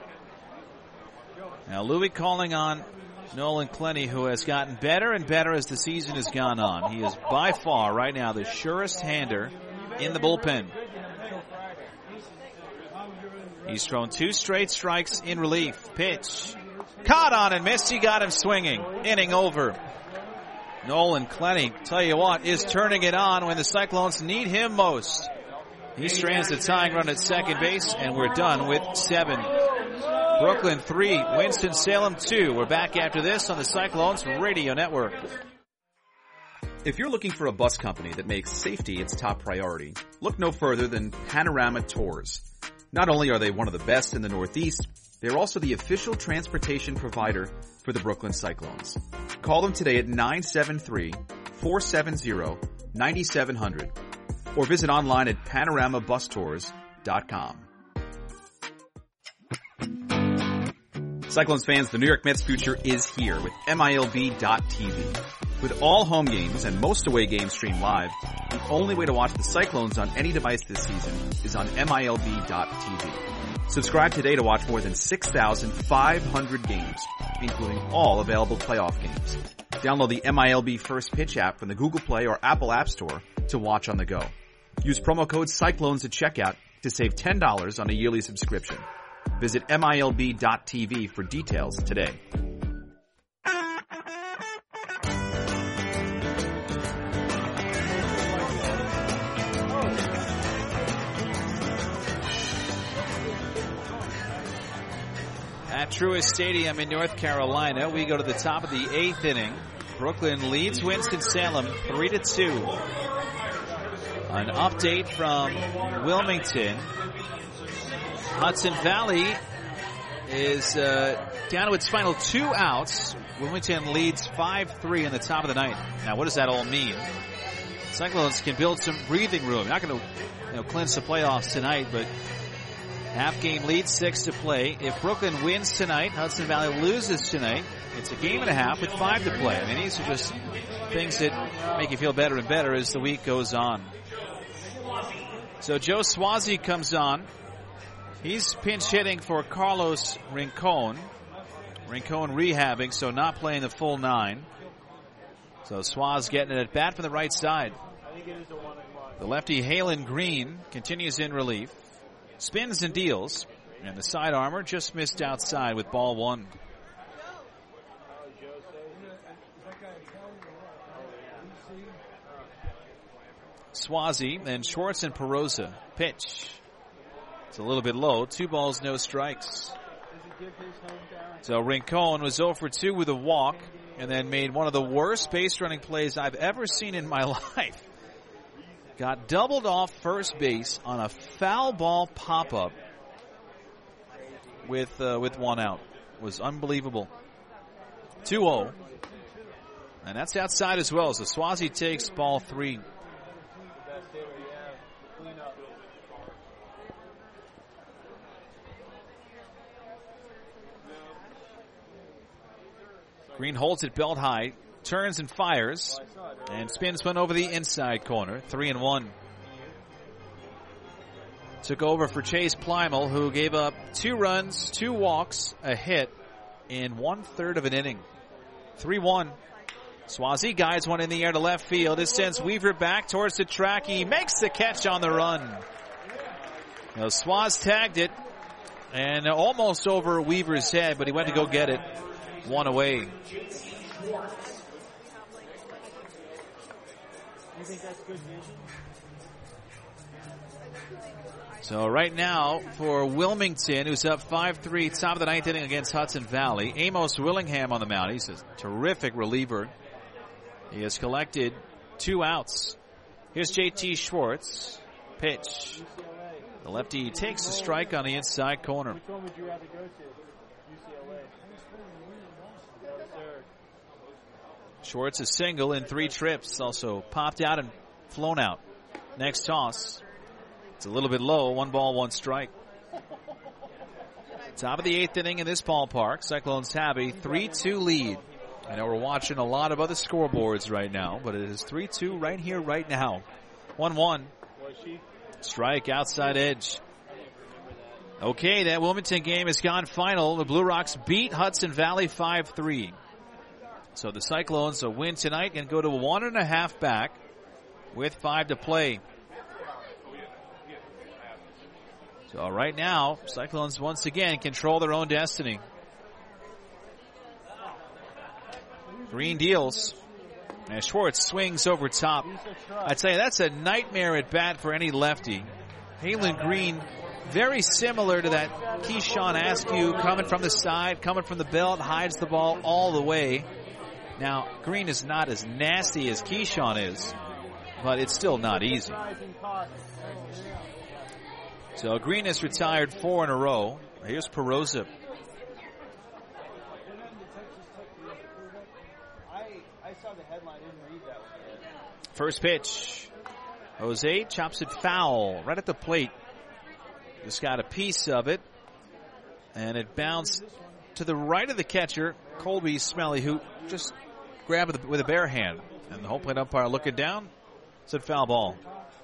Now Louis calling on Nolan Clenny, who has gotten better and better as the season has gone on. He is by far right now the surest hander in the bullpen. He's thrown two straight strikes in relief. Pitch. Caught on and missed. He got him swinging. Inning over. Nolan Clenny, tell you what, is turning it on when the Cyclones need him most. He strands the tying run at second base, and we're done with seven. Brooklyn three, Winston-Salem two. We're back after this on the Cyclones Radio Network. If you're looking for a bus company that makes safety its top priority, look no further than Panorama Tours. Not only are they one of the best in the Northeast, they're also the official transportation provider for the Brooklyn Cyclones. Call them today at nine seven three, four seven zero, nine seven zero zero or visit online at panorama bus tours dot com. Cyclones fans, the New York Mets future is here with M I L B dot T V. With all home games and most away games streamed live, the only way to watch the Cyclones on any device this season is on M I L B dot T V. Subscribe today to watch more than six thousand five hundred games, including all available playoff games. Download the M I L B First Pitch app from the Google Play or Apple App Store to watch on the go. Use promo code Cyclones at checkout to save ten dollars on a yearly subscription. Visit M I L B dot T V for details today. At Truist Stadium in North Carolina, we go to the top of the eighth inning. Brooklyn leads Winston-Salem three to two. An update from Wilmington. Hudson Valley is uh, down to its final two outs. Wilmington leads five three in the top of the ninth. Now, what does that all mean? Cyclones can build some breathing room. Not going to you know, clinch the playoffs tonight, but half game lead, six to play. If Brooklyn wins tonight, Hudson Valley loses tonight. It's a game and a half with five to play. I mean, these are just things that make you feel better and better as the week goes on. So Joe Swazi comes on. He's pinch hitting for Carlos Rincon. Rincon rehabbing, so not playing the full nine. So Swaz getting it at bat from the right side. The lefty Halen Green continues in relief. Spins and deals. And the side armor just missed outside with ball one. Swazi, then Schwartz and Perosa. Pitch. It's a little bit low. Two balls, no strikes. So Rincon was oh for two with a walk and then made one of the worst base running plays I've ever seen in my life. Got doubled off first base on a foul ball pop-up with uh, with one out. It was unbelievable. two oh. And that's outside as well. So Swazi takes ball three. Green holds it belt high. turns and fires and spins one over the inside corner. Three and one. Took over for Chase Plymel, who gave up two runs, two walks, a hit in one third of an inning. three one. Swazi guides one in the air to left field. It sends Weaver back towards the track. He makes the catch on the run. Now Swaz tagged it and almost over Weaver's head, but he went to go get it. One away. You think that's good vision? So right now for Wilmington, who's up five three, top of the ninth inning against Hudson Valley, Amos Willingham on the mound. He's a terrific reliever. He has collected two outs. Here's J T Schwartz. Pitch. The lefty takes a strike on the inside corner. Which one would you rather go to? U C L A. No, sir. Schwartz is single in three trips. Also popped out and flown out. Next toss. It's a little bit low. One ball, one strike. Top of the eighth inning in this ballpark. Cyclones have a three two lead. I know we're watching a lot of other scoreboards right now, but it is three two right here, right now. one one. Strike outside edge. Okay, that Wilmington game has gone final. The Blue Rocks beat Hudson Valley five three. So the Cyclones will win tonight and go to one and a half back with five to play. So right now, Cyclones once again control their own destiny. Green deals. And Schwartz swings over top. I'd say that's a nightmare at bat for any lefty. Halen Green, very similar to that Keyshawn Askew, coming from the side, coming from the belt, hides the ball all the way. Now, Green is not as nasty as Keyshawn is, but it's still not easy. So Green has retired four in a row. Here's Perosa. First pitch. Jose chops it foul right at the plate. Just got a piece of it. And it bounced to the right of the catcher, Colby Smelly, who just grabbed it with a bare hand. And the home plate umpire looking down said foul ball.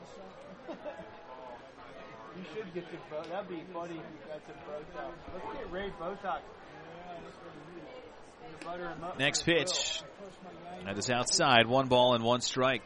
You should get some Botox. That'd be funny if you got some Botox. Let's get Ray Botox. Butter him up. Next pitch. That is outside. One ball and one strike.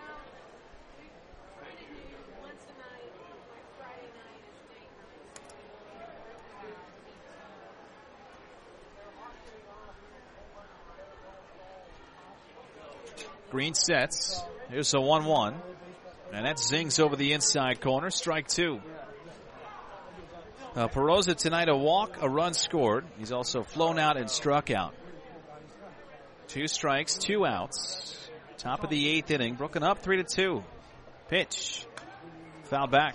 Green sets. Here's a one one. And that zings over the inside corner. Strike two. Uh, Perosa tonight a walk, a run scored. He's also flown out and struck out. Two strikes, two outs. Top of the eighth inning. Brooklyn up three to two. Pitch. Foul back.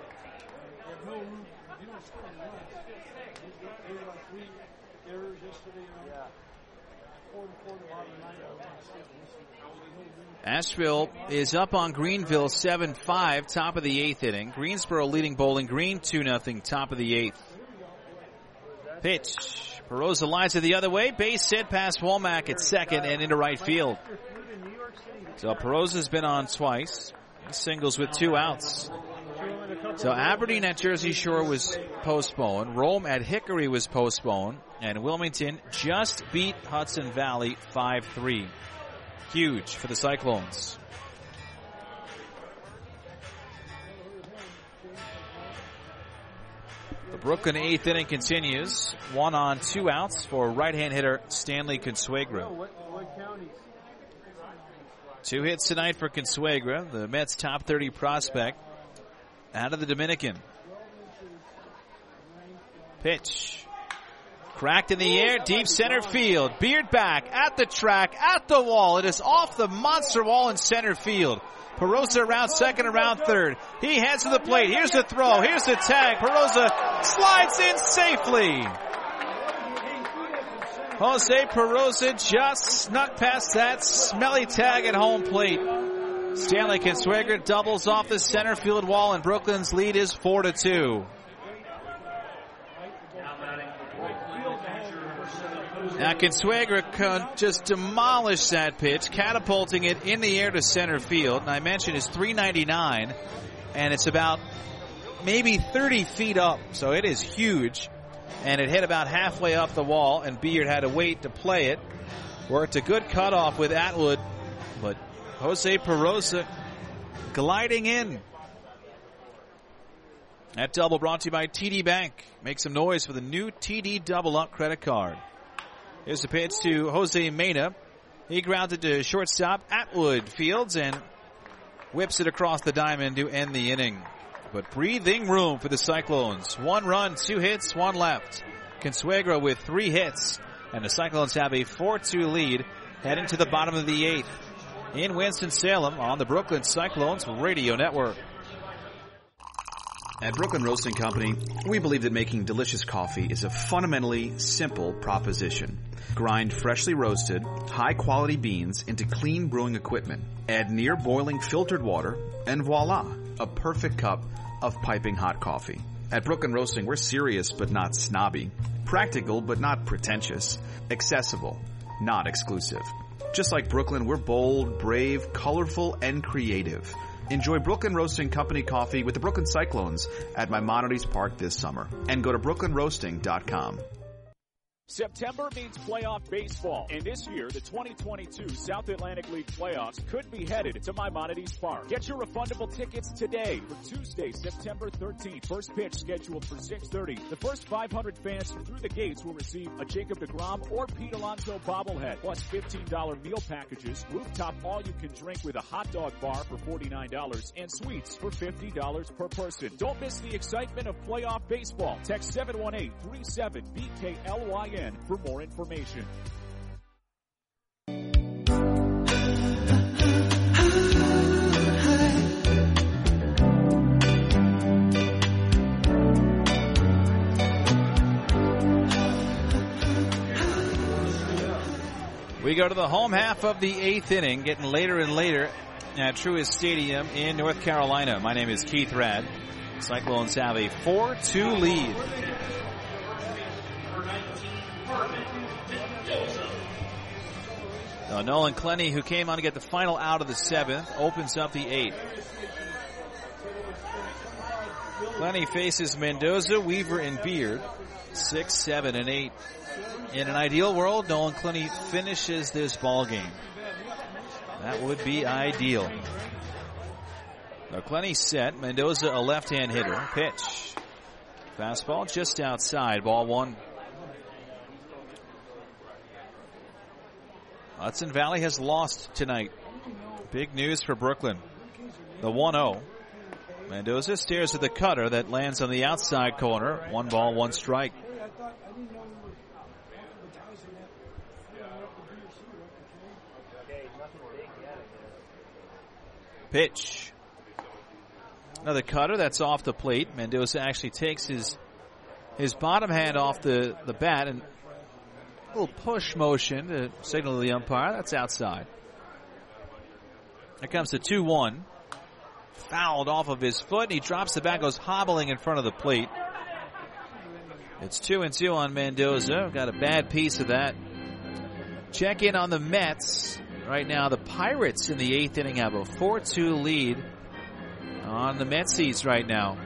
Asheville is up on Greenville seven five, top of the eighth inning. Greensboro leading Bowling Green two nothing, top of the eighth. Pitch. Perosa lines it the other way. Base hit past Womack at second and into right field. So Perosa's been on twice. He singles with two outs. So Aberdeen at Jersey Shore was postponed. Rome at Hickory was postponed. And Wilmington just beat Hudson Valley five three. Huge for the Cyclones. The Brooklyn eighth inning continues. One on, two outs for right-hand hitter Stanley Consuegra. Two hits tonight for Consuegra, the Mets' top thirty prospect, out of the Dominican. Pitch. Cracked in the air, deep center field. Beard back, at the track, at the wall. It is off the monster wall in center field. Perosa around second, around third. He heads to the plate. Here's the throw. Here's the tag. Perosa slides in safely. Jose Perosa just snuck past that smelly tag at home plate. Stanley Consuegra doubles off the center field wall, and Brooklyn's lead is four to two. Now Consuegra just demolished that pitch, catapulting it in the air to center field. And I mentioned it's three ninety-nine, and it's about maybe thirty feet up, so it is huge. And it hit about halfway up the wall, and Beard had to wait to play it. Worked a good cutoff with Atwood, but Jose Perosa gliding in. That double brought to you by T D Bank. Make some noise for the new T D Double Up credit card. Here's the pitch to Jose Mena. He grounded to shortstop Atwood fields and whips it across the diamond to end the inning. But breathing room for the Cyclones. One run, two hits, one left. Consuegra with three hits. And the Cyclones have a four two lead heading to the bottom of the eighth. In Winston-Salem on the Brooklyn Cyclones Radio Network. At Brooklyn Roasting Company, we believe that making delicious coffee is a fundamentally simple proposition. Grind freshly roasted, high-quality beans into clean brewing equipment. Add near-boiling filtered water, and voila, a perfect cup of piping hot coffee. At Brooklyn Roasting, we're serious but not snobby. Practical but not pretentious. Accessible, not exclusive. Just like Brooklyn, we're bold, brave, colorful, and creative. Enjoy Brooklyn Roasting Company coffee with the Brooklyn Cyclones at Maimonides Park this summer. And go to brooklyn roasting dot com. September means playoff baseball, and this year, the twenty twenty-two South Atlantic League playoffs could be headed to Maimonides Park. Get your refundable tickets today for Tuesday, September thirteenth. First pitch scheduled for six thirty. The first five hundred fans through the gates will receive a Jacob deGrom or Pete Alonso bobblehead, plus fifteen dollars meal packages, rooftop all-you-can-drink with a hot dog bar for forty-nine dollars, and suites for fifty dollars per person. Don't miss the excitement of playoff baseball. Text seven one eight, three seven, B K L Y N for more information. We go to the home half of the eighth inning, getting later and later at Truist Stadium in North Carolina. My name is Keith Rad. Cyclones have a four two lead. Uh, Nolan Clenny, who came on to get the final out of the seventh, opens up the eighth. Clenny faces Mendoza, Weaver, and Beard, six, seven, and eight. In an ideal world, Nolan Clenny finishes this ball game. That would be ideal. Now Clenny set. Mendoza, a left-hand hitter. Pitch. Fastball just outside. Ball one. Hudson Valley has lost tonight. Big news for Brooklyn. The one oh. Mendoza stares at the cutter that lands on the outside corner. One ball, one strike. Pitch. Another cutter that's off the plate. Mendoza actually takes his his bottom hand off the, the bat and a little push motion to signal to the umpire. That's outside. Here comes the two one. Fouled off of his foot. And he drops the bat, goes hobbling in front of the plate. It's two and two on Mendoza. Got a bad piece of that. Check in on the Mets. Right now, the Pirates in the eighth inning have a four two lead on the Metsies right now.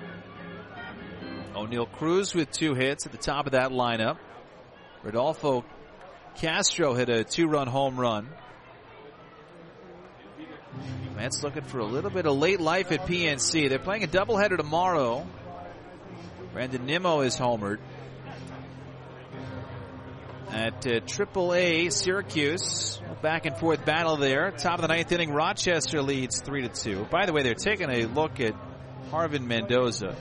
O'Neal Cruz with two hits at the top of that lineup. Rodolfo Castro hit a two-run home run. Mets looking for a little bit of late life at P N C. They're playing a doubleheader tomorrow. Brandon Nimmo is homered. At uh, Triple A, Syracuse, back and forth battle there. Top of the ninth inning, Rochester leads three to two. By the way, they're taking a look at Harvin Mendoza.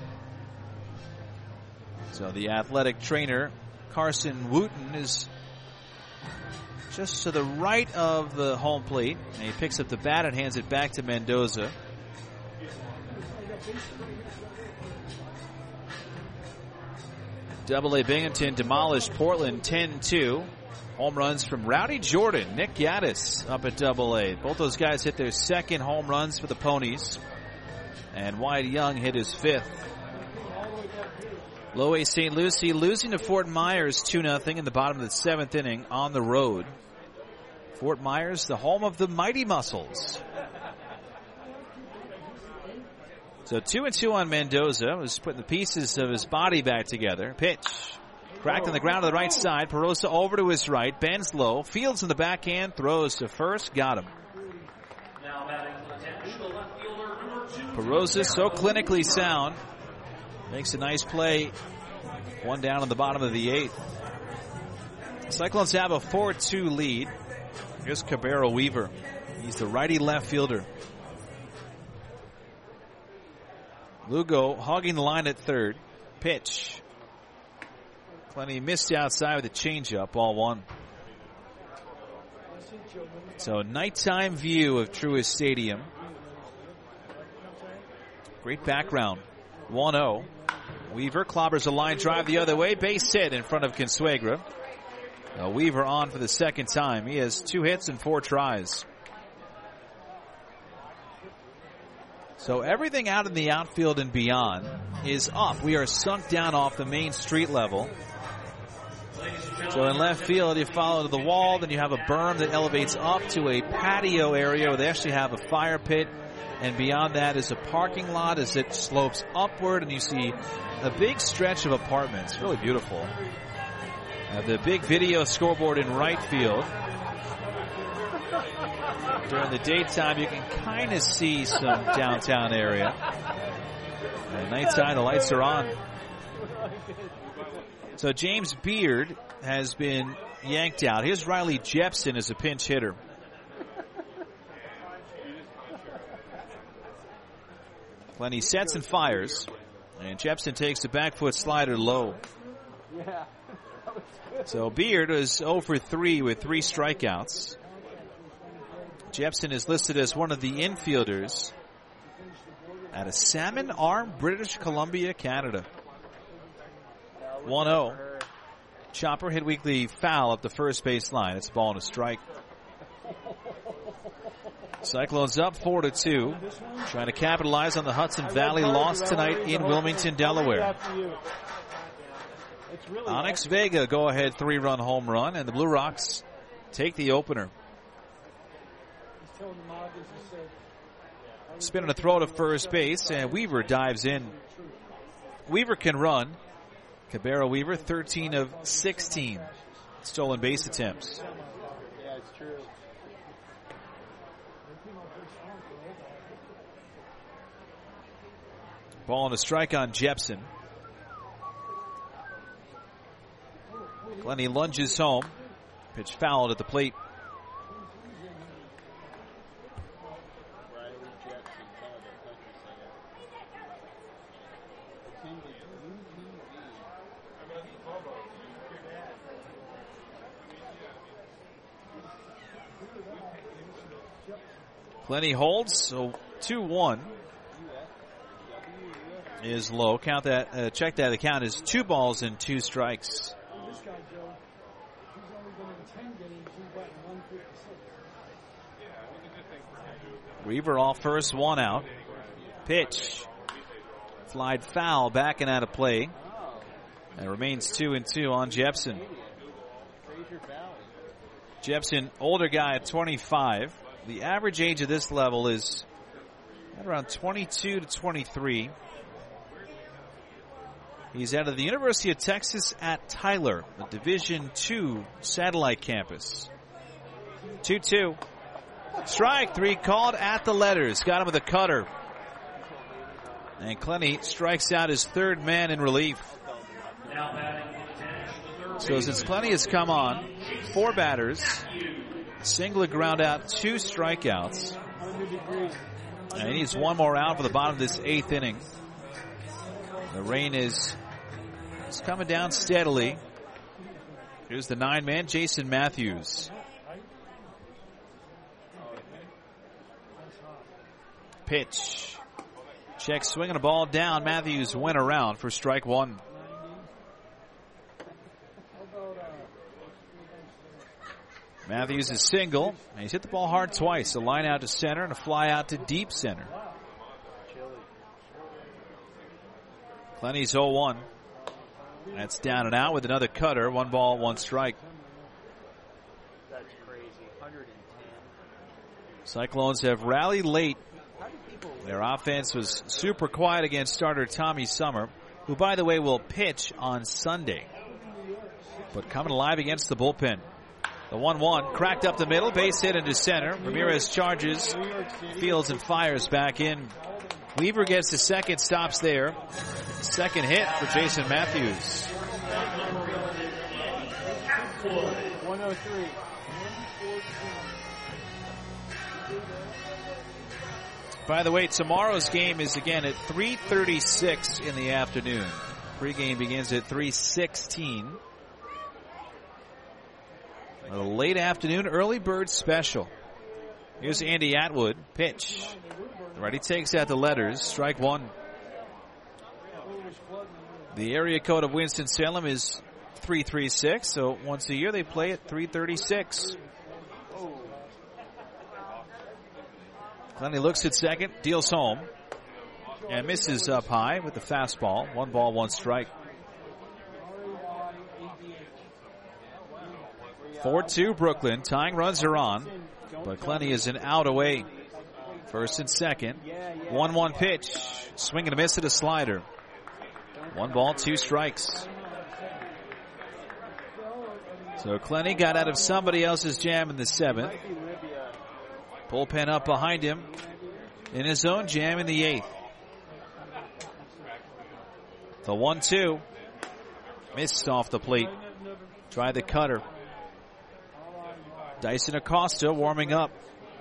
So the athletic trainer, Carson Wooten, is just to the right of the home plate. And he picks up the bat and hands it back to Mendoza. Double A Binghamton demolished Portland ten two. Home runs from Rowdy Jordan, Nick Gaddis up at Double A. Both those guys hit their second home runs for the Ponies. And Wyatt Young hit his fifth. Low A Saint Lucie losing to Fort Myers two nothing in the bottom of the seventh inning on the road. Fort Myers, the home of the Mighty Muscles. So two and two on Mendoza. Was putting the pieces of his body back together. Pitch. Cracked on the ground to the right side. Perosa over to his right. Bends low. Fields in the backhand. Throws to first. Got him. Perosa so clinically sound. Makes a nice play. One down in the bottom of the eighth. Cyclones have a four two lead. Here's Cabero Weaver. He's the righty left fielder. Lugo hogging the line at third. Pitch. Plenty missed outside with a changeup. Ball one. So nighttime view of Truist Stadium. Great background. one oh. Weaver clobbers a line drive the other way. Base hit in front of Consuegra. Now Weaver on for the second time. He has two hits and four tries. So everything out in the outfield and beyond is up. We are sunk down off the main street level. So in left field, you follow to the wall, then you have a berm that elevates up to a patio area where they actually have a fire pit. And beyond that is a parking lot as it slopes upward, and you see a big stretch of apartments. Really beautiful. Uh, the big video scoreboard in right field. During the daytime, you can kind of see some downtown area. At nighttime, the lights are on. So James Beard has been yanked out. Here's Riley Jepson as a pinch hitter. Plenty sets and fires. And Jepson takes the back foot slider low. So Beard is oh for three with three strikeouts. Jepson is listed as one of the infielders at a Salmon Arm, British Columbia, Canada. one oh. Chopper hit weekly foul up the first base line. It's a ball and a strike. Cyclones up four to two. Trying to capitalize on the Hudson Valley loss tonight in Wilmington, Delaware. Onyx Vega go ahead three run home run, and the Blue Rocks take the opener. Spin on a throw to first base, and Weaver dives in. Weaver can run. Cabero Weaver, thirteen of sixteen stolen base attempts. Yeah, it's true. Ball and a strike on Jepson. Glennie lunges home. Pitch fouled at the plate. Glennie holds, so two one is low. Count that, uh, check that. The count is two balls and two strikes. Weaver off first, one out. Pitch. Flied foul, backing out of play. And it remains two and two on Jepson. Jepson, older guy at twenty-five. The average age of this level is at around twenty-two to twenty-three. He's out of the University of Texas at Tyler, a Division two satellite campus. two two. Strike three called at the letters. Got him with a cutter. And Clenny strikes out his third man in relief. So since Clenny has come on, four batters, single, ground out, two strikeouts. And he needs one more out for the bottom of this eighth inning. The rain is, is coming down steadily. Here's the nine man, Jason Matthews. Pitch. Check swinging a ball down. Matthews went around for strike one. Matthews is single, and he's hit the ball hard twice. A line out to center and a fly out to deep center. Clenny's oh one. That's down and out with another cutter. One ball, one strike. That's crazy. one hundred ten. Cyclones have rallied late. Their offense was super quiet against starter Tommy Summer, who, by the way, will pitch on Sunday. But coming alive against the bullpen. The one one cracked up the middle, base hit into center. Ramirez charges, fields and fires back in. Weaver gets the second, stops there. Second hit for Jason Matthews. one oh three. By the way, tomorrow's game is again at three thirty-six in the afternoon. Pre-game begins at three sixteen. A late afternoon, early bird special. Here's Andy Atwood. Pitch. Righty takes out the letters. Strike one. The area code of Winston-Salem is three three six, so once a year they play at three thirty-six. Clenny looks at second, deals home, and misses up high with the fastball. One ball, one strike. four two Brooklyn. Tying runs are on, but Clenny is an out away. First and second. one one pitch. Swing and a miss at a slider. One ball, two strikes. So Clenny got out of somebody else's jam in the seventh. Bullpen up behind him in his own jam in the eighth. The one two. Missed off the plate. Tried the cutter. Dyson Acosta warming up.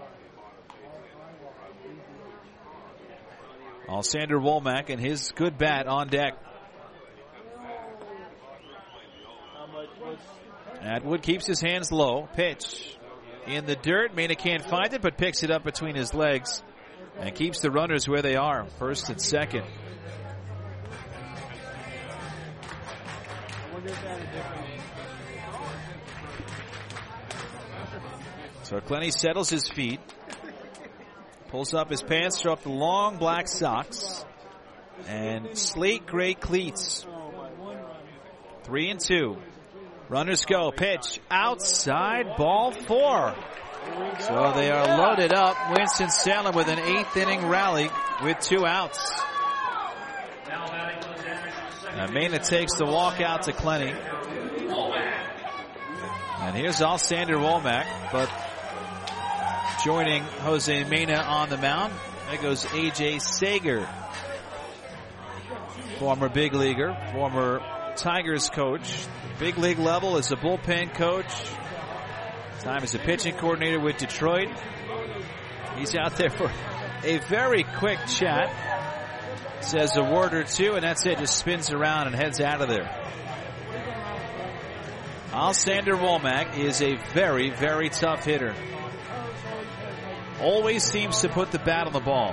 Alexander Womack and his good bat on deck. Atwood keeps his hands low. Pitch in the dirt. Mena can't find it, but picks it up between his legs and keeps the runners where they are, first and second. So Clenny settles his feet, pulls up his pants, throw up the long black socks, and slate gray cleats. Three and two. Runners go. Pitch outside, ball four. So they are loaded up. Winston-Salem with an eighth inning rally with two outs. And Mena takes the walk out to Clenny. And here's Alexander Womack, but joining Jose Mena on the mound, there goes A J Sager, former big leaguer, former Tigers coach, big league level as a bullpen coach, time as a pitching coordinator with Detroit. He's out there for a very quick chat, says a word or two, and that's it, just spins around and heads out of there. Alexander Womack is a very, very tough hitter. Always seems to put the bat on the ball.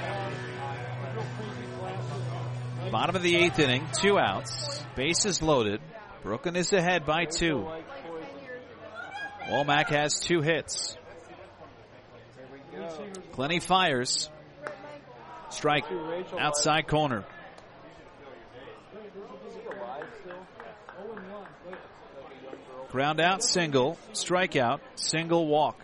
Bottom of the eighth inning, two outs, bases loaded. Brooklyn is ahead by two. Womack has two hits. Clenny fires. Strike, outside corner. Ground out, single, strikeout, single walk.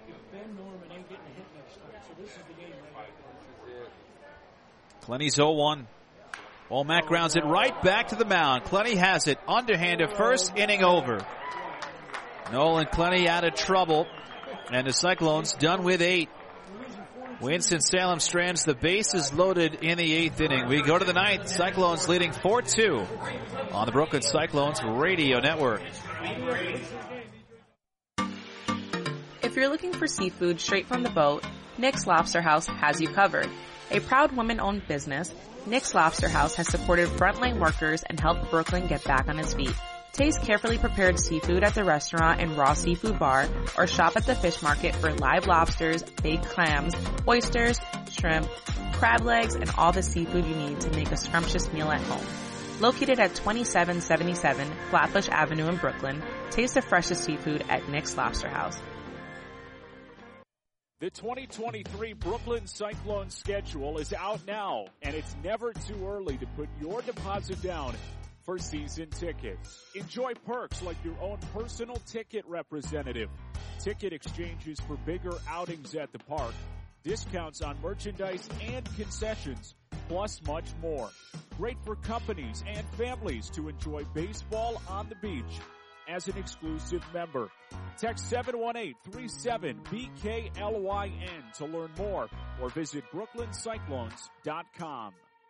Clenny's oh one. Womack grounds it right back to the mound. Clenny has it. Underhand at first, inning over. Nolan Clenny out of trouble. And the Cyclones done with eight. Winston-Salem strands the bases loaded in the eighth inning. We go to the ninth. Cyclones leading four two on the Brooklyn Cyclones Radio Network. If you're looking for seafood straight from the boat, Nick's Lobster House has you covered. A proud woman-owned business, Nick's Lobster House has supported frontline workers and helped Brooklyn get back on its feet. Taste carefully prepared seafood at the restaurant and raw seafood bar, or shop at the fish market for live lobsters, baked clams, oysters, shrimp, crab legs, and all the seafood you need to make a scrumptious meal at home. Located at twenty-seven seventy-seven Flatbush Avenue in Brooklyn, taste the freshest seafood at Nick's Lobster House. The twenty twenty-three Brooklyn Cyclones schedule is out now, and it's never too early to put your deposit down for season tickets. Enjoy perks like your own personal ticket representative, ticket exchanges for bigger outings at the park, discounts on merchandise and concessions, plus much more. Great for companies and families to enjoy baseball on the beach as an exclusive member. Text seven one eight three seven B K L Y N to learn more or visit Brooklyn Cyclones dot com.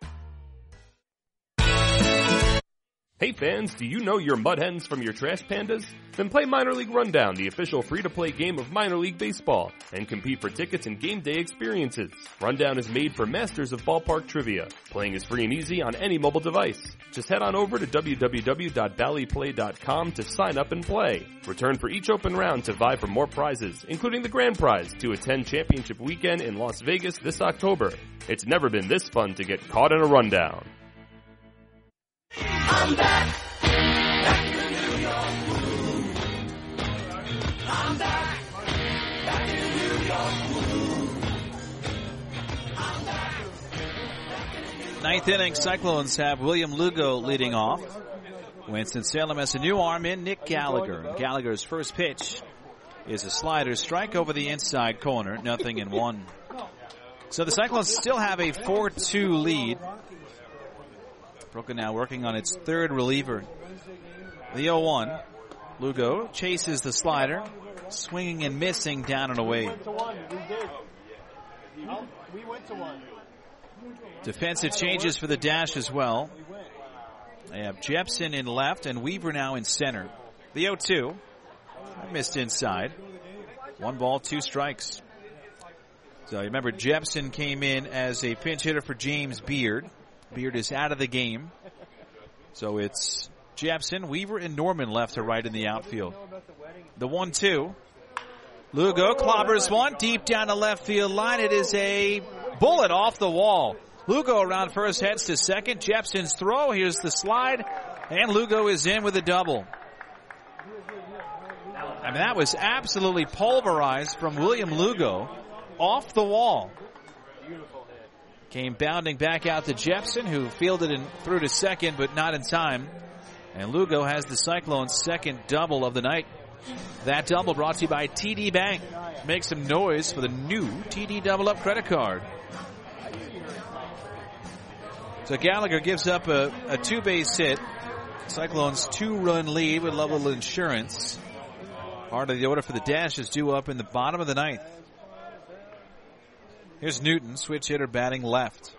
Hey fans, do you know your Mud Hens from your Trash Pandas? Then play Minor League Rundown, the official free-to-play game of minor league baseball, and compete for tickets and game day experiences. Rundown is made for masters of ballpark trivia. Playing is free and easy on any mobile device. Just head on over to w w w dot bally play dot com to sign up and play. Return for each open round to vie for more prizes, including the grand prize to attend championship weekend in Las Vegas this October. It's never been this fun to get caught in a rundown. I'm back, back in the New York groove. I'm back, back in the New York groove. I'm back, back in the New York. Ninth inning, Cyclones have William Lugo leading off. Winston-Salem has a new arm in, Nick Gallagher. Gallagher's first pitch is a slider, strike over the inside corner, nothing in one. So the Cyclones still have a four two lead. Brooklyn now working on its third reliever. The oh one. Lugo chases the slider, swinging and missing down and away. We went to one. We did. We went to one. Defensive changes for the Dash as well. They have Jepson in left and Weaver now in center. The oh two. Missed inside. One ball, two strikes. So you remember Jepson came in as a pinch hitter for James Beard. Beard is out of the game. So it's Jepson, Weaver, and Norman left to right in the outfield. The one two. Lugo clobbers one deep down the left field line. It is a bullet off the wall. Lugo around first, heads to second. Jepson's throw. Here's the slide. And Lugo is in with a double. I mean, that was absolutely pulverized from William Lugo off the wall. Came bounding back out to Jepson, who fielded and threw to second, but not in time. And Lugo has the Cyclones' second double of the night. That double brought to you by T D Bank. Make some noise for the new T D Double Up credit card. So Gallagher gives up a, a two-base hit. Cyclones' two-run lead with Level Insurance. Part of the order for the Dash is due up in the bottom of the ninth. Here's Newton, switch hitter batting left.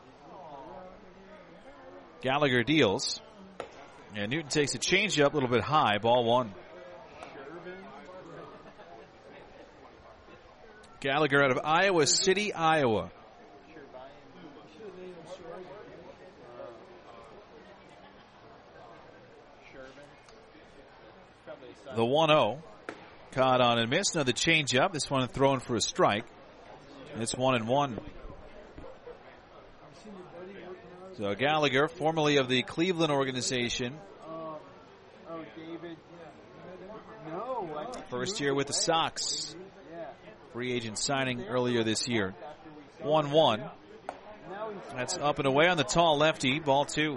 Gallagher deals. And Newton takes a changeup a little bit high, ball one. Gallagher out of Iowa City, Iowa. The one oh. Caught on and missed. Another changeup. This one thrown for a strike. It's one and one. So Gallagher, formerly of the Cleveland organization. Uh, oh, David. No. First year with the Sox. Free agent signing earlier this year. one one. That's up and away on the tall lefty. Ball two.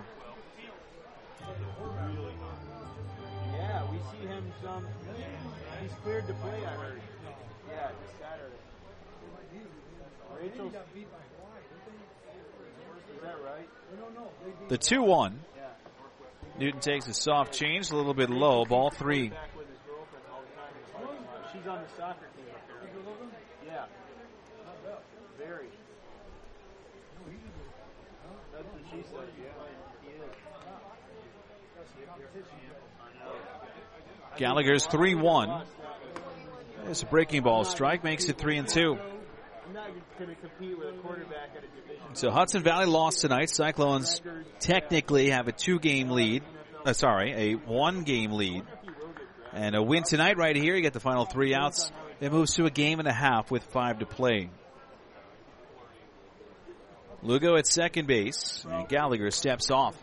Yeah, we see him some. He's cleared to play, I heard. Yeah, this Saturday. Rachel's. Is that right? The two one. Newton takes a soft change, a little bit low. Ball three. She's on the soccer team up there. Yeah. Very. That's what she said. Yeah, he is. Gallagher's three one. There's a breaking ball strike, makes it three and two. I'm not going to compete with a quarterback at a division. So Hudson Valley lost tonight. Cyclones technically have a two-game lead. Uh, sorry, a one-game lead. And a win tonight right here. You get the final three outs. It moves to a game and a half with five to play. Lugo at second base. And Gallagher steps off.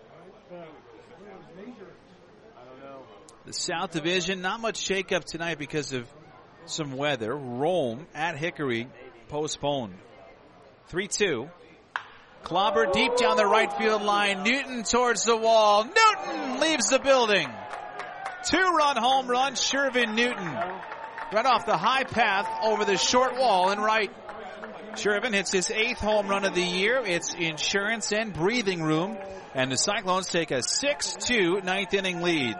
The South Division, not much shakeup tonight because of some weather. Rome at Hickory postponed. three two. Clobber deep down the right field line. Newton towards the wall. Newton leaves the building. Two-run home run, Shervin Newton. Right off the high path over the short wall and right. Shervin hits his eighth home run of the year. It's insurance and breathing room. And the Cyclones take a six two ninth inning lead.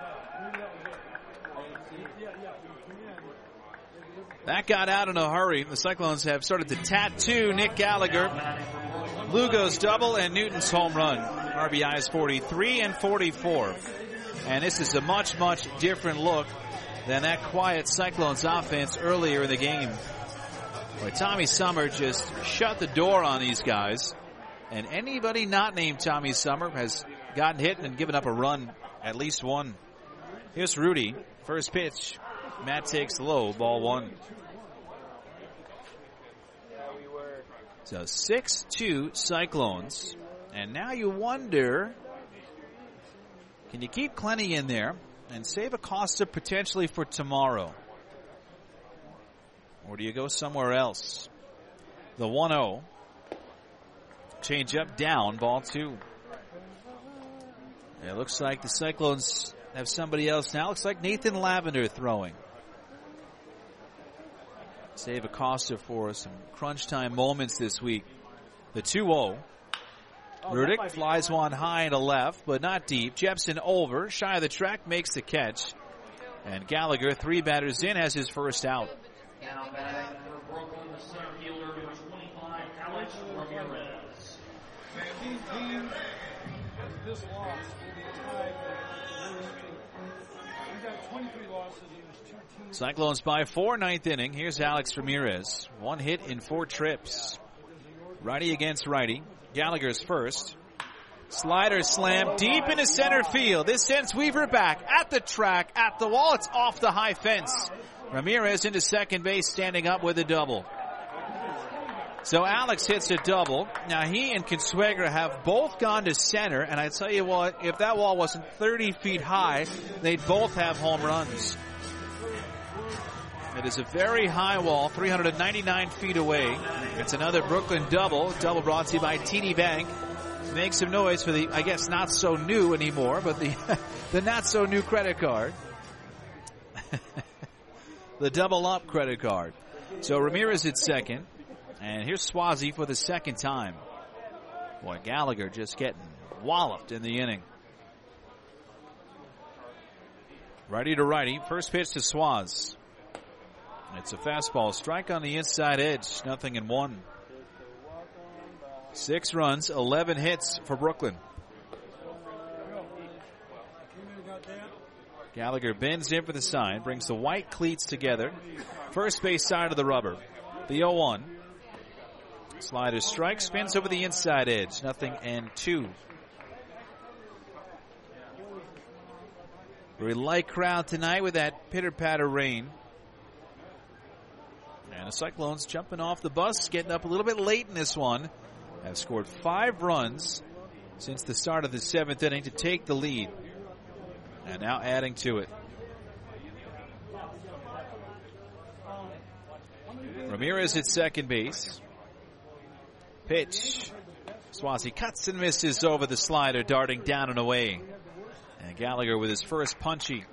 That got out in a hurry. The Cyclones have started to tattoo Nick Gallagher. Lugo's double and Newton's home run. R B Is forty-three and forty-four. And this is a much, much different look than that quiet Cyclones offense earlier in the game. Where Tommy Summer just shut the door on these guys. And anybody not named Tommy Summer has gotten hit and given up a run, at least one. Here's Rudy. First pitch. Matt takes low, ball one. So six two Cyclones. And now you wonder, can you keep Clenny in there and save Acosta potentially for tomorrow? Or do you go somewhere else? The one oh. Change up down, ball two. It looks like the Cyclones have somebody else now. Looks like Nathan Lavender throwing. Save Acosta for some crunch time moments this week. The two oh. Oh, Rudick flies one high to left, but not deep. Jepson over, shy of the track, makes the catch. And Gallagher, three batters in, has his first out. Now batting for Brooklyn, the center fielder, number twenty-five, Alex Ramirez. This loss will be tied with we got twenty-three losses. Two teams. Cyclones by four, ninth inning. Here's Alex Ramirez. One hit in four trips. Righty against righty. Gallagher's first. Slider slam deep into center field. This sends Weaver back at the track, at the wall. It's off the high fence. Ramirez into second base, standing up with a double. So Alex hits a double. Now he and Consuegra have both gone to center, and I tell you what, if that wall wasn't thirty feet high, they'd both have home runs. It is a very high wall, three hundred ninety-nine feet away. It's another Brooklyn double. Double brought to you by T D Bank. Make some noise for the, I guess, not so new anymore, but the the not so new credit card. The double up credit card. So Ramirez at second. And here's Swazi for the second time. Boy, Gallagher just getting walloped in the inning. Righty to righty. First pitch to Swaz. It's a fastball. Strike on the inside edge. Nothing in one. Six runs, eleven hits for Brooklyn. Gallagher bends in for the sign, brings the white cleats together. First base side of the rubber. The oh one. Slider strike, spins over the inside edge. Nothing and two. Very light crowd tonight with that pitter-patter rain. And the Cyclones jumping off the bus, getting up a little bit late in this one. Have scored five runs since the start of the seventh inning to take the lead. And now adding to it. Ramirez at second base. Pitch. Swazi cuts and misses over the slider, darting down and away. And Gallagher with his first punchy.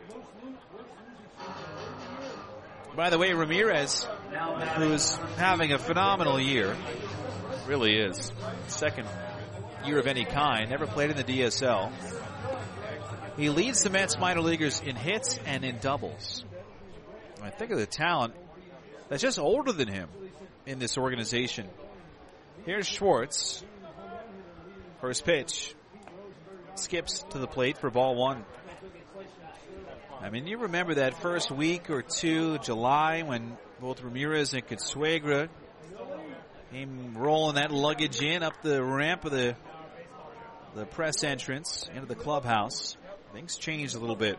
By the way, Ramirez, who's having a phenomenal year, really is. Second year of any kind, never played in the D S L. He leads the Mets minor leaguers in hits and in doubles. I think of the talent that's just older than him in this organization. Here's Schwartz. First pitch. Skips to the plate for ball one. I mean, you remember that first week or two, July, when both Ramirez and Consuegra came rolling that luggage in up the ramp of the the press entrance into the clubhouse. Things changed a little bit.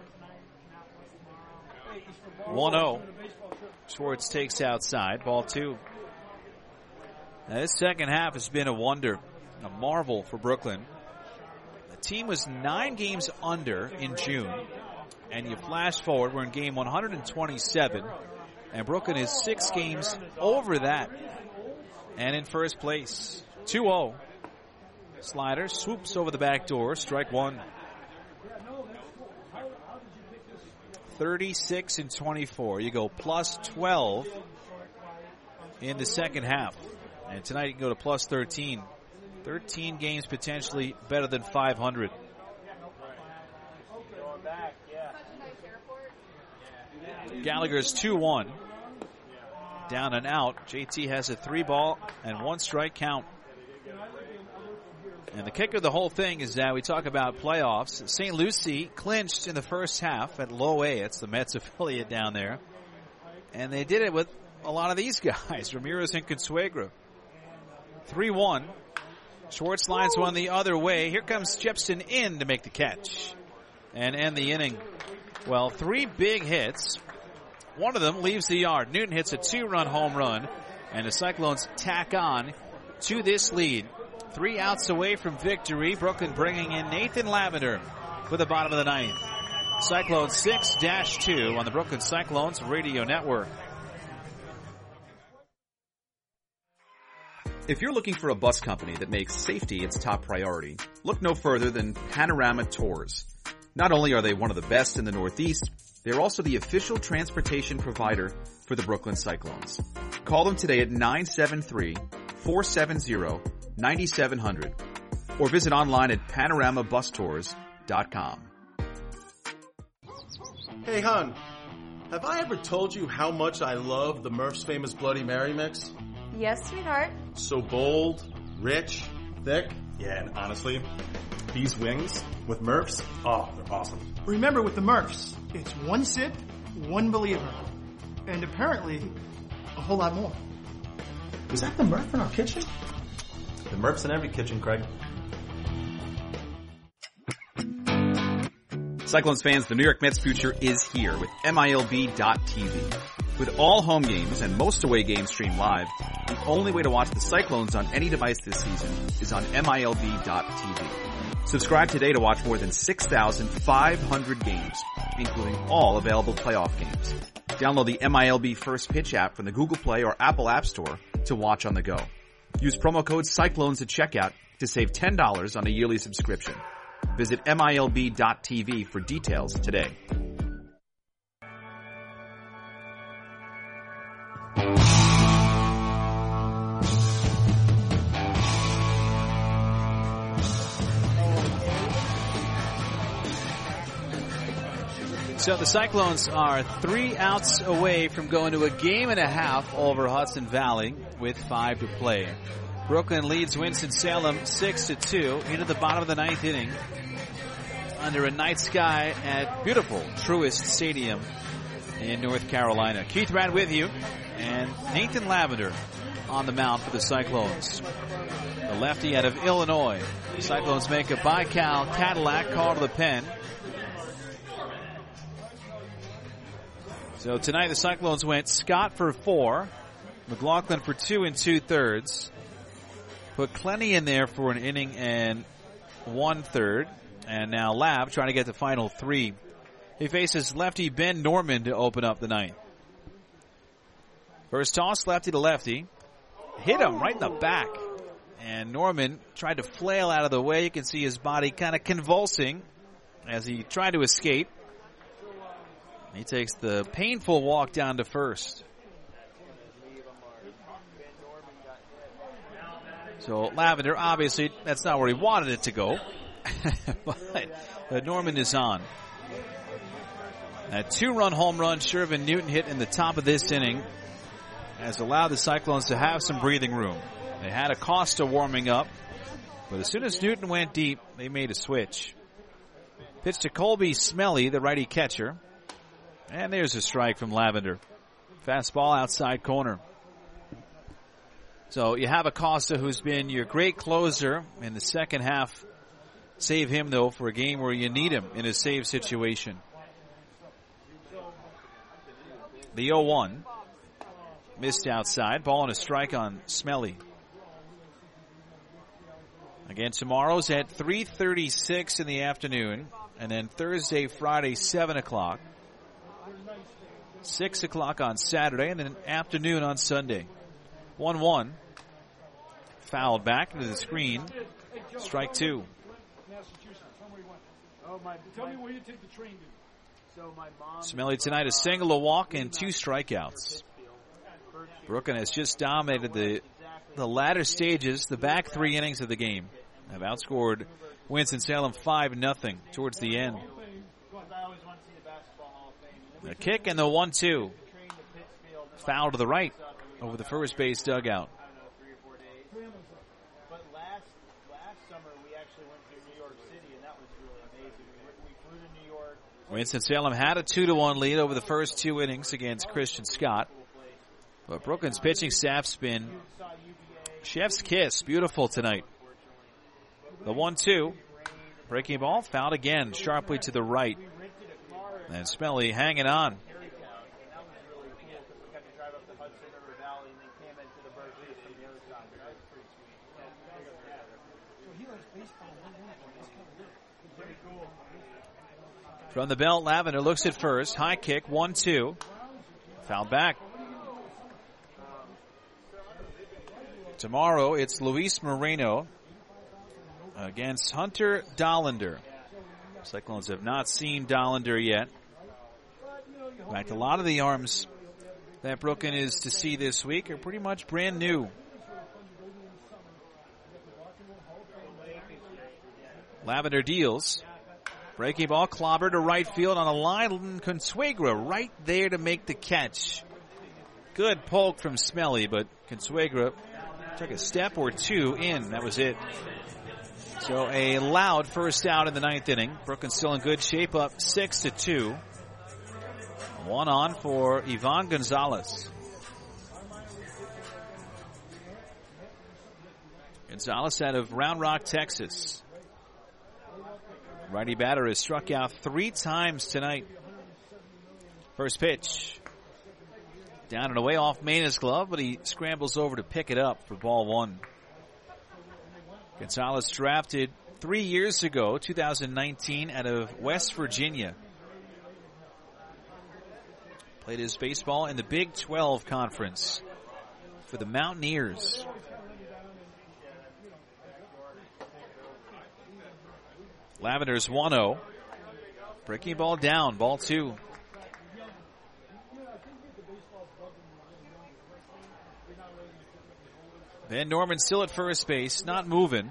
one oh. Schwartz takes outside. Ball two. Now, this second half has been a wonder, a marvel for Brooklyn. The team was nine games under in June. And you flash forward, we're in game one hundred twenty-seven. And Brooklyn is six games over that. And in first place. two oh. Slider swoops over the back door. Strike one. thirty-six and twenty-four. You go plus twelve in the second half. And tonight you can go to plus thirteen. thirteen games potentially better than five hundred. Gallagher's two one. Down and out. J T has a three ball and one strike count. And the kicker of the whole thing is that we talk about playoffs. Saint Lucie clinched in the first half at low A. It's the Mets affiliate down there. And they did it with a lot of these guys, Ramirez and Consuegra. three one. Schwartz lines one the other way. Here comes Jepson in to make the catch and end the inning. Well, three big hits. One of them leaves the yard. Newton hits a two-run home run, and the Cyclones tack on to this lead. Three outs away from victory. Brooklyn bringing in Nathan Lavender for the bottom of the ninth. Cyclones six dash two on the Brooklyn Cyclones radio network. If you're looking for a bus company that makes safety its top priority, look no further than Panorama Tours. Not only are they one of the best in the Northeast, they're also the official transportation provider for the Brooklyn Cyclones. Call them today at nine seven three, four seven zero, nine seven zero zero or visit online at panorama bus tours dot com. Hey, hon, have I ever told you how much I love the Murph's Famous Bloody Mary mix? Yes, sweetheart. So bold, rich, thick. Yeah, and honestly, these wings with Murph's, oh, they're awesome. Remember, with the Murphs, it's one sip, one believer. And apparently, a whole lot more. Was that the Murph in our kitchen? The Murph's in every kitchen, Craig. Cyclones fans, the New York Mets future is here with M I L B dot T V. With all home games and most away games streamed live, the only way to watch the Cyclones on any device this season is on M I L B dot T V. Subscribe today to watch more than six thousand five hundred games, including all available playoff games. Download the M I L B First Pitch app from the Google Play or Apple App Store to watch on the go. Use promo code Cyclones at checkout to save ten dollars on a yearly subscription. Visit M I L B dot T V for details today. So the Cyclones are three outs away from going to a game and a half over Hudson Valley with five to play. Brooklyn leads Winston-Salem six to two into the bottom of the ninth inning under a night sky at beautiful Truist Stadium in North Carolina. Keith Rad with you, and Nathan Lavender on the mound for the Cyclones. The lefty out of Illinois. The Cyclones make a by-Cal Cadillac call to the pen. So tonight the Cyclones went Scott for four, McLaughlin for two and two-thirds. Put Clenny in there for an inning and one-third. And now Lab trying to get the final three. He faces lefty Ben Norman to open up the ninth. First toss, lefty to lefty. Hit him right in the back. And Norman tried to flail out of the way. You can see his body kind of convulsing as he tried to escape. He takes the painful walk down to first. So Lavender, obviously, that's not where he wanted it to go. but, but Norman is on. A two-run home run Shervin Newton hit in the top of this inning has allowed the Cyclones to have some breathing room. They had Acosta warming up, but as soon as Newton went deep, they made a switch. Pitch to Colby Smelly, the righty catcher. And there's a strike from Lavender. Fastball outside corner. So you have Acosta, who's been your great closer in the second half. Save him, though, for a game where you need him in a save situation. The oh one. Missed outside. Ball and a strike on Smelly. Again, tomorrow's at three thirty-six in the afternoon. And then Thursday, Friday, seven o'clock. six o'clock on Saturday. And then afternoon on Sunday. one one. fouled back into the screen. Strike two. Oh, my, tell me where you take the train to. So my mom. Smelly tonight, a single, a walk, and two strikeouts. Brooklyn has just dominated the the latter stages, the back three innings of the game. Have outscored Winston-Salem five nothing towards the end. A kick and the one two. Foul to the right over the first base dugout. But last last summer we actually went to New York City, and that was really amazing. We, we flew to New York. Winston-Salem had a two to one lead over the first two innings against Christian Scott. But Brooklyn's pitching staff's been chef's kiss. Beautiful tonight. The one two. Breaking ball, fouled again, sharply to the right. And Smelly hanging on. From the belt, Lavender looks at first. High kick, one two. Fouled back. Tomorrow, it's Luis Moreno against Hunter Dollander. Cyclones have not seen Dollander yet. In fact, a lot of the arms that Brooklyn is to see this week are pretty much brand new. Lavender deals. Breaking ball, clobber to right field on a line. Consuegra right there to make the catch. Good poke from Smelly, but Consuegra took a step or two in. That was it. So a loud first out in the ninth inning. Brooklyn still in good shape, up six to two. One on for Ivan Gonzalez. Gonzalez out of Round Rock, Texas. Righty batter has struck out three times tonight. First pitch. Down and away off Mena's glove, but he scrambles over to pick it up for ball one. Gonzalez drafted three years ago, two thousand nineteen, out of West Virginia. Played his baseball in the Big twelve Conference for the Mountaineers. Lavender's one oh. Breaking ball down, ball two. Van Norman still at first base, not moving.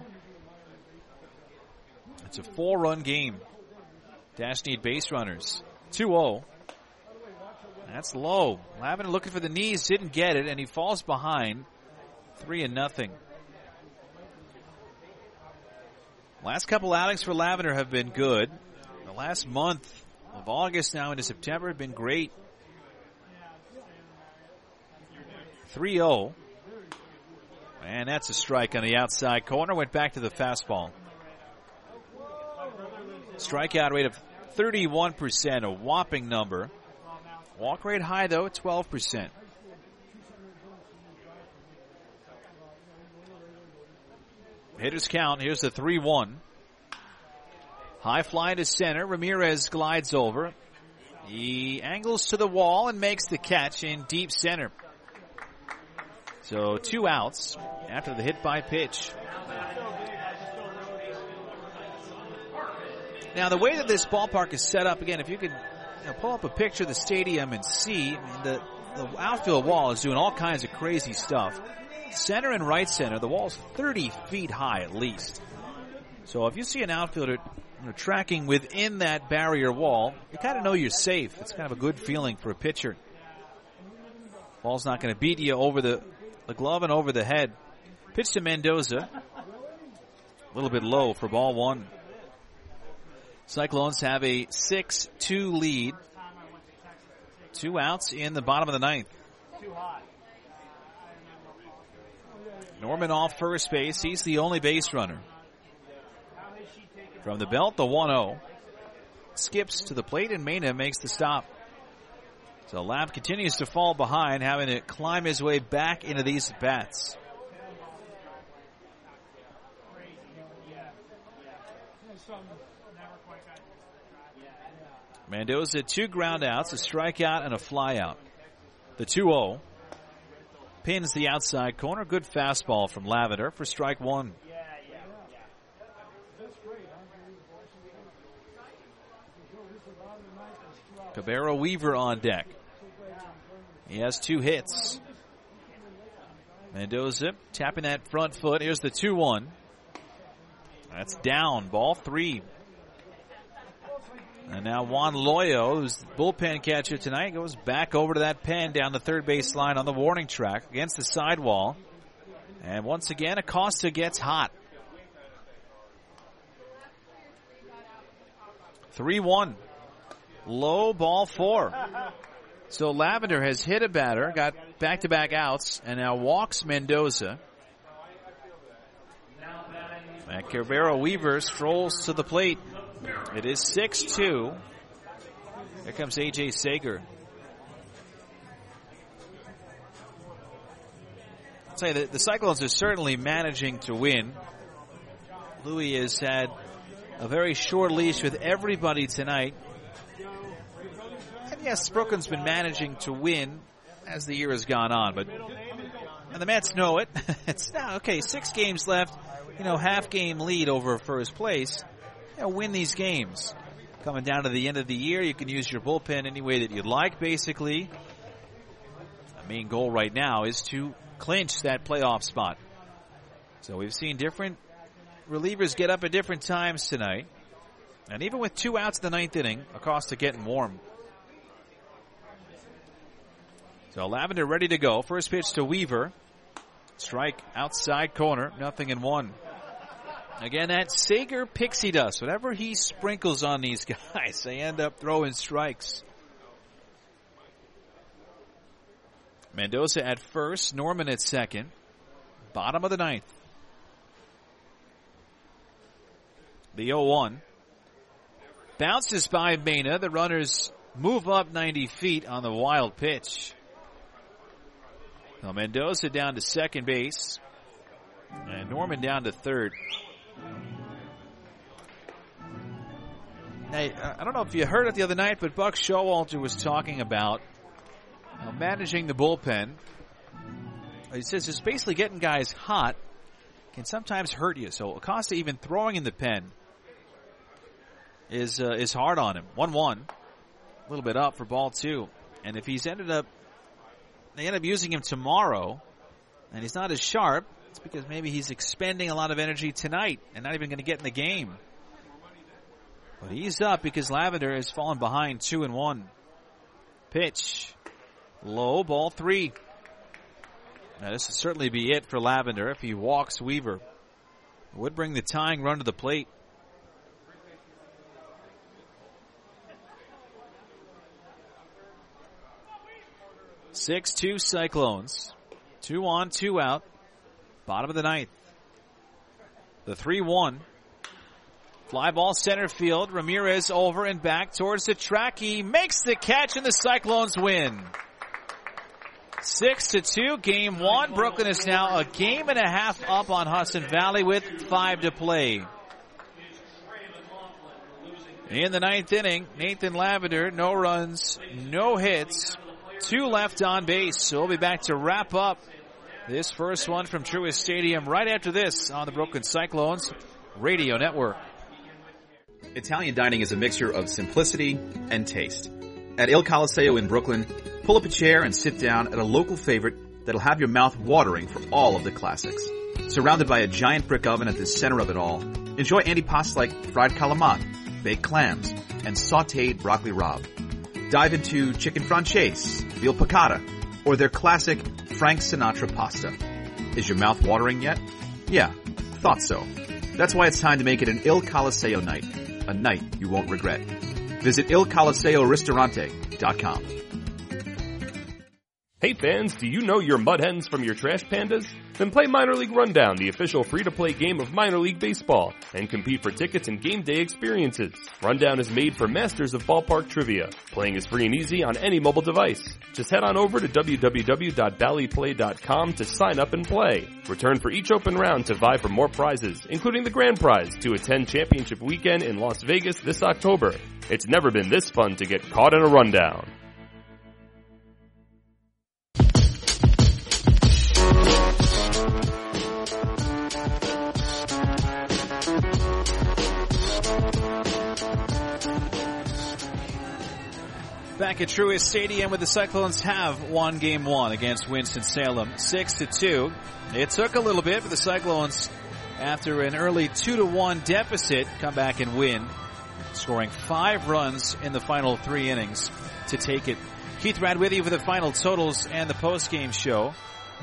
It's a four-run game. Dash need base runners. two oh. That's low. Lavender looking for the knees, didn't get it, and he falls behind. Three and nothing. Last couple outings for Lavender have been good. The last month of August now into September have been great. three oh. And that's a strike on the outside corner. Went back to the fastball. Strikeout rate of thirty-one percent, a whopping number. Walk rate high, though, at twelve percent. Hitters count. Here's the three one. High fly to center. Ramirez glides over. He angles to the wall and makes the catch in deep center. So two outs after the hit by pitch. Now, the way that this ballpark is set up, again, if you could you know, pull up a picture of the stadium and see, I mean, the, the outfield wall is doing all kinds of crazy stuff. Center and right center, the wall's thirty feet high at least. So if you see an outfielder you know, tracking within that barrier wall, you kind of know you're safe. It's kind of a good feeling for a pitcher. Ball's not going to beat you over the, the glove and over the head. Pitch to Mendoza. A little bit low for ball one. Cyclones have a six two lead. Two outs in the bottom of the ninth. Norman off first base. He's the only base runner. From the belt, the one oh. Skips to the plate, and Mena makes the stop. So Lab continues to fall behind, having to climb his way back into these at-bats. Mendoza, two ground outs, a strikeout, and a flyout. The two oh. pins the outside corner. Good fastball from Lavender for strike one. Cabrera Weaver on deck. He has two hits. Mendoza tapping that front foot. Here's the two one. That's down. Ball three. And now Juan Loyo, who's the bullpen catcher tonight, goes back over to that pen down the third base line on the warning track against the sidewall. And once again, Acosta gets hot. three one. Low, ball four. So Lavender has hit a batter, got back-to-back outs, and now walks Mendoza. And Cabrera Weaver strolls to the plate. It is six two. Here comes A J Sager. I'll tell you, the, the Cyclones are certainly managing to win. Louis has had a very short leash with everybody tonight. And yes, Brooklyn's been managing to win as the year has gone on, but and the Mets know it. It's now, okay, six games left, you know, half game lead over first place. You know, win these games. Coming down to the end of the year, you can use your bullpen any way that you'd like, basically. The main goal right now is to clinch that playoff spot. So we've seen different relievers get up at different times tonight. And even with two outs in the ninth inning, Acosta getting warm. So Lavender ready to go. First pitch to Weaver. Strike outside corner. Nothing in one. Again, that Sager pixie dust. Whatever he sprinkles on these guys, they end up throwing strikes. Mendoza at first. Norman at second. Bottom of the ninth. The oh one. Bounces by Mena. The runners move up ninety feet on the wild pitch. Now Mendoza down to second base. And Norman down to third. Hey, I don't know if you heard it the other night, but Buck Showalter was talking about you know, managing the bullpen. He says it's basically getting guys hot can sometimes hurt you. So Acosta even throwing in the pen is uh, is hard on him. one one. A little bit up for ball two. And if he's ended up, they end up using him tomorrow, and he's not as sharp, it's because maybe he's expending a lot of energy tonight and not even going to get in the game. But he's up because Lavender has fallen behind two and one. Pitch. Low, ball three. Now this will certainly be it for Lavender if he walks Weaver. It would bring the tying run to the plate. six two Cyclones. Two on, two out. Bottom of the ninth. The three one. Fly ball center field. Ramirez over and back towards the track. He makes the catch and the Cyclones win. Six to two, game one. Brooklyn is now a game and a half up on Hudson Valley with five to play. In the ninth inning, Nathan Lavender, no runs, no hits, two left on base. So we'll be back to wrap up this first one from Truist Stadium right after this on the Brooklyn Cyclones Radio Network. Italian dining is a mixture of simplicity and taste. At Il Colosseo in Brooklyn, pull up a chair and sit down at a local favorite that'll have your mouth watering for all of the classics. Surrounded by a giant brick oven at the center of it all, enjoy antipastas like fried calamari, baked clams, and sautéed broccoli rabe. Dive into chicken franchise, veal piccata, or their classic Frank Sinatra pasta. Is your mouth watering yet? Yeah, thought so. That's why it's time to make it an Il Colosseo night. A night you won't regret. Visit il colosseo ristorante dot com. Hey fans, do you know your mud hens from your trash pandas? Then play Minor League Rundown, the official free-to-play game of minor league baseball, and compete for tickets and game day experiences. Rundown is made for masters of ballpark trivia. Playing is free and easy on any mobile device. Just head on over to w w w dot bally play dot com to sign up and play. Return for each open round to vie for more prizes, including the grand prize to attend championship weekend in Las Vegas this October. It's never been this fun to get caught in a rundown. back at Truist Stadium where the Cyclones have won game one against Winston-Salem, six to two. It took a little bit for the Cyclones, after an early two to one deficit, come back and win, scoring five runs in the final three innings to take it. Keith Rad with you for the final totals and the post-game show.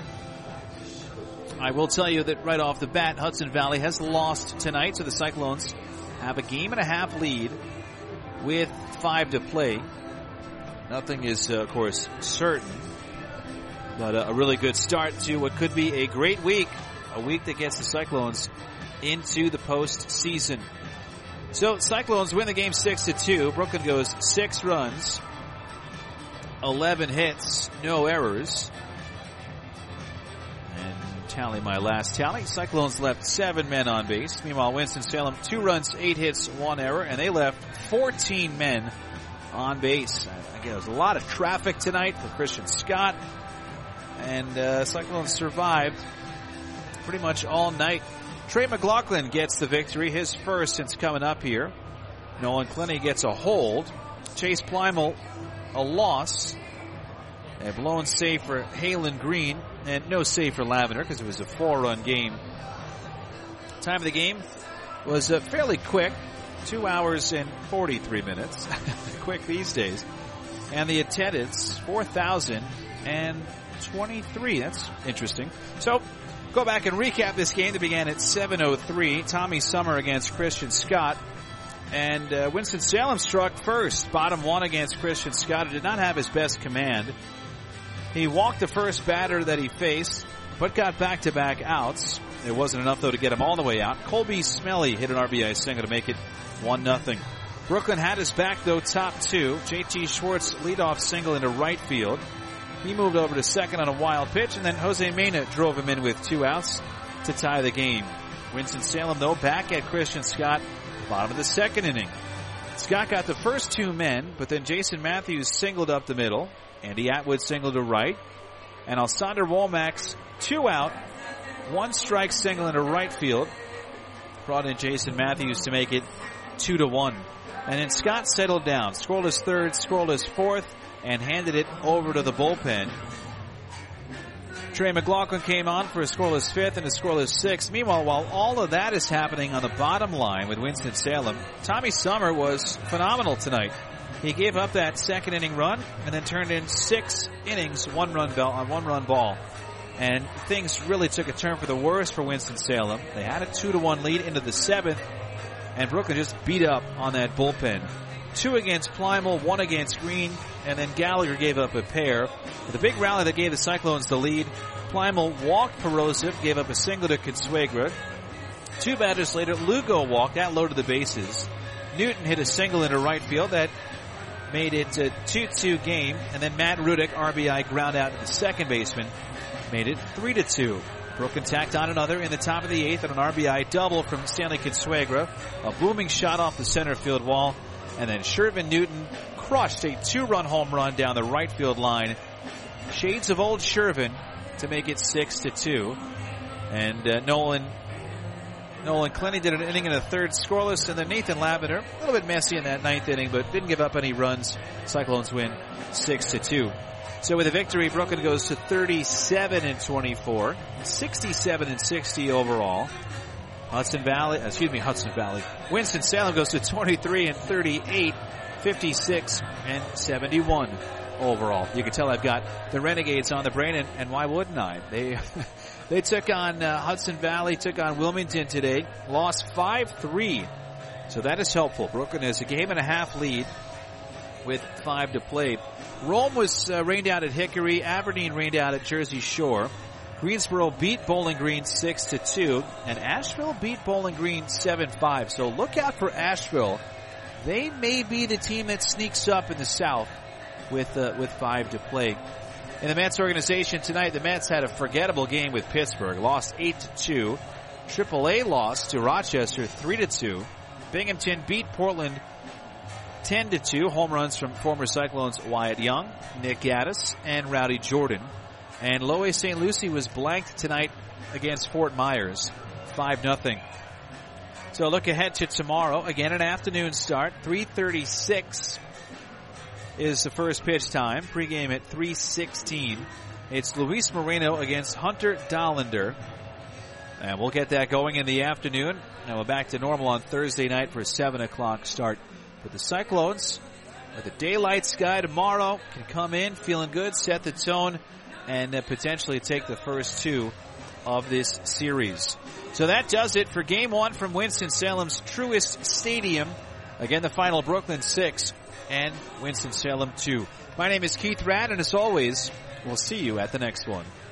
I will tell you that right off the bat, Hudson Valley has lost tonight, so the Cyclones have a game and a half lead with five to play. Nothing is, uh, of course, certain, but uh, a really good start to what could be a great week, a week that gets the Cyclones into the postseason. So Cyclones win the game six to two. Brooklyn goes six runs, eleven hits, no errors. And tally my last tally. Cyclones left seven men on base. Meanwhile, Winston-Salem, two runs, eight hits, one error, and they left fourteen men on base. Again, there was a lot of traffic tonight for Christian Scott, and uh, Cyclones survived pretty much all night. Trey McLaughlin gets the victory, his first since coming up here. Nolan Clenny gets a hold. Chase Plymel, a loss. A blown save for Halen Green, and no save for Lavender because it was a four-run game. Time of the game was uh, fairly quick, two hours and forty-three minutes. Quick these days. And the attendance, four thousand twenty-three. That's interesting. So, go back and recap this game that began at seven oh three. Tommy Summer against Christian Scott. And uh, Winston-Salem struck first. Bottom one against Christian Scott, who did not have his best command. He walked the first batter that he faced, but got back-to-back outs. It wasn't enough, though, to get him all the way out. Colby Smelly hit an R B I single to make it one nothing. Brooklyn had his back, though, top two. J T Schwartz leadoff single into right field. He moved over to second on a wild pitch, and then Jose Mena drove him in with two outs to tie the game. Winston-Salem, though, back at Christian Scott, bottom of the second inning. Scott got the first two men, but then Jason Matthews singled up the middle. Andy Atwood singled to right. And Alsander Womack's two out, one strike single into right field brought in Jason Matthews to make it two to one. And then Scott settled down, scoreless third, scoreless fourth, and handed it over to the bullpen. Trey McLaughlin came on for a scoreless fifth and a scoreless sixth. Meanwhile, while all of that is happening on the bottom line with Winston-Salem, Tommy Summer was phenomenal tonight. He gave up that second inning run and then turned in six innings, one run ball on one run ball. And things really took a turn for the worse for Winston-Salem. They had a two to one lead into the seventh, and Brooklyn just beat up on that bullpen. Two against Plymel, one against Green, and then Gallagher gave up a pair. With a big rally that gave the Cyclones the lead, Plymel walked Perosiv, gave up a single to Consuegra. Two batters later, Lugo walked, that loaded the bases. Newton hit a single into right field, that made it a two two game, and then Matt Rudick, R B I ground out to the second baseman, made it three to two. Brooklyn tacked on another in the top of the eighth on an R B I double from Stanley Consuegra. A booming shot off the center field wall, and then Shervin Newton crushed a two-run home run down the right field line. Shades of old Shervin to make it six to two. And uh, Nolan Nolan Clenny did an inning and a third scoreless, and then Nathan Lavender, a little bit messy in that ninth inning, but didn't give up any runs. Cyclones win six to two. So with a victory, Brooklyn goes to thirty-seven and twenty-four, sixty-seven and sixty overall. Hudson Valley, excuse me, Hudson Valley. Winston-Salem goes to twenty-three and thirty-eight, fifty-six and seventy-one overall. You can tell I've got the Renegades on the brain, and, and why wouldn't I? They they took on uh, Hudson Valley, took on Wilmington today, lost five three. So that is helpful. Brooklyn has a game and a half lead with five to play. Rome was uh, rained out at Hickory. Aberdeen rained out at Jersey Shore. Greensboro beat Bowling Green six to two, and Asheville beat Bowling Green seven five. So look out for Asheville. They may be the team that sneaks up in the South with uh, with five to play. In the Mets organization tonight, the Mets had a forgettable game with Pittsburgh, lost eight to two. Triple A lost to Rochester three to two. Binghamton beat Portland ten to two. Home runs from former Cyclones Wyatt Young, Nick Gaddis, and Rowdy Jordan. And Loe Saint Lucie was blanked tonight against Fort Myers, five nothing. So look ahead to tomorrow. Again, an afternoon start, three thirty-six. is the first pitch time. Pregame at three sixteen. It's Luis Moreno against Hunter Dollander. And we'll get that going in the afternoon. Now we're back to normal on Thursday night for a seven o'clock start. But the Cyclones, with a daylight sky tomorrow, can come in feeling good, set the tone, and uh, potentially take the first two of this series. So that does it for Game one from Winston-Salem's Truist Stadium. Again, the final Brooklyn six and Winston-Salem two. My name is Keith Radd, and as always, we'll see you at the next one.